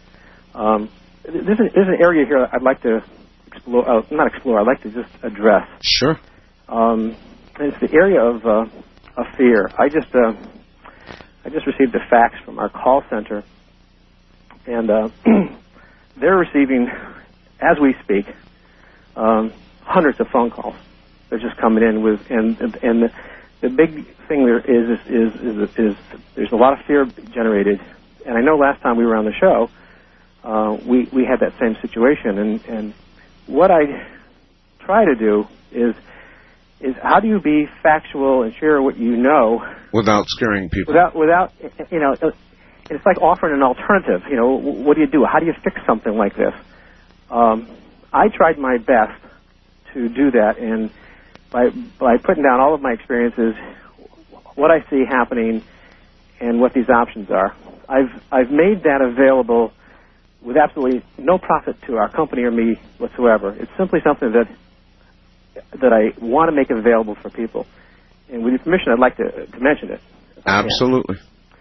Um, there's, an, there's an area here I'd like to explore, uh, not explore, I'd like to just address. Sure. Um, and it's the area of uh, of fear. I just uh, I just received a fax from our call center, and uh, they're receiving, as we speak, um, hundreds of phone calls. They're just coming in with, and and, and the, the big thing there is is, is is is there's a lot of fear generated. And I know last time we were on the show, uh, we we had that same situation. And and what I try to do is is how do you be factual and share what you know without scaring people? Without without you know. It's like offering an alternative. You know, what do you do? How do you fix something like this? Um, I tried my best to do that, and by by putting down all of my experiences, what I see happening, and what these options are. I've I've made that available with absolutely no profit to our company or me whatsoever. It's simply something that that I want to make available for people. And with your permission, I'd like to to mention it. Absolutely.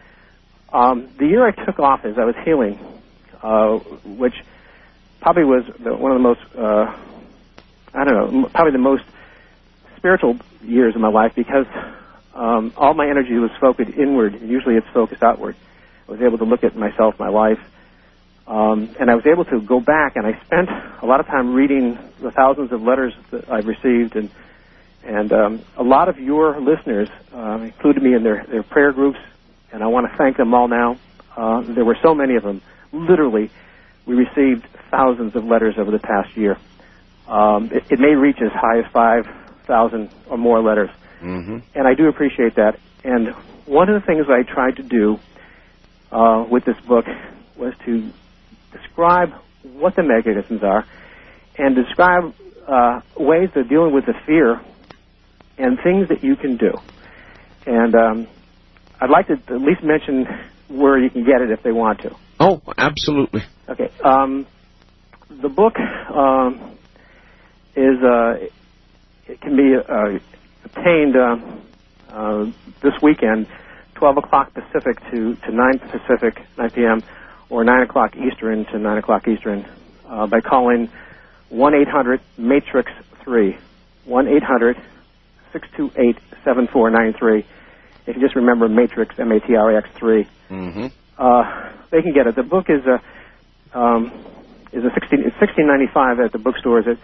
Um, the year I took office, I was healing, uh, which probably was the, one of the most, uh, I don't know, probably the most spiritual years of my life, because um, all my energy was focused inward, and usually it's focused outward. I was able to look at myself, my life, um, and I was able to go back, and I spent a lot of time reading the thousands of letters that I've received, and and um, a lot of your listeners uh, included me in their, their prayer groups. And I want to thank them all now. Uh, there were so many of them. Literally, we received thousands of letters over the past year. Um, it, it may reach as high as five thousand or more letters. Mm-hmm. And I do appreciate that. And one of the things I tried to do uh, with this book was to describe what the mechanisms are and describe uh, ways of dealing with the fear and things that you can do. And um, I'd like to at least mention where you can get it if they want to. Oh, absolutely. Okay. Um, the book um, is uh, it can be uh, obtained uh, uh, this weekend, twelve o'clock Pacific to, to nine Pacific, nine p.m., or nine o'clock Eastern to nine o'clock Eastern, uh, by calling one eight hundred matrix three, one eight hundred six two eight seven four nine three. If you just remember Matrix, M A T R I X three, mm-hmm. uh, they can get it. The book is a um, is a sixteen it's sixteen ninety five at the bookstores. It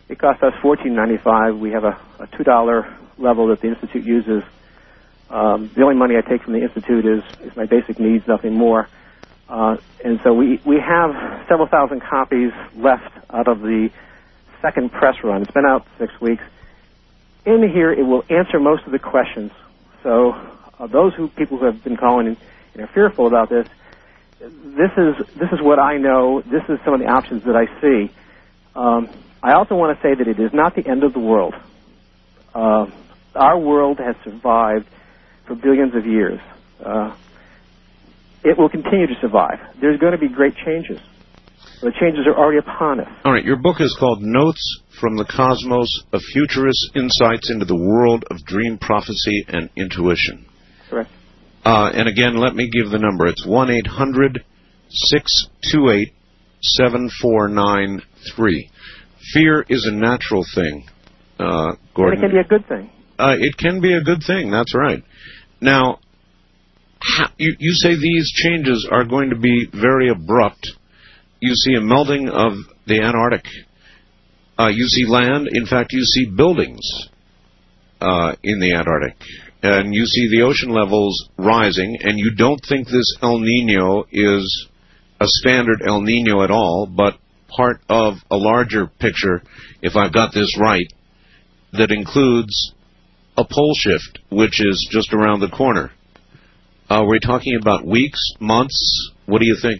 It costs us fourteen ninety-five. We have a, a two dollar level that the Institute uses. Um, the only money I take from the Institute is, is my basic needs, nothing more. Uh, and so we, we have several thousand copies left out of the second press run. It's been out six weeks. In here, it will answer most of the questions. So uh, those who people who have been calling and, and are fearful about this, this is this is what I know. This is some of the options that I see. Um, I also want to say that it is not the end of the world. Uh, our world has survived for billions of years. Uh, it will continue to survive. There's going to be great changes. The changes are already upon us. All right, your book is called Notes from the Cosmos, A Futurist Insights into the World of Dream Prophecy and Intuition. Correct. Uh, and again, let me give the number. It's one eight hundred six two eight seven four nine three. Fear is a natural thing, uh, Gordon. And it can be a good thing. Uh, it can be a good thing, that's right. Now, how, you, you say these changes are going to be very abrupt. You see a melting of the Antarctic. Uh, you see land. In fact, you see buildings uh, in the Antarctic. And you see the ocean levels rising, and you don't think this El Nino is a standard El Nino at all, but part of a larger picture, if I've got this right, that includes a pole shift, which is just around the corner. Uh, we're talking about weeks, months. What do you think?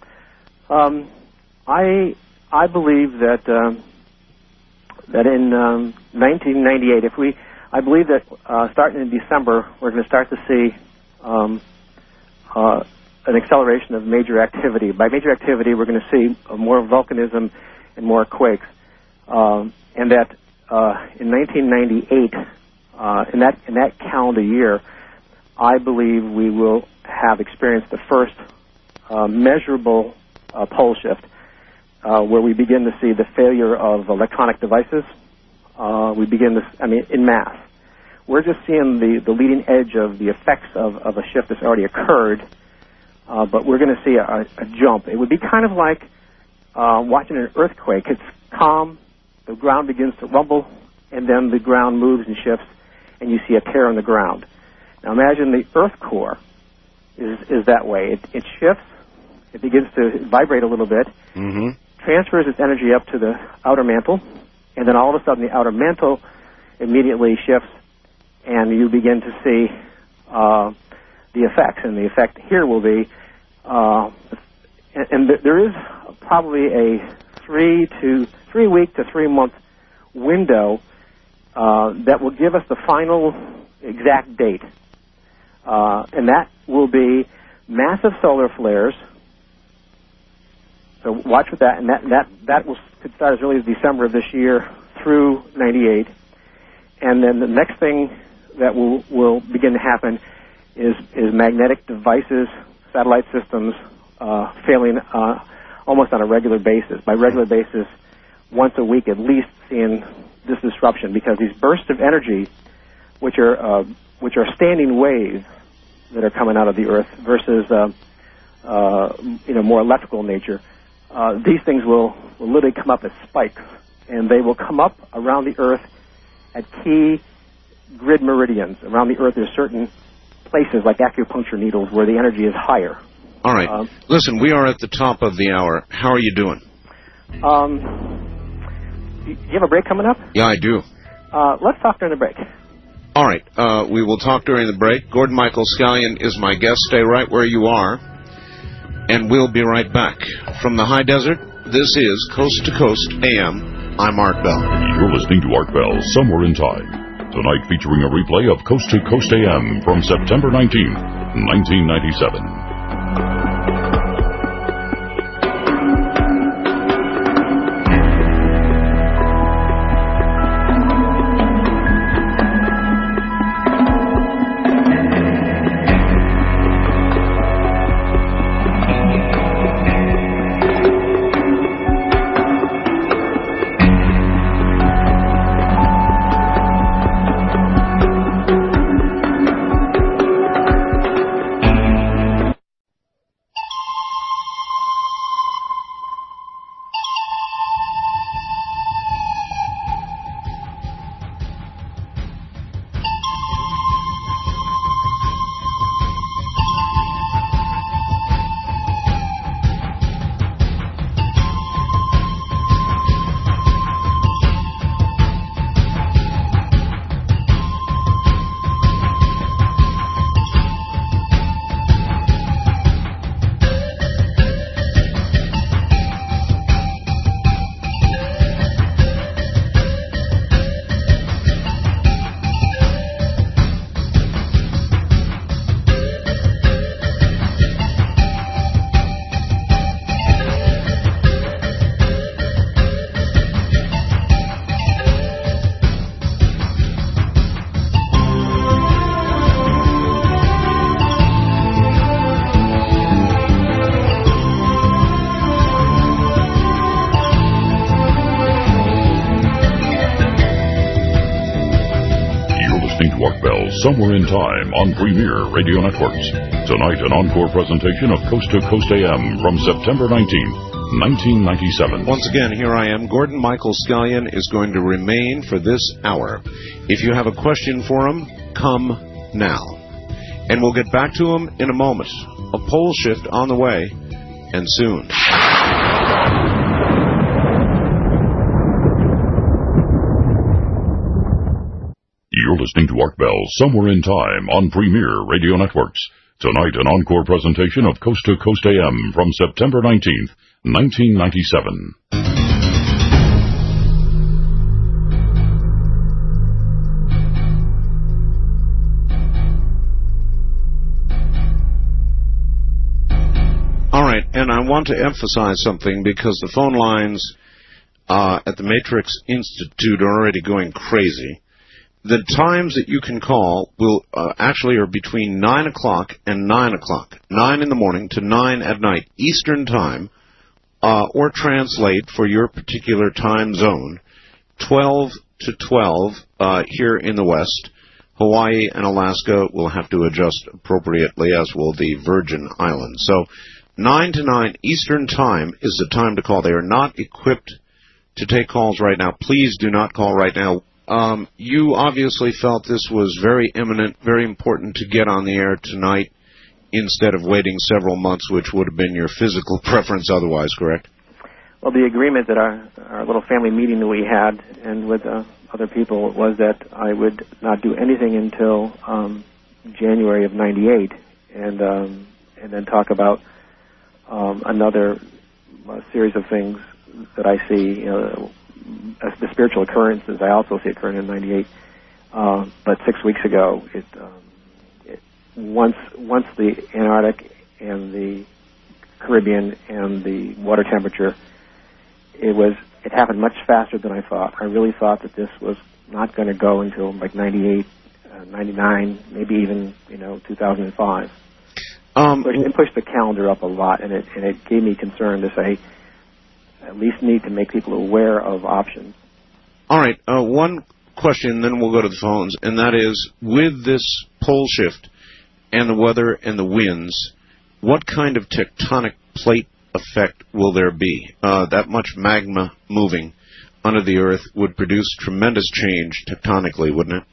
Um, I I believe that um, that in um, nineteen ninety-eight, if we, I believe that uh, starting in December, we're going to start to see um, uh, an acceleration of major activity. By major activity, we're going to see uh, more volcanism and more quakes, um, and that uh, in nineteen ninety-eight. Uh, in that in that calendar year, I believe we will have experienced the first uh, measurable uh, pole shift, uh, where we begin to see the failure of electronic devices. Uh, we begin to, I mean, in mass. We're just seeing the, the leading edge of the effects of, of a shift that's already occurred, uh, but we're going to see a, a jump. It would be kind of like uh, watching an earthquake. It's calm, the ground begins to rumble, and then the ground moves and shifts, and you see a tear in the ground. Now imagine the Earth core is is that way. It, it shifts, it begins to vibrate a little bit, mm-hmm. transfers its energy up to the outer mantle, and then all of a sudden the outer mantle immediately shifts, and you begin to see uh, the effects. And the effect here will be, uh, and, and th- there is probably a three to three week to three month window Uh, that will give us the final exact date. Uh, and that will be massive solar flares. So watch for that. And that, that, that will could start as early as December of this year through ninety-eight. And then the next thing that will, will begin to happen is, is magnetic devices, satellite systems, uh, failing uh, almost on a regular basis. By regular basis, once a week at least, seeing this disruption, because these bursts of energy, which are uh, which are standing waves that are coming out of the Earth versus uh, uh, you know more electrical nature, uh, these things will, will literally come up as spikes, and they will come up around the Earth at key grid meridians. Around the Earth, there's certain places like acupuncture needles where the energy is higher. All right. Um, Listen, we are at the top of the hour. How are you doing? Um. Do you have a break coming up? Yeah, I do. Uh, let's talk during the break. All right. Uh, we will talk during the break. Gordon Michael Scallion is my guest. Stay right where you are, and we'll be right back. From the high desert, this is Coast to Coast A M. I'm Art Bell. You're listening to Art Bell, Somewhere in Time. Tonight featuring a replay of Coast to Coast A M from September nineteenth, nineteen ninety-seven. Somewhere in Time on Premier Radio Networks. Tonight, an encore presentation of Coast to Coast A M from September nineteenth, nineteen ninety-seven. Once again, here I am. Gordon Michael Scallion is going to remain for this hour. If you have a question for him, come now. And we'll get back to him in a moment. A pole shift on the way, and soon. You're listening to Art Bell, Somewhere in Time on Premier Radio Networks. Tonight, an encore presentation of Coast to Coast A M from September nineteenth, nineteen ninety-seven. All right, and I want to emphasize something because the phone lines uh, at the Matrix Institute are already going crazy. The times that you can call will uh, actually are between nine o'clock and nine o'clock, nine in the morning to nine at night, Eastern Time, uh, or translate for your particular time zone, twelve to twelve uh, here in the West. Hawaii and Alaska will have to adjust appropriately, as will the Virgin Islands. So nine to nine Eastern Time is the time to call. They are not equipped to take calls right now. Please do not call right now. Um, you obviously felt this was very imminent, very important to get on the air tonight instead of waiting several months, which would have been your physical preference otherwise, correct? Well, the agreement that our, our little family meeting that we had and with uh, other people was that I would not do anything until um, January of ninety-eight, and um, and then talk about um, another uh, series of things that I see, you know, as the spiritual occurrences I also see occurring in ninety-eight. Uh, but six weeks ago, it, um, it once once the Antarctic and the Caribbean and the water temperature, it was it happened much faster than I thought. I really thought that this was not going to go until like ninety-eight, uh, ninety-nine, maybe even you know two thousand five. Um, it, pushed, it pushed the calendar up a lot, and it and it gave me concern to say, at least need to make people aware of options. All right, uh, one question, then we'll go to the phones, and that is, with this pole shift and the weather and the winds, what kind of tectonic plate effect will there be? Uh, that much magma moving under the Earth would produce tremendous change tectonically, wouldn't it?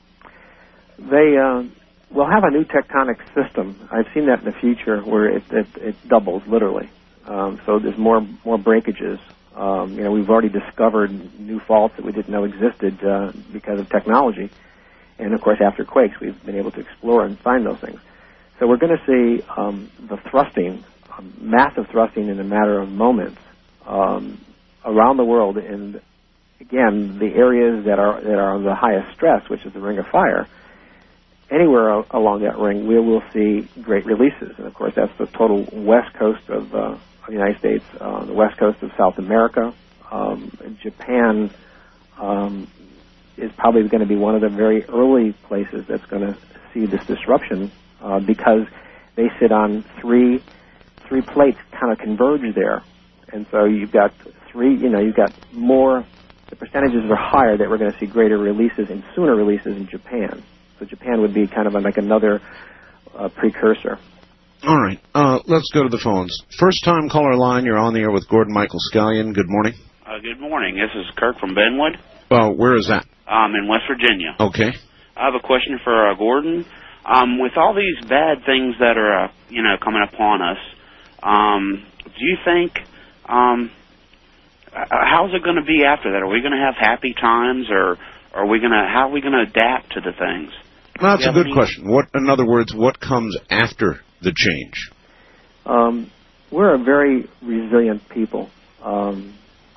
They uh, will have a new tectonic system. I've seen that in the future where it, it, it doubles, literally. Um, so there's more more breakages. Um, you know, we've already discovered new faults that we didn't know existed uh, because of technology. And, of course, after quakes, we've been able to explore and find those things. So we're going to see um, the thrusting, um, massive thrusting in a matter of moments um, around the world. And, again, the areas that are that are on the highest stress, which is the Ring of Fire, anywhere o- along that ring, we will see great releases. And, of course, that's the total west coast of uh, the United States, uh, the west coast of South America. Um, Japan um, is probably going to be one of the very early places that's going to see this disruption uh, because they sit on three three plates kind of converge there. And so you've got three, you know, you've got more, the percentages are higher that we're going to see greater releases and sooner releases in Japan. So Japan would be kind of like another uh, precursor. All right. Uh, let's go to the phones. First-time caller line, you're on the air with Gordon Michael Scallion. Good morning. Uh, good morning. This is Kirk from Benwood. Uh, where is that? Um, in West Virginia. Okay. I have a question for uh, Gordon. Um, with all these bad things that are, uh, you know, coming upon us, um, do you think, um, how's it going to be after that? Are we going to have happy times, or are we going to, how are we going to adapt to the things? Well, that's a good any... question. What, in other words, what comes after the change? Um, we're a very resilient people. Um,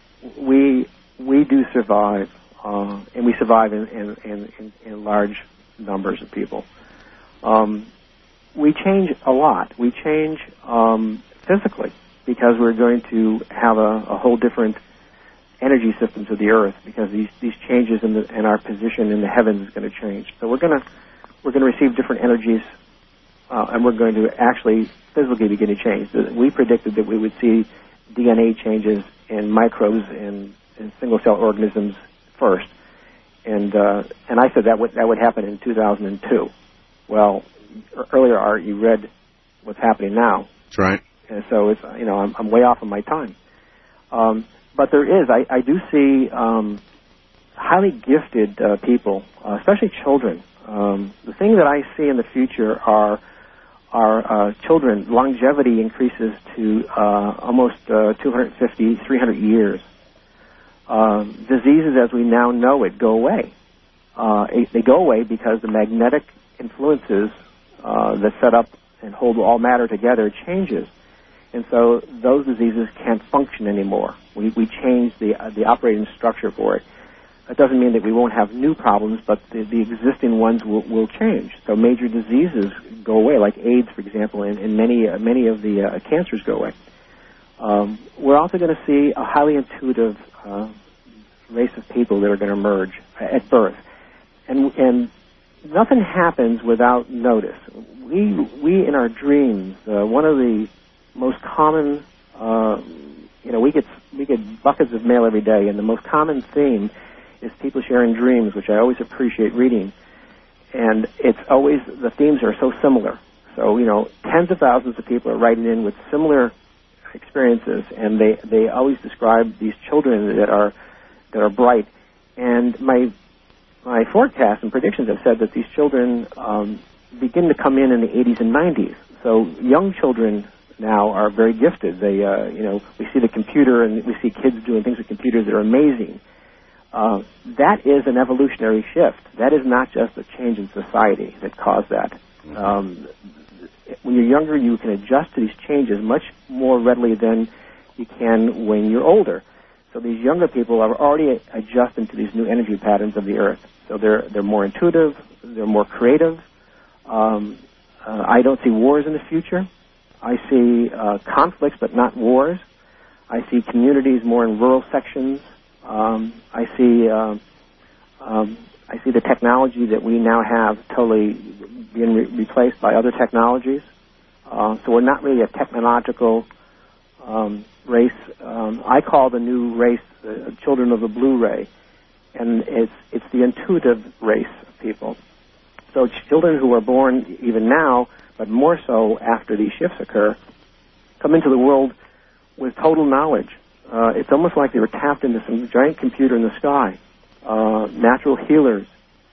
we we do survive, uh, and we survive in, in, in, in large numbers of people. Um, we change a lot. We change um, physically because we're going to have a, a whole different energy system to the Earth because these, these changes in, the, in our position in the heavens is going to change. So we're going to we're going to receive different energies, uh, and we're going to actually physically begin to change. We predicted that we would see D N A changes in microbes and, and single-cell organisms first, and uh, and I said that would that would happen in two thousand two. well, earlier, Art, you read what's happening now. That's right. And so it's, you know, I'm, I'm way off of my time. Um, but there is, I, I do see um, highly gifted uh, people, uh, especially children. Um, the thing that I see in the future are are uh, children. Longevity increases to uh, almost uh, two hundred fifty, three hundred years. Um, diseases, as we now know it, go away. Uh, they go away because the magnetic influences uh, that set up and hold all matter together changes. And so those diseases can't function anymore. We, we change the, uh, the operating structure for it. That doesn't mean that we won't have new problems, but the, the existing ones will, will change. So major diseases go away, like AIDS, for example, and, and many, uh, many of the uh, cancers go away. Um, we're also going to see a highly intuitive uh, race of people that are going to emerge at birth. And, and nothing happens without notice. We, we in our dreams, uh, one of the most common, uh, you know, we get, we get buckets of mail every day, and the most common theme is people sharing dreams, which I always appreciate reading. And it's always, the themes are so similar. So, you know, tens of thousands of people are writing in with similar experiences, and they, they always describe these children that are, that are bright. And my, my forecasts and predictions have said that these children um, begin to come in in the eighties and nineties. So young children now are very gifted. They, uh, you know, we see the computer and we see kids doing things with computers that are amazing. Uh, that is an evolutionary shift. That is not just a change in society that caused that. Um, when you're younger, you can adjust to these changes much more readily than you can when you're older. So these younger people are already adjusting to these new energy patterns of the Earth. So they're they're more intuitive, they're more creative. Um, uh, I don't see wars in the future. I see uh, conflicts, but not wars. I see communities more in rural sections. Um, I see uh, um, I see the technology that we now have totally being re- replaced by other technologies. Uh, so we're not really a technological um, race. Um, I call the new race uh, children of the blue ray, and it's it's the intuitive race of people. So children who are born even now, but more so after these shifts occur, come into the world with total knowledge. Uh, it's almost like they were tapped into some giant computer in the sky. Uh, natural healers.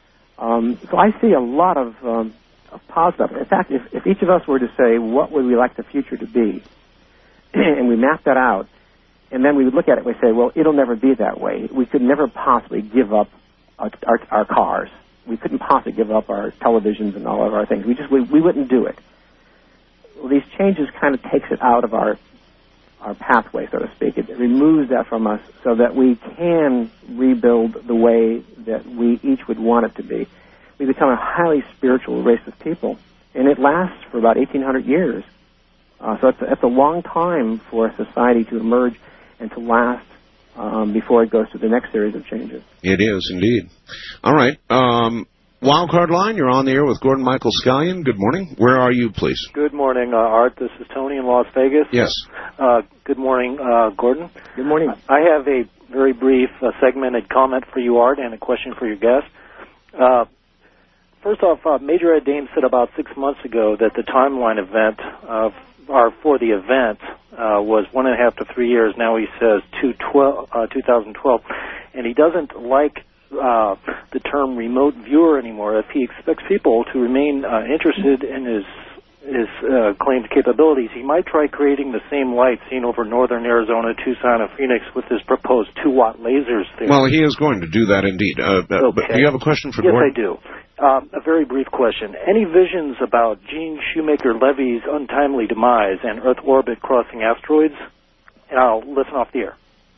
Um, so I see a lot of, um, of positive. In fact, if, if each of us were to say, what would we like the future to be, and we map that out, and then we would look at it and we say, well, it'll never be that way. We could never possibly give up our, our, our cars. We couldn't possibly give up our televisions and all of our things. We just we, we wouldn't do it. Well, these changes kind of takes it out of our our pathway, so to speak. It, it removes that from us so that we can rebuild the way that we each would want it to be. We become a highly spiritual race of people, and it lasts for about eighteen hundred years. Uh, so it's, it's a long time for a society to emerge and to last um, before it goes to the next series of changes. It is, indeed. All right. Um, Wildcard Line, you're on the air with Gordon Michael Scallion. Good morning. Where are you, please? Good morning, uh, Art. This is Tony in Las Vegas. Yes. Uh, good morning, uh, Gordon. Good morning. I have a very brief uh, segmented comment for you, Art, and a question for your guest. Uh, first off, uh, Major Ed Dames said about six months ago that the timeline event uh, or for the event uh, was one and a half to three years. Now he says two twelve, uh, two thousand twelve, and he doesn't like Uh, the term remote viewer anymore. If he expects people to remain uh, interested in his his uh, claimed capabilities, he might try creating the same light seen over northern Arizona, Tucson, and Phoenix with his proposed two-watt lasers there. Well, he is going to do that indeed. Uh, okay. But do you have a question for yes, Gordon? Yes, I do. Um, a very brief question. Any visions about Gene Shoemaker-Levy's untimely demise and Earth orbit crossing asteroids? And I'll listen off the air.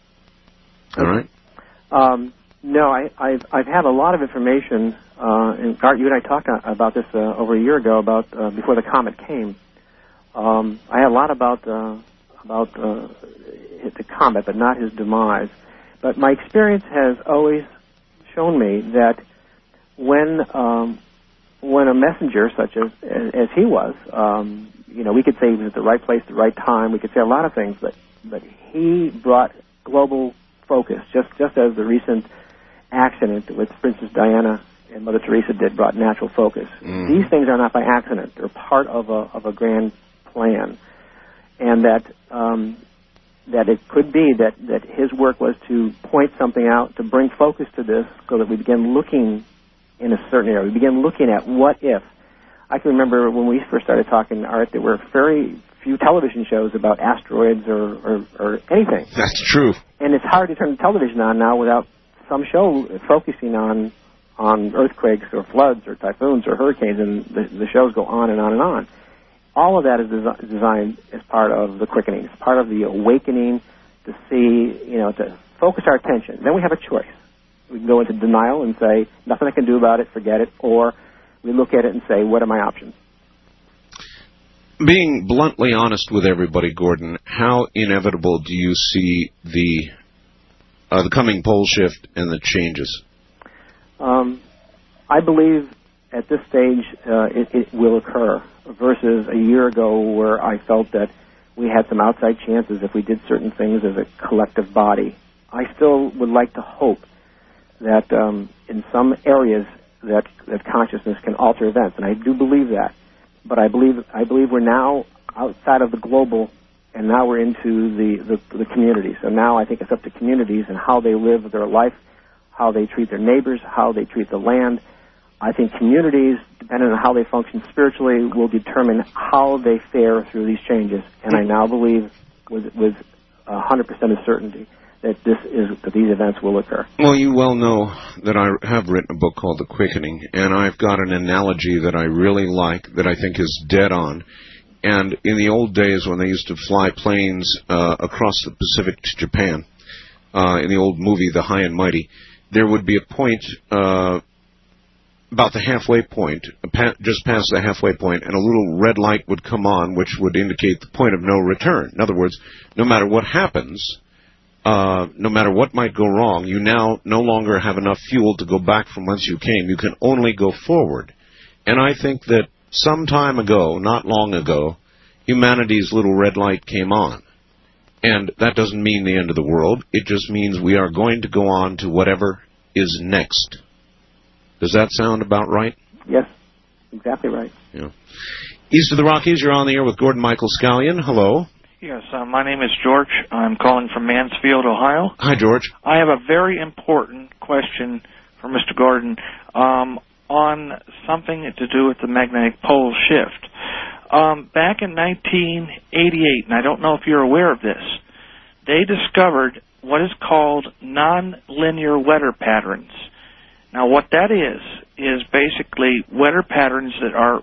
All right. Um, No, I, I've I've had a lot of information. Uh, and Art, you and I talked about this uh, over a year ago, about uh, before the comet came. Um, I had a lot about uh, about uh, the comet, but not his demise. But my experience has always shown me that when um, when a messenger such as as he was, um, you know, we could say he was at the right place, at the right time. We could say a lot of things, but but he brought global focus, just just as the recent accident with Princess Diana and Mother Teresa did, brought natural focus. Mm. These things are not by accident. They're part of a of a grand plan, and that um, that it could be that, that his work was to point something out, to bring focus to this, so that we begin looking in a certain area. We begin looking at what if. I can remember when we first started talking art, there were very few television shows about asteroids or, or, or anything. That's true. And it's hard to turn the television on now without some show focusing on on earthquakes or floods or typhoons or hurricanes, and the, the shows go on and on and on. All of that is desi- designed as part of the quickening. It's part of the awakening to see, you know, to focus our attention. Then we have a choice. We can go into denial and say, nothing I can do about it, forget it, or we look at it and say, what are my options? Being bluntly honest with everybody, Gordon, how inevitable do you see the uh, the coming pole shift and the changes? Um, I believe at this stage uh, it, it will occur, versus a year ago where I felt that we had some outside chances if we did certain things as a collective body. I still would like to hope that um, in some areas that, that consciousness can alter events, and I do believe that. But I believe I believe we're now outside of the global, and now we're into the, the, the community. So now I think it's up to communities and how they live their life, how they treat their neighbors, how they treat the land. I think communities, depending on how they function spiritually, will determine how they fare through these changes. And I now believe with with one hundred percent of certainty that this is that these events will occur. Well, you well know that I have written a book called The Quickening, and I've got an analogy that I really like that I think is dead on. And in the old days when they used to fly planes uh, across the Pacific to Japan, uh, in the old movie The High and Mighty, there would be a point uh, about the halfway point, just past the halfway point, and a little red light would come on, which would indicate the point of no return. In other words, no matter what happens, Uh, no matter what might go wrong, you now no longer have enough fuel to go back from whence you came. You can only go forward. And I think that some time ago, not long ago, humanity's little red light came on. And that doesn't mean the end of the world. It just means we are going to go on to whatever is next. Does that sound about right? Yes, exactly right. Yeah. East of the Rockies, you're on the air with Gordon Michael Scallion. Hello. Yes, uh, my name is George. I'm calling from Mansfield, Ohio. Hi, George. I have a very important question for Mister Gordon um, on something to do with the magnetic pole shift. Um, back in nineteen eighty-eight, and I don't know if you're aware of this, they discovered what is called nonlinear weather patterns. Now, what that is, is basically weather patterns that are,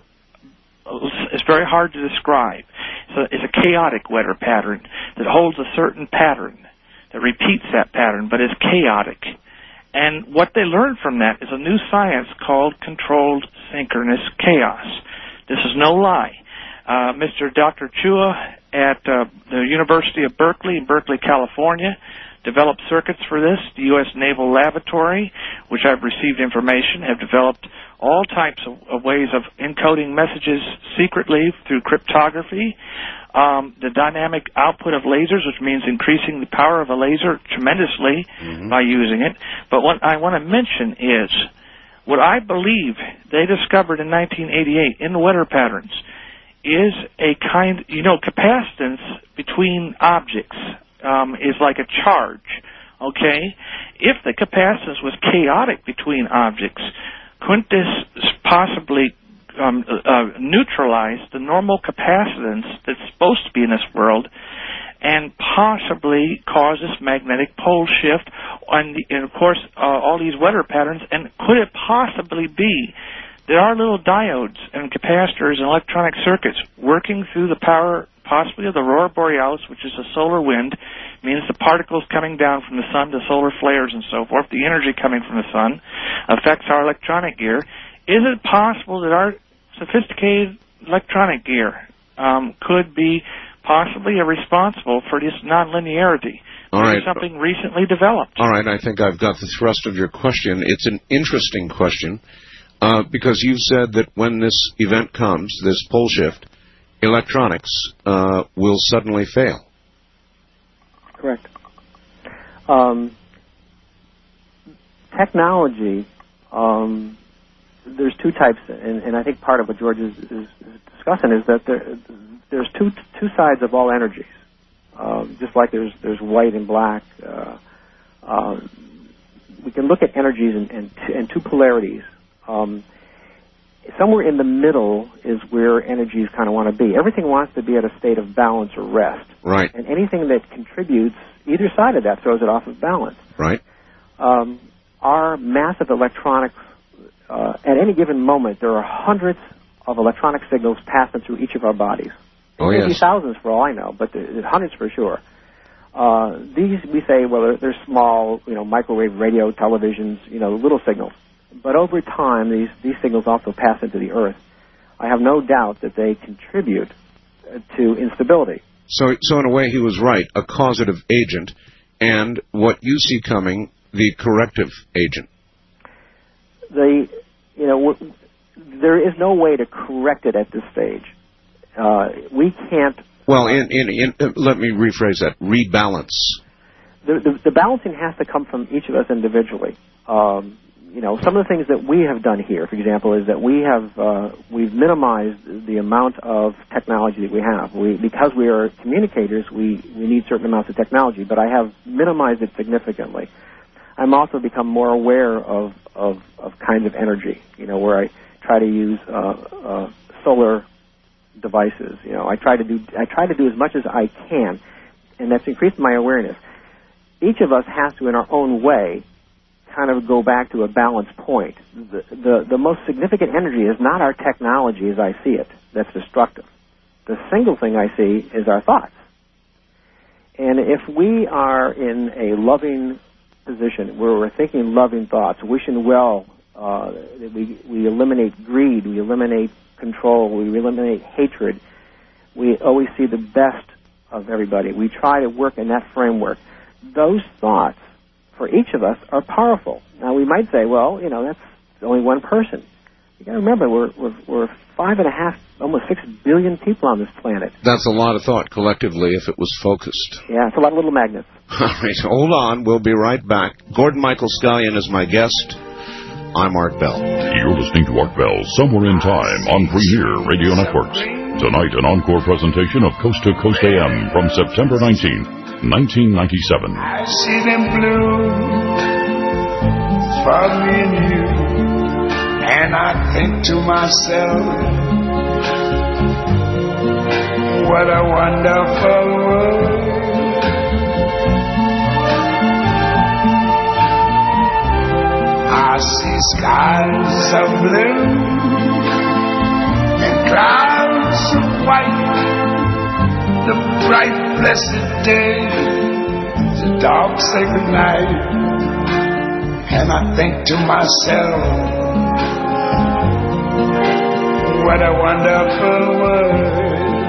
it's very hard to describe. So it's a chaotic weather pattern that holds a certain pattern, that repeats that pattern, but is chaotic. And what they learned from that is a new science called controlled synchronous chaos. This is no lie. Uh, Mister Doctor Chua at uh, the University of Berkeley in Berkeley, California, developed circuits for this. The U S Naval Laboratory, which I've received information, have developed all types of, of ways of encoding messages secretly through cryptography. Um, the dynamic output of lasers, which means increasing the power of a laser tremendously mm-hmm. by using it. But what I want to mention is what I believe they discovered in nineteen eighty-eight in the weather patterns is a kind, you know, capacitance between objects um, is like a charge, okay? If the capacitance was chaotic between objects, couldn't this possibly um, uh, neutralize the normal capacitance that's supposed to be in this world and possibly cause this magnetic pole shift and, the, and of course, uh, all these weather patterns? And could it possibly be there are little diodes and capacitors and electronic circuits working through the power possibly of the aurora borealis, which is a solar wind, means the particles coming down from the sun, the solar flares and so forth, the energy coming from the sun affects our electronic gear. Is it possible that our sophisticated electronic gear um, could be possibly responsible for this nonlinearity? All right. Something recently developed. All right, I think I've got the thrust of your question. It's an interesting question uh, because you've said that when this event comes, this pole shift, electronics uh, will suddenly fail. Correct. Um, technology um, there's two types, and, and I think part of what George is, is discussing is that there, there's two two sides of all energies. Um, just like there's there's white and black. Uh, uh, we can look at energies in, in, t- in two polarities. Um, somewhere in the middle is where energies kind of want to be. Everything wants to be at a state of balance or rest. Right. And anything that contributes either side of that throws it off of balance. Right. Um, our massive electronics, uh, at any given moment, there are hundreds of electronic signals passing through each of our bodies. Oh, Maybe yes. thousands for all I know, but there's hundreds for sure. Uh, these, we say, well, they're, they're small, you know, microwave radio, televisions, you know, little signals. But over time, these, these signals also pass into the Earth. I have no doubt that they contribute uh, to instability. So, so in a way, he was right, a causative agent, and what you see coming, the corrective agent. The, you know, w- there is no way to correct it at this stage. Uh, we can't. Well, in, in, in, uh, let me rephrase that. Rebalance. The, the, the balancing has to come from each of us individually. Um, you know, some of the things that we have done here, for example, is that we have uh, we've minimized the amount of technology that we have. We, because we are communicators, we, we need certain amounts of technology, but I have minimized it significantly. I'm also become more aware of, of, of kinds of energy, you know, where I try to use uh, uh, solar devices. You know, I try to do I try to do as much as I can, and that's increased my awareness. Each of us has to, in our own way, kind of go back to a balanced point. The, the, the most significant energy is not our technology as I see it. That's destructive. The single thing I see is our thoughts. And if we are in a loving position where we're thinking loving thoughts, wishing well, uh, we, we eliminate greed, we eliminate control, we eliminate hatred, we always see the best of everybody. We try to work in that framework. Those thoughts, for each of us, are powerful. Now, we might say, well, you know, that's only one person. You got to remember, we're, we're, we're five and a half, almost six billion people on this planet. That's a lot of thought collectively if it was focused. Yeah, it's a lot of little magnets. All right, hold on. We'll be right back. Gordon Michael Scallion is my guest. I'm Art Bell. You're listening to Art Bell, Somewhere in Time, on Premier Radio Networks. Tonight, an encore presentation of Coast to Coast A M from September nineteenth, nineteen ninety-seven. I see them blue for me and you, and I think to myself, what a wonderful world. I see skies of blue and clouds of white, the bright blessed day, the dark sacred night, and I think to myself, what a wonderful world.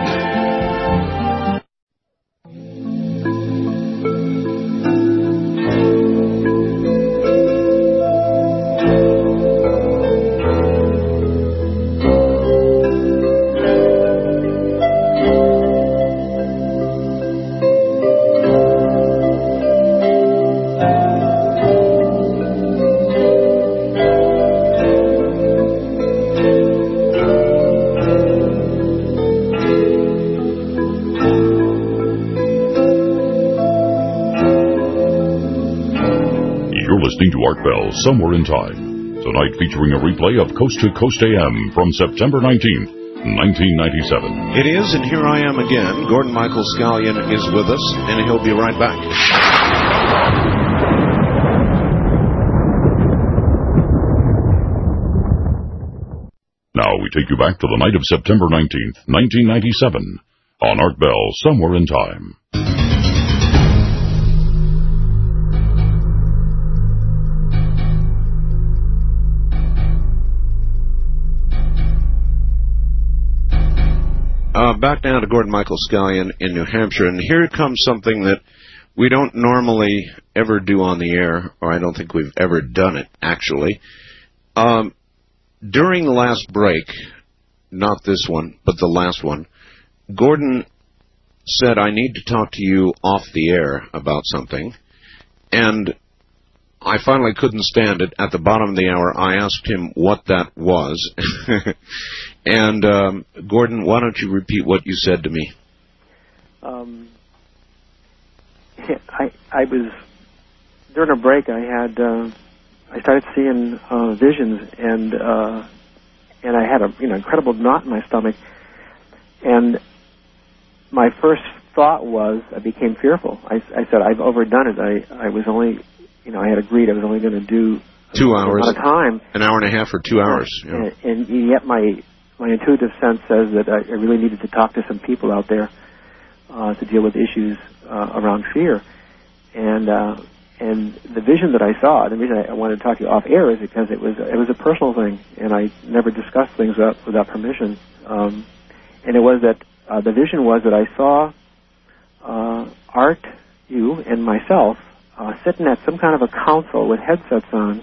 Listening to Art Bell, Somewhere in Time. Tonight featuring a replay of Coast to Coast A M from September nineteenth, nineteen ninety-seven. It is, and here I am again. Gordon Michael Scallion is with us, and he'll be right back. Now we take you back to the night of September nineteenth, nineteen ninety-seven, on Art Bell, Somewhere in Time. Uh, back now to Gordon Michael Scallion in New Hampshire, and here comes something that we don't normally ever do on the air, or I don't think we've ever done it, actually. Um, during the last break, not this one, but the last one, Gordon said, I need to talk to you off the air about something, and I finally couldn't stand it. At the bottom of the hour, I asked him what that was. And, um, Gordon, why don't you repeat what you said to me? Um, I I was, during a break, I had, uh, I started seeing uh, visions, and uh, and I had a you know incredible knot in my stomach. And my first thought was, I became fearful. I, I said, I've overdone it. I, I was only, you know, I had agreed I was only going to do two a hours amount of time. An hour and a half or two hours. Yeah. And, and yet my my intuitive sense says that I, I really needed to talk to some people out there uh, to deal with issues uh, around fear. And uh, and the vision that I saw, the reason I wanted to talk to you off air is because it was it was a personal thing, and I never discussed things up without permission. Um, and it was that uh, the vision was that I saw uh, Art, you, and myself uh, sitting at some kind of a council with headsets on,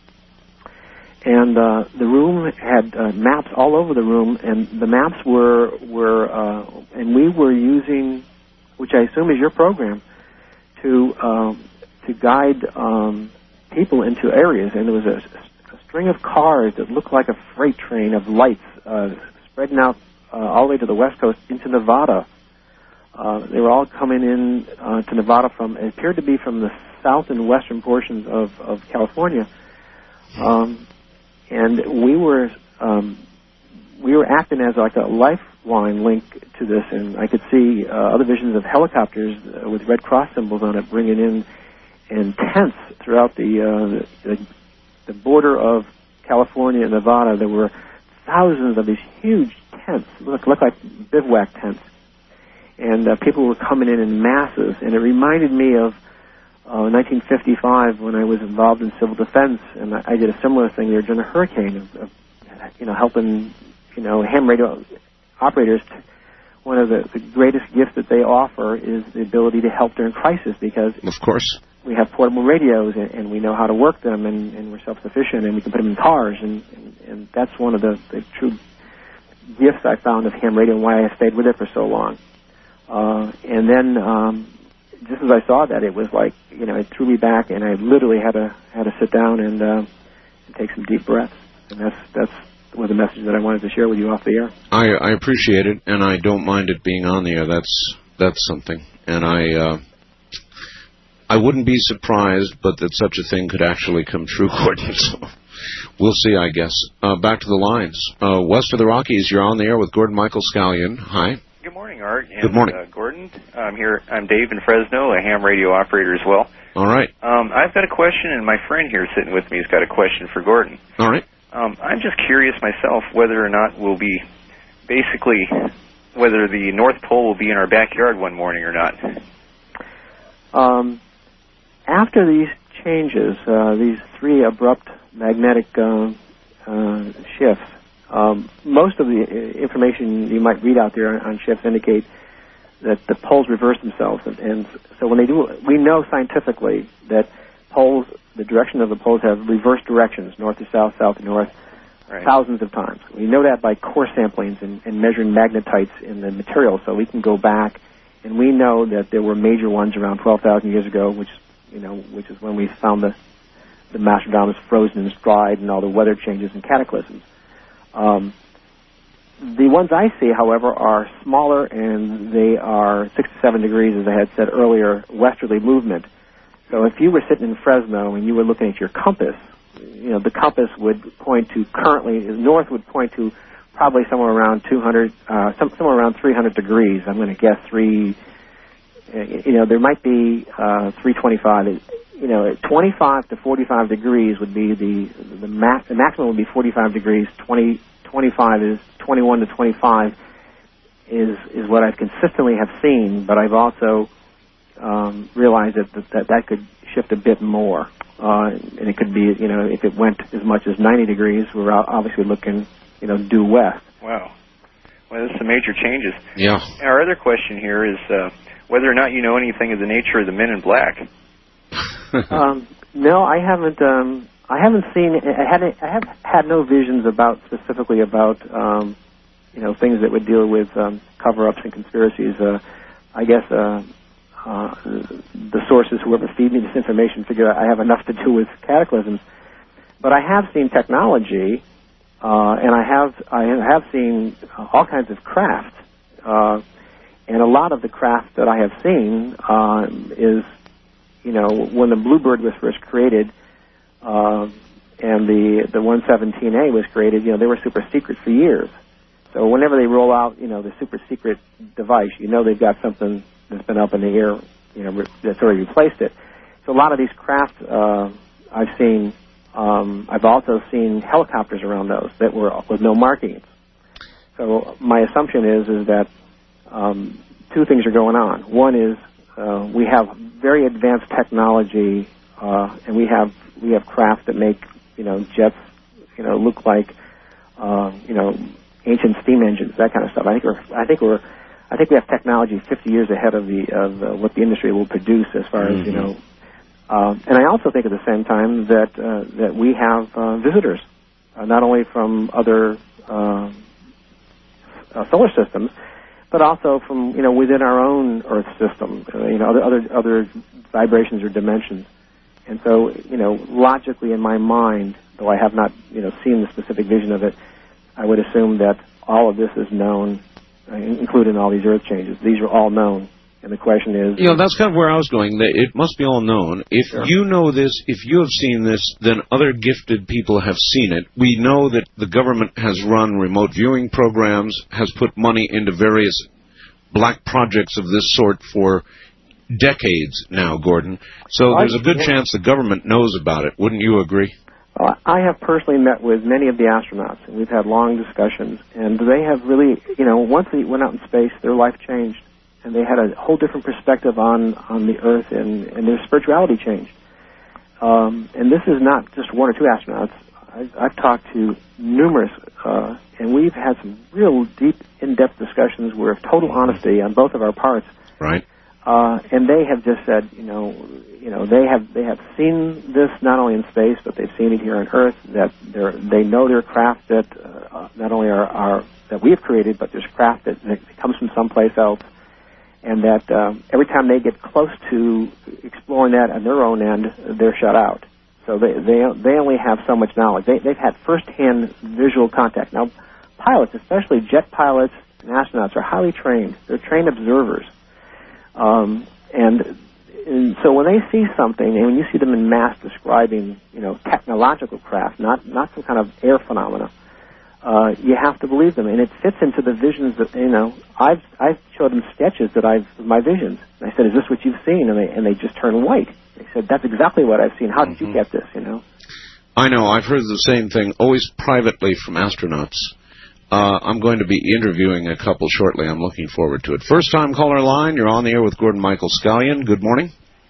and uh, the room had uh, maps all over the room, and the maps were were uh, and we were using, which I assume is your program, to um, to guide um, people into areas, and there was a, a string of cars that looked like a freight train of lights uh, spreading out uh, all the way to the west coast into Nevada. Uh, they were all coming in uh, to Nevada from, it appeared to be from the south and western portions of, of California. Um, and we were um, we were acting as like a lifeline link to this, and I could see uh, other visions of helicopters uh, with Red Cross symbols on it bringing in and tents throughout the, uh, the the border of California and Nevada. There were thousands of these huge tents, look look like bivouac tents, and uh, people were coming in in masses. And it reminded me of uh, nineteen fifty-five when I was involved in civil defense, and I, I did a similar thing there during a hurricane, of, of you know helping you know ham radio operators. To, one of the, the greatest gifts that they offer is the ability to help during crisis, because of course we have portable radios, and, and we know how to work them, and, and we're self-sufficient, and we can put them in cars, and, and, and that's one of the, the true gifts I found of ham radio and why I stayed with it for so long. Uh, and then, um, just as I saw that, it was like, you know, it threw me back, and I literally had to had to sit down and, uh, and take some deep breaths, and that's that's was a message that I wanted to share with you off the air. I, I appreciate it, and I don't mind it being on the air. That's that's something, and I uh, I wouldn't be surprised, but that such a thing could actually come true, Gordon. So we'll see, I guess. Uh, back to the lines. Uh, west of the Rockies, you're on the air with Gordon Michael Scallion. Hi. Good morning, Art. And, Good morning, uh, Gordon. I'm here. I'm Dave in Fresno, a ham radio operator as well. All right. Um, I've got a question, and my friend here sitting with me has got a question for Gordon. All right. Um, I'm just curious myself whether or not we'll be, basically, whether the North Pole will be in our backyard one morning or not. Um, after these changes, uh, these three abrupt magnetic uh, uh, shifts, um, most of the information you might read out there on shifts indicate that the poles reverse themselves. And, and so when they do, we know scientifically that poles, the direction of the poles have reverse directions, north to south, south to north, right, thousands of times. We know that by core samplings and, and measuring magnetites in the material, so we can go back, and we know that there were major ones around twelve thousand years ago, which, you know, which is when we found the, the Nostradamus frozen in stride and all the weather changes and cataclysms. Um, the ones I see, however, are smaller, and they are six to seven degrees, as I had said earlier, westerly movement. So if you were sitting in Fresno and you were looking at your compass, you know, the compass would point to currently, north would point to probably somewhere around two hundred, uh, some, somewhere around three hundred degrees. I'm going to guess three, you know, there might be uh, three twenty-five. You know, twenty-five to forty-five degrees would be the, the, max, the maximum would be forty-five degrees. twenty, twenty-five is twenty-one to twenty-five is, is what I've consistently have seen, but I've also Um, realize that, that that could shift a bit more, uh, and it could be, you know, if it went as much as ninety degrees, we're obviously looking, you know, due west. Wow. Well, that's some major changes. Yeah. Our other question here is uh, whether or not you know anything of the nature of the Men in Black. um, no, I haven't. Um, I haven't seen. I had. I have had no visions about specifically about, um, you know, things that would deal with um, cover-ups and conspiracies. Uh, I guess. Uh, uh, the sources, whoever feed me this information, figure out I have enough to do with cataclysms. But I have seen technology, uh, and I have I have seen all kinds of craft, uh, and a lot of the craft that I have seen uh, is, you know, when the Bluebird was first created, uh, and the the one seventeen A was created, you know, they were super secret for years. So whenever they roll out, you know, the super secret device, you know they've got something that's been up in the air, you know, that's already replaced it. So a lot of these craft uh, I've seen. Um, I've also seen helicopters around those that were with no markings. So my assumption is is that um, two things are going on. One is uh, we have very advanced technology, uh, and we have we have craft that make, you know, jets, you know, look like uh, you know, ancient steam engines, that kind of stuff. I think we're I think we're I think we have technology fifty years ahead of the of uh, what the industry will produce as far mm-hmm. as, you know. Uh, and I also think at the same time that uh, that we have uh, visitors, uh, not only from other uh, uh, solar systems, but also from, you know, within our own Earth system, uh, you know, other, other other vibrations or dimensions. And so, you know, logically in my mind, though I have not, you know, seen the specific vision of it, I would assume that all of this is known, uh, including all these Earth changes. These are all known. And the question is... You know, that's kind of where I was going. It must be all known. If sure. you know this, if you have seen this, then other gifted people have seen it. We know that the government has run remote viewing programs, has put money into various black projects of this sort for decades now, Gordon. So there's a good chance the government knows about it. Wouldn't you agree? Well, I have personally met with many of the astronauts, and we've had long discussions. And they have really, you know, once they went out in space, their life changed. And they had a whole different perspective on, on the Earth, and, and their spirituality changed. Um, and this is not just one or two astronauts. I've, I've talked to numerous, uh, and we've had some real deep, in-depth discussions where of total honesty on both of our parts. Right. Uh, and they have just said, you know, you know, they have they have seen this not only in space, but they've seen it here on Earth. That they're they know their craft that uh, not only are, are that we have created, but there's craft that, that comes from someplace else. And that um, every time they get close to exploring that on their own end, they're shut out. So they they they only have so much knowledge. They, they've had first-hand visual contact. Now, pilots, especially jet pilots and astronauts, are highly trained. They're trained observers. Um, and, and so when they see something, and when you see them in mass describing, you know, technological craft, not not some kind of air phenomena, Uh, you have to believe them, and it fits into the visions that, you know, I've I've showed them sketches that I've my visions. And I said, "Is this what you've seen?" And they and they just turn white. They said, "That's exactly what I've seen. How did mm-hmm. you get this?" You know. I know. I've heard the same thing, always privately from astronauts. Uh, I'm going to be interviewing a couple shortly. I'm looking forward to it. First time caller line. You're on the air with Gordon Michael Scallion. Good morning.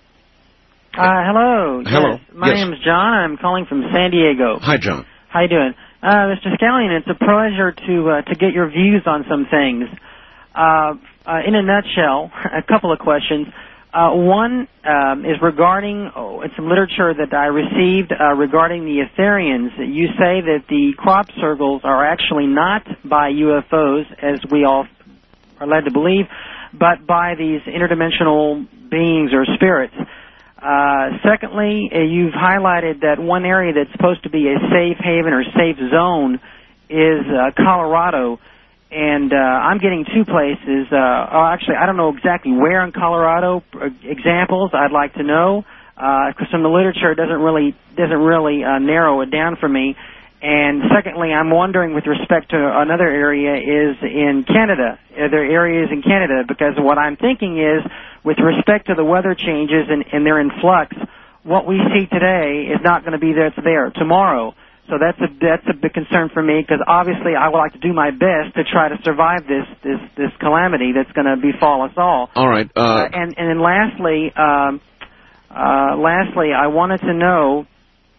Uh, hello. Hello. Yes, my yes. name is John. I'm calling from San Diego. Hi, John. How you doing? Uh, Mister Scallion, it's a pleasure to uh, to get your views on some things. Uh, uh, in a nutshell, a couple of questions. Uh, one um, is regarding oh, it's some literature that I received uh, regarding the Etherians. You say that the crop circles are actually not by U F Os, as we all are led to believe, but by these interdimensional beings or spirits. Uh, secondly, uh, you've highlighted that one area that's supposed to be a safe haven or safe zone is uh, Colorado. And uh, I'm getting two places. Uh, oh, actually, I don't know exactly where in Colorado. Examples I'd like to know, because uh, from the literature it doesn't really doesn't really uh, narrow it down for me. And secondly, I'm wondering with respect to another area is in Canada. Are there areas in Canada? Because what I'm thinking is, with respect to the weather changes and, and their influx, what we see today is not going to be that's there tomorrow. So that's a that's a big concern for me, because obviously I would like to do my best to try to survive this this this calamity that's going to befall us all. All right. Uh, uh, and and then lastly, um, uh, lastly, I wanted to know.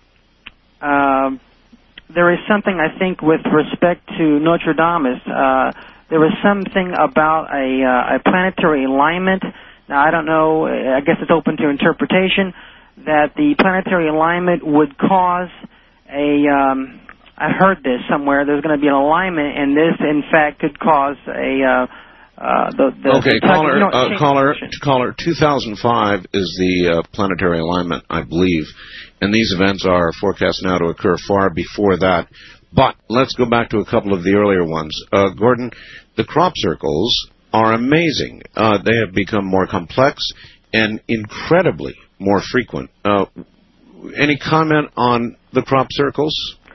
Uh, there is something I think with respect to Notre Dame. Uh, there was something about a uh, a planetary alignment. Now I don't know. I guess it's open to interpretation that the planetary alignment would cause a, um, I heard this somewhere, there's going to be an alignment, and this, in fact, could cause a, uh, Uh, the, the, okay, the type caller, of, you know, uh, change- caller, caller. two thousand five is the uh, planetary alignment, I believe, and these events are forecast now to occur far before that. But let's go back to a couple of the earlier ones. Uh, Gordon, the crop circles are amazing. Uh, they have become more complex and incredibly more frequent. Uh, any comment on the crop circles?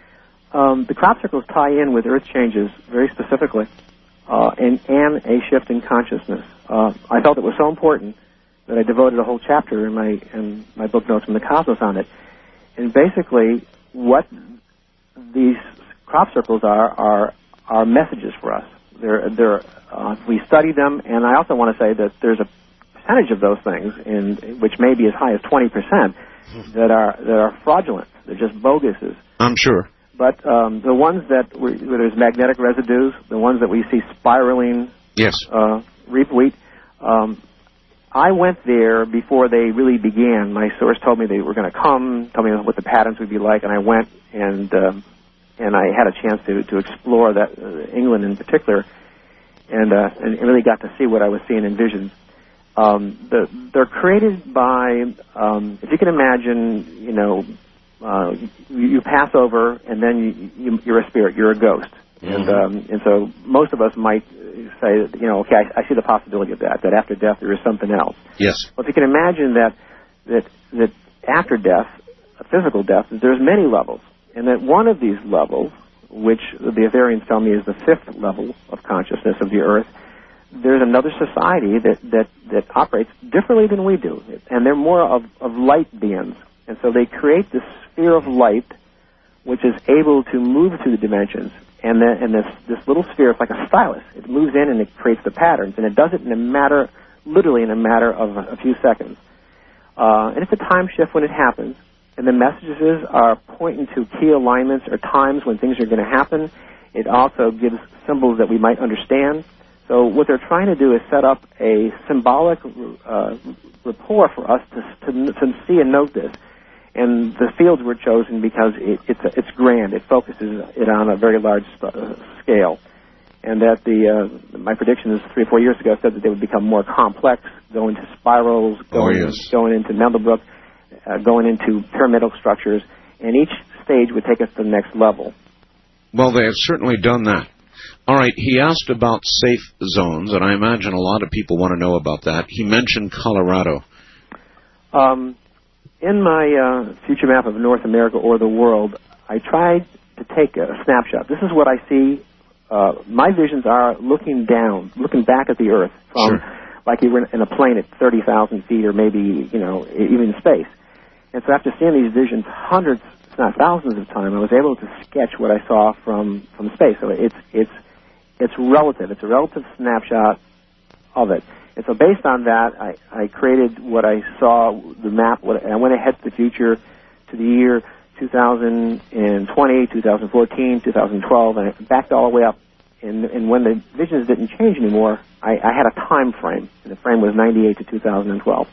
Um, the crop circles tie in with Earth changes very specifically, uh, and, and a shift in consciousness. Uh, I felt it was so important that I devoted a whole chapter in my in my book Notes from the Cosmos on it. And basically, what these crop circles are are are messages for us. They're they're uh, we study them, and I also want to say that there's a percentage of those things, in which may be as high as twenty percent, that are that are fraudulent. They're just boguses. I'm sure. But um, the ones that were, where there's magnetic residues, the ones that we see spiraling, yes, uh, reap wheat. Um, I went there before they really began. My source told me they were going to come, told me what the patterns would be like, and I went and uh, and I had a chance to to explore that uh, England in particular, and uh, and really got to see what I was seeing in visions. Um, the, they're created by, um, if you can imagine, you know, uh, you, you pass over and then you, you, you're a spirit, you're a ghost. Mm-hmm. And um, and so most of us might say, you know, okay, I, I see the possibility of that, that after death there is something else. Yes. Well, if you can imagine that, that, that after death, a physical death, there's many levels. And that one of these levels, which the Etherians tell me is the fifth level of consciousness of the Earth, there's another society that, that, that operates differently than we do. And they're more of, of light beings. And so they create this sphere of light which is able to move through the dimensions. And, the, and this, this little sphere is like a stylus. It moves in and it creates the patterns. And it does it in a matter, literally in a matter of a, a few seconds. Uh, and it's a time shift when it happens. And the messages are pointing to key alignments or times when things are going to happen. It also gives symbols that we might understand. So what they're trying to do is set up a symbolic uh, rapport for us to, to, to see and note this. And the fields were chosen because it, it's, a, it's grand. It focuses it on a very large uh, scale. And that the uh, my predictions three or four years ago said that they would become more complex, go into spirals, going, oh, yes. going into Mandelbrot, uh, going into pyramidal structures, and each stage would take us to the next level. Well, they have certainly done that. All right, he asked about safe zones, and I imagine a lot of people want to know about that. He mentioned Colorado. Um, in my uh, future map of North America or the world, I tried to take a snapshot. This is what I see. Uh, my visions are looking down, looking back at the Earth, from sure. like you were in a plane at thirty thousand feet or maybe, you know, even in space. And so after seeing these visions hundreds, if not thousands of times, I was able to sketch what I saw from, from space. So it's, it's, it's relative. It's a relative snapshot of it. And so based on that, I, I created what I saw, the map, what, and I went ahead to the future to the year two thousand twenty, two thousand fourteen, two thousand twelve, and I backed all the way up. And, and when the visions didn't change anymore, I, I had a time frame, and the frame was ninety-eight to two thousand twelve.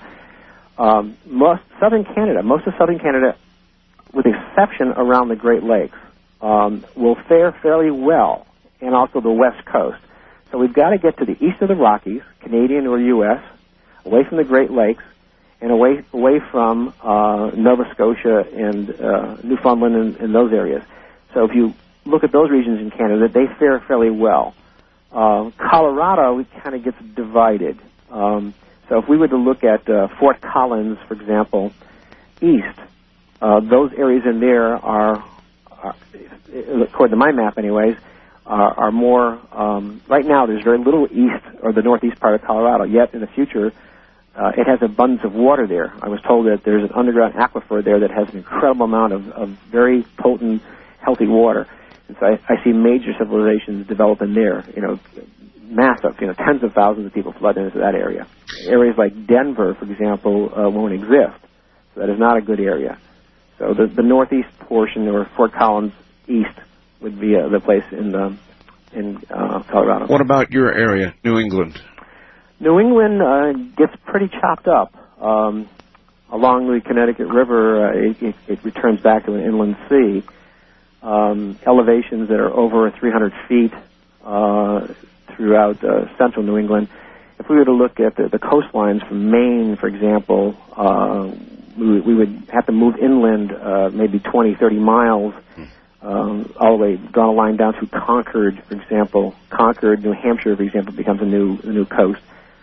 Um, most southern Canada, most of southern Canada, with the exception around the Great Lakes, um, will fare fairly well, and also the West Coast. So we've got to get to the east of the Rockies, Canadian or U S, away from the Great Lakes, and away away from uh, Nova Scotia and uh, Newfoundland and, and those areas. So if you look at those regions in Canada, they fare fairly well. Uh, Colorado, it kind of gets divided. Um, so if we were to look at uh, Fort Collins, for example, east, uh, those areas in there are, are, according to my map anyways, are, are more, um, right now there's very little east or the northeast part of Colorado, yet in the future uh, it has abundance of water there. I was told that there's an underground aquifer there that has an incredible amount of, of very potent, healthy water. And so I, I see major civilizations developing there, you know, massive, you know, tens of thousands of people flood into that area. Areas like Denver, for example, uh, won't exist. So that is not a good area. So the, the northeast portion, or Fort Collins east, would be uh, the place in the, in uh, Colorado. What about your area, New England? New England uh, gets pretty chopped up. Um, along the Connecticut River, uh, it, it, it returns back to an inland sea. Um, elevations that are over three hundred feet uh, throughout uh, central New England. If we were to look at the, the coastlines from Maine, for example, uh, we, we would have to move inland uh, maybe twenty, thirty miles, um, all the way, draw a line down through Concord, for example. Concord, New Hampshire, for example, becomes a new a new coast.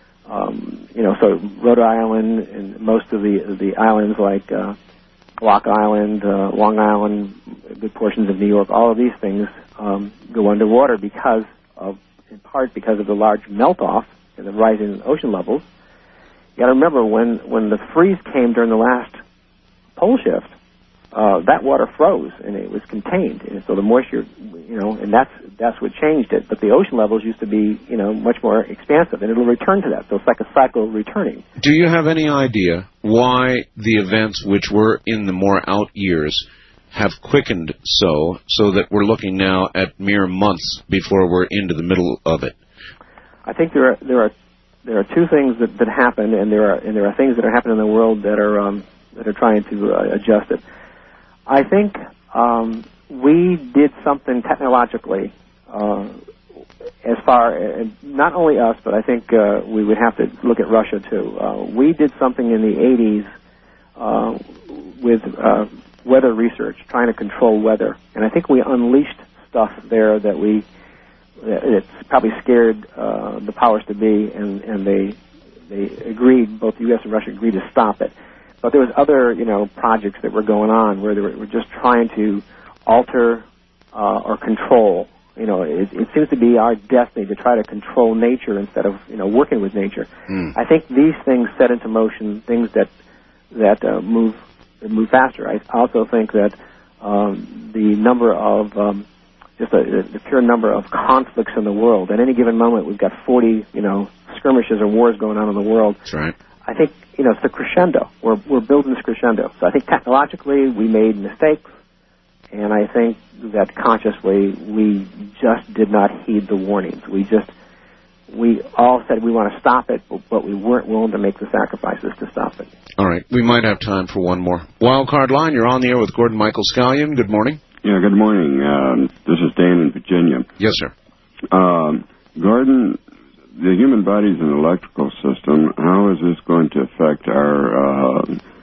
Um, you know, so Rhode Island and most of the the islands like uh, Block Island, uh, Long Island, good portions of New York, all of these things um, go underwater because of, in part because of the large melt-off and the rising ocean levels. You got to remember when when the freeze came during the last pole shift, uh, that water froze and it was contained, and so the moisture, you know, and that's that's what changed it. But the ocean levels used to be, you know, much more expansive, and it'll return to that. So it's like a cycle returning. Do you have any idea why the events which were in the more out years have quickened so, so that we're looking now at mere months before we're into the middle of it? I think there are there are there are two things that, that happen, and there are and there are things that are happening in the world that are um, that are trying to uh, adjust it. I think um, we did something technologically, uh, as far as not only us, but I think uh, we would have to look at Russia too. Uh, we did something in the eighties uh, with uh, weather research, trying to control weather, and I think we unleashed stuff there that we. It's probably scared uh, the powers to be, and, and they they agreed, both the U S and Russia agreed to stop it. But there was other, you know, projects that were going on where they were, were just trying to alter uh, or control. You know, it, it seems to be our destiny to try to control nature instead of, you know, working with nature. Mm. I think these things set into motion things that that uh, move move faster. I also think that um, the number of um, just a, the pure number of conflicts in the world. At any given moment, we've got forty, you know, skirmishes or wars going on in the world. That's right. I think, you know, it's the crescendo. We're we're building this crescendo. So I think technologically we made mistakes, and I think that consciously we just did not heed the warnings. We just we all said we want to stop it, but, but we weren't willing to make the sacrifices to stop it. All right, we might have time for one more. Wild Card Line, you're on the air with Gordon Michael Scallion. Good morning. Yeah, good morning. Um, this is Dan in Virginia. Yes, sir. Um, Gordon, the human body is an electrical system. How is this going to affect our uh,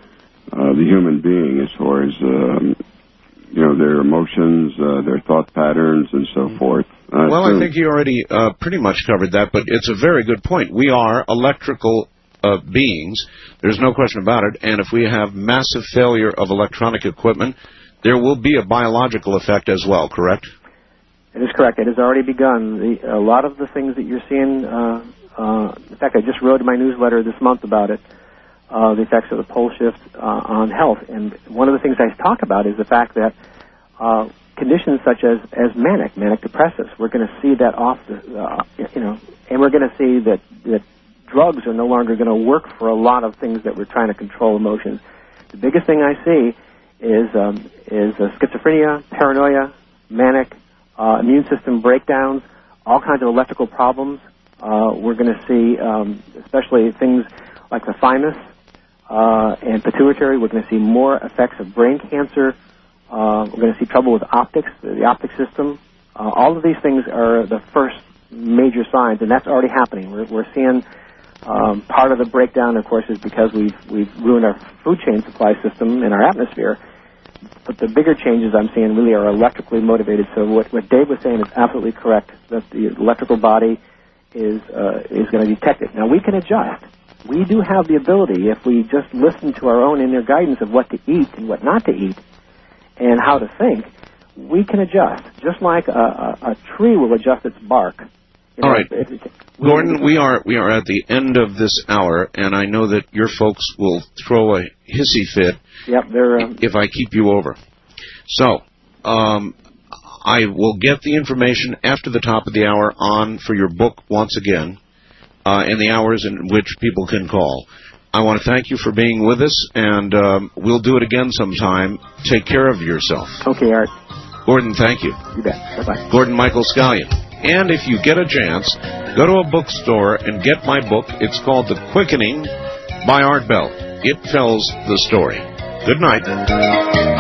uh, the human being as far as um, you know, their emotions, uh, their thought patterns, and so forth? Uh, well, so I think you already uh, pretty much covered that, but it's a very good point. We are electrical uh, beings. There's no question about it. And if we have massive failure of electronic equipment, there will be a biological effect as well, correct? It is correct. It has already begun. The, a lot of the things that you're seeing, uh, uh, in fact, I just wrote in my newsletter this month about it, uh, the effects of the pole shift uh, on health. And one of the things I talk about is the fact that uh, conditions such as, as manic, manic depressives, we're going to see that off the, uh, you know, and we're going to see that, that drugs are no longer going to work for a lot of things that we're trying to control emotions. The biggest thing I see is um, is uh, schizophrenia, paranoia, manic, uh, immune system breakdowns, all kinds of electrical problems. Uh, we're going to see, um, especially things like the thymus uh, and pituitary. We're going to see more effects of brain cancer. Uh, we're going to see trouble with optics, the optic system. Uh, all of these things are the first major signs, and that's already happening. We're, we're seeing um, part of the breakdown, of course, is because we've we've ruined our food chain supply system in our atmosphere. But the bigger changes I'm seeing really are electrically motivated. So what, what Dave was saying is absolutely correct, that the electrical body is uh, is going to detect it. Now, we can adjust. We do have the ability, if we just listen to our own inner guidance of what to eat and what not to eat and how to think, we can adjust. Just like a, a, a tree will adjust its bark. You know, All right. If, if, if, Gordon, we are we are at the end of this hour, and I know that your folks will throw a hissy fit yep, they're, um, if I keep you over. So, um, I will get the information after the top of the hour on for your book once again, uh, and the hours in which people can call. I want to thank you for being with us, and um, we'll do it again sometime. Take care of yourself. Okay, Art. Gordon, thank you. You bet. Bye-bye. Gordon Michael Scallion. And if you get a chance, go to a bookstore and get my book. It's called The Quickening by Art Bell. It tells the story. Good night.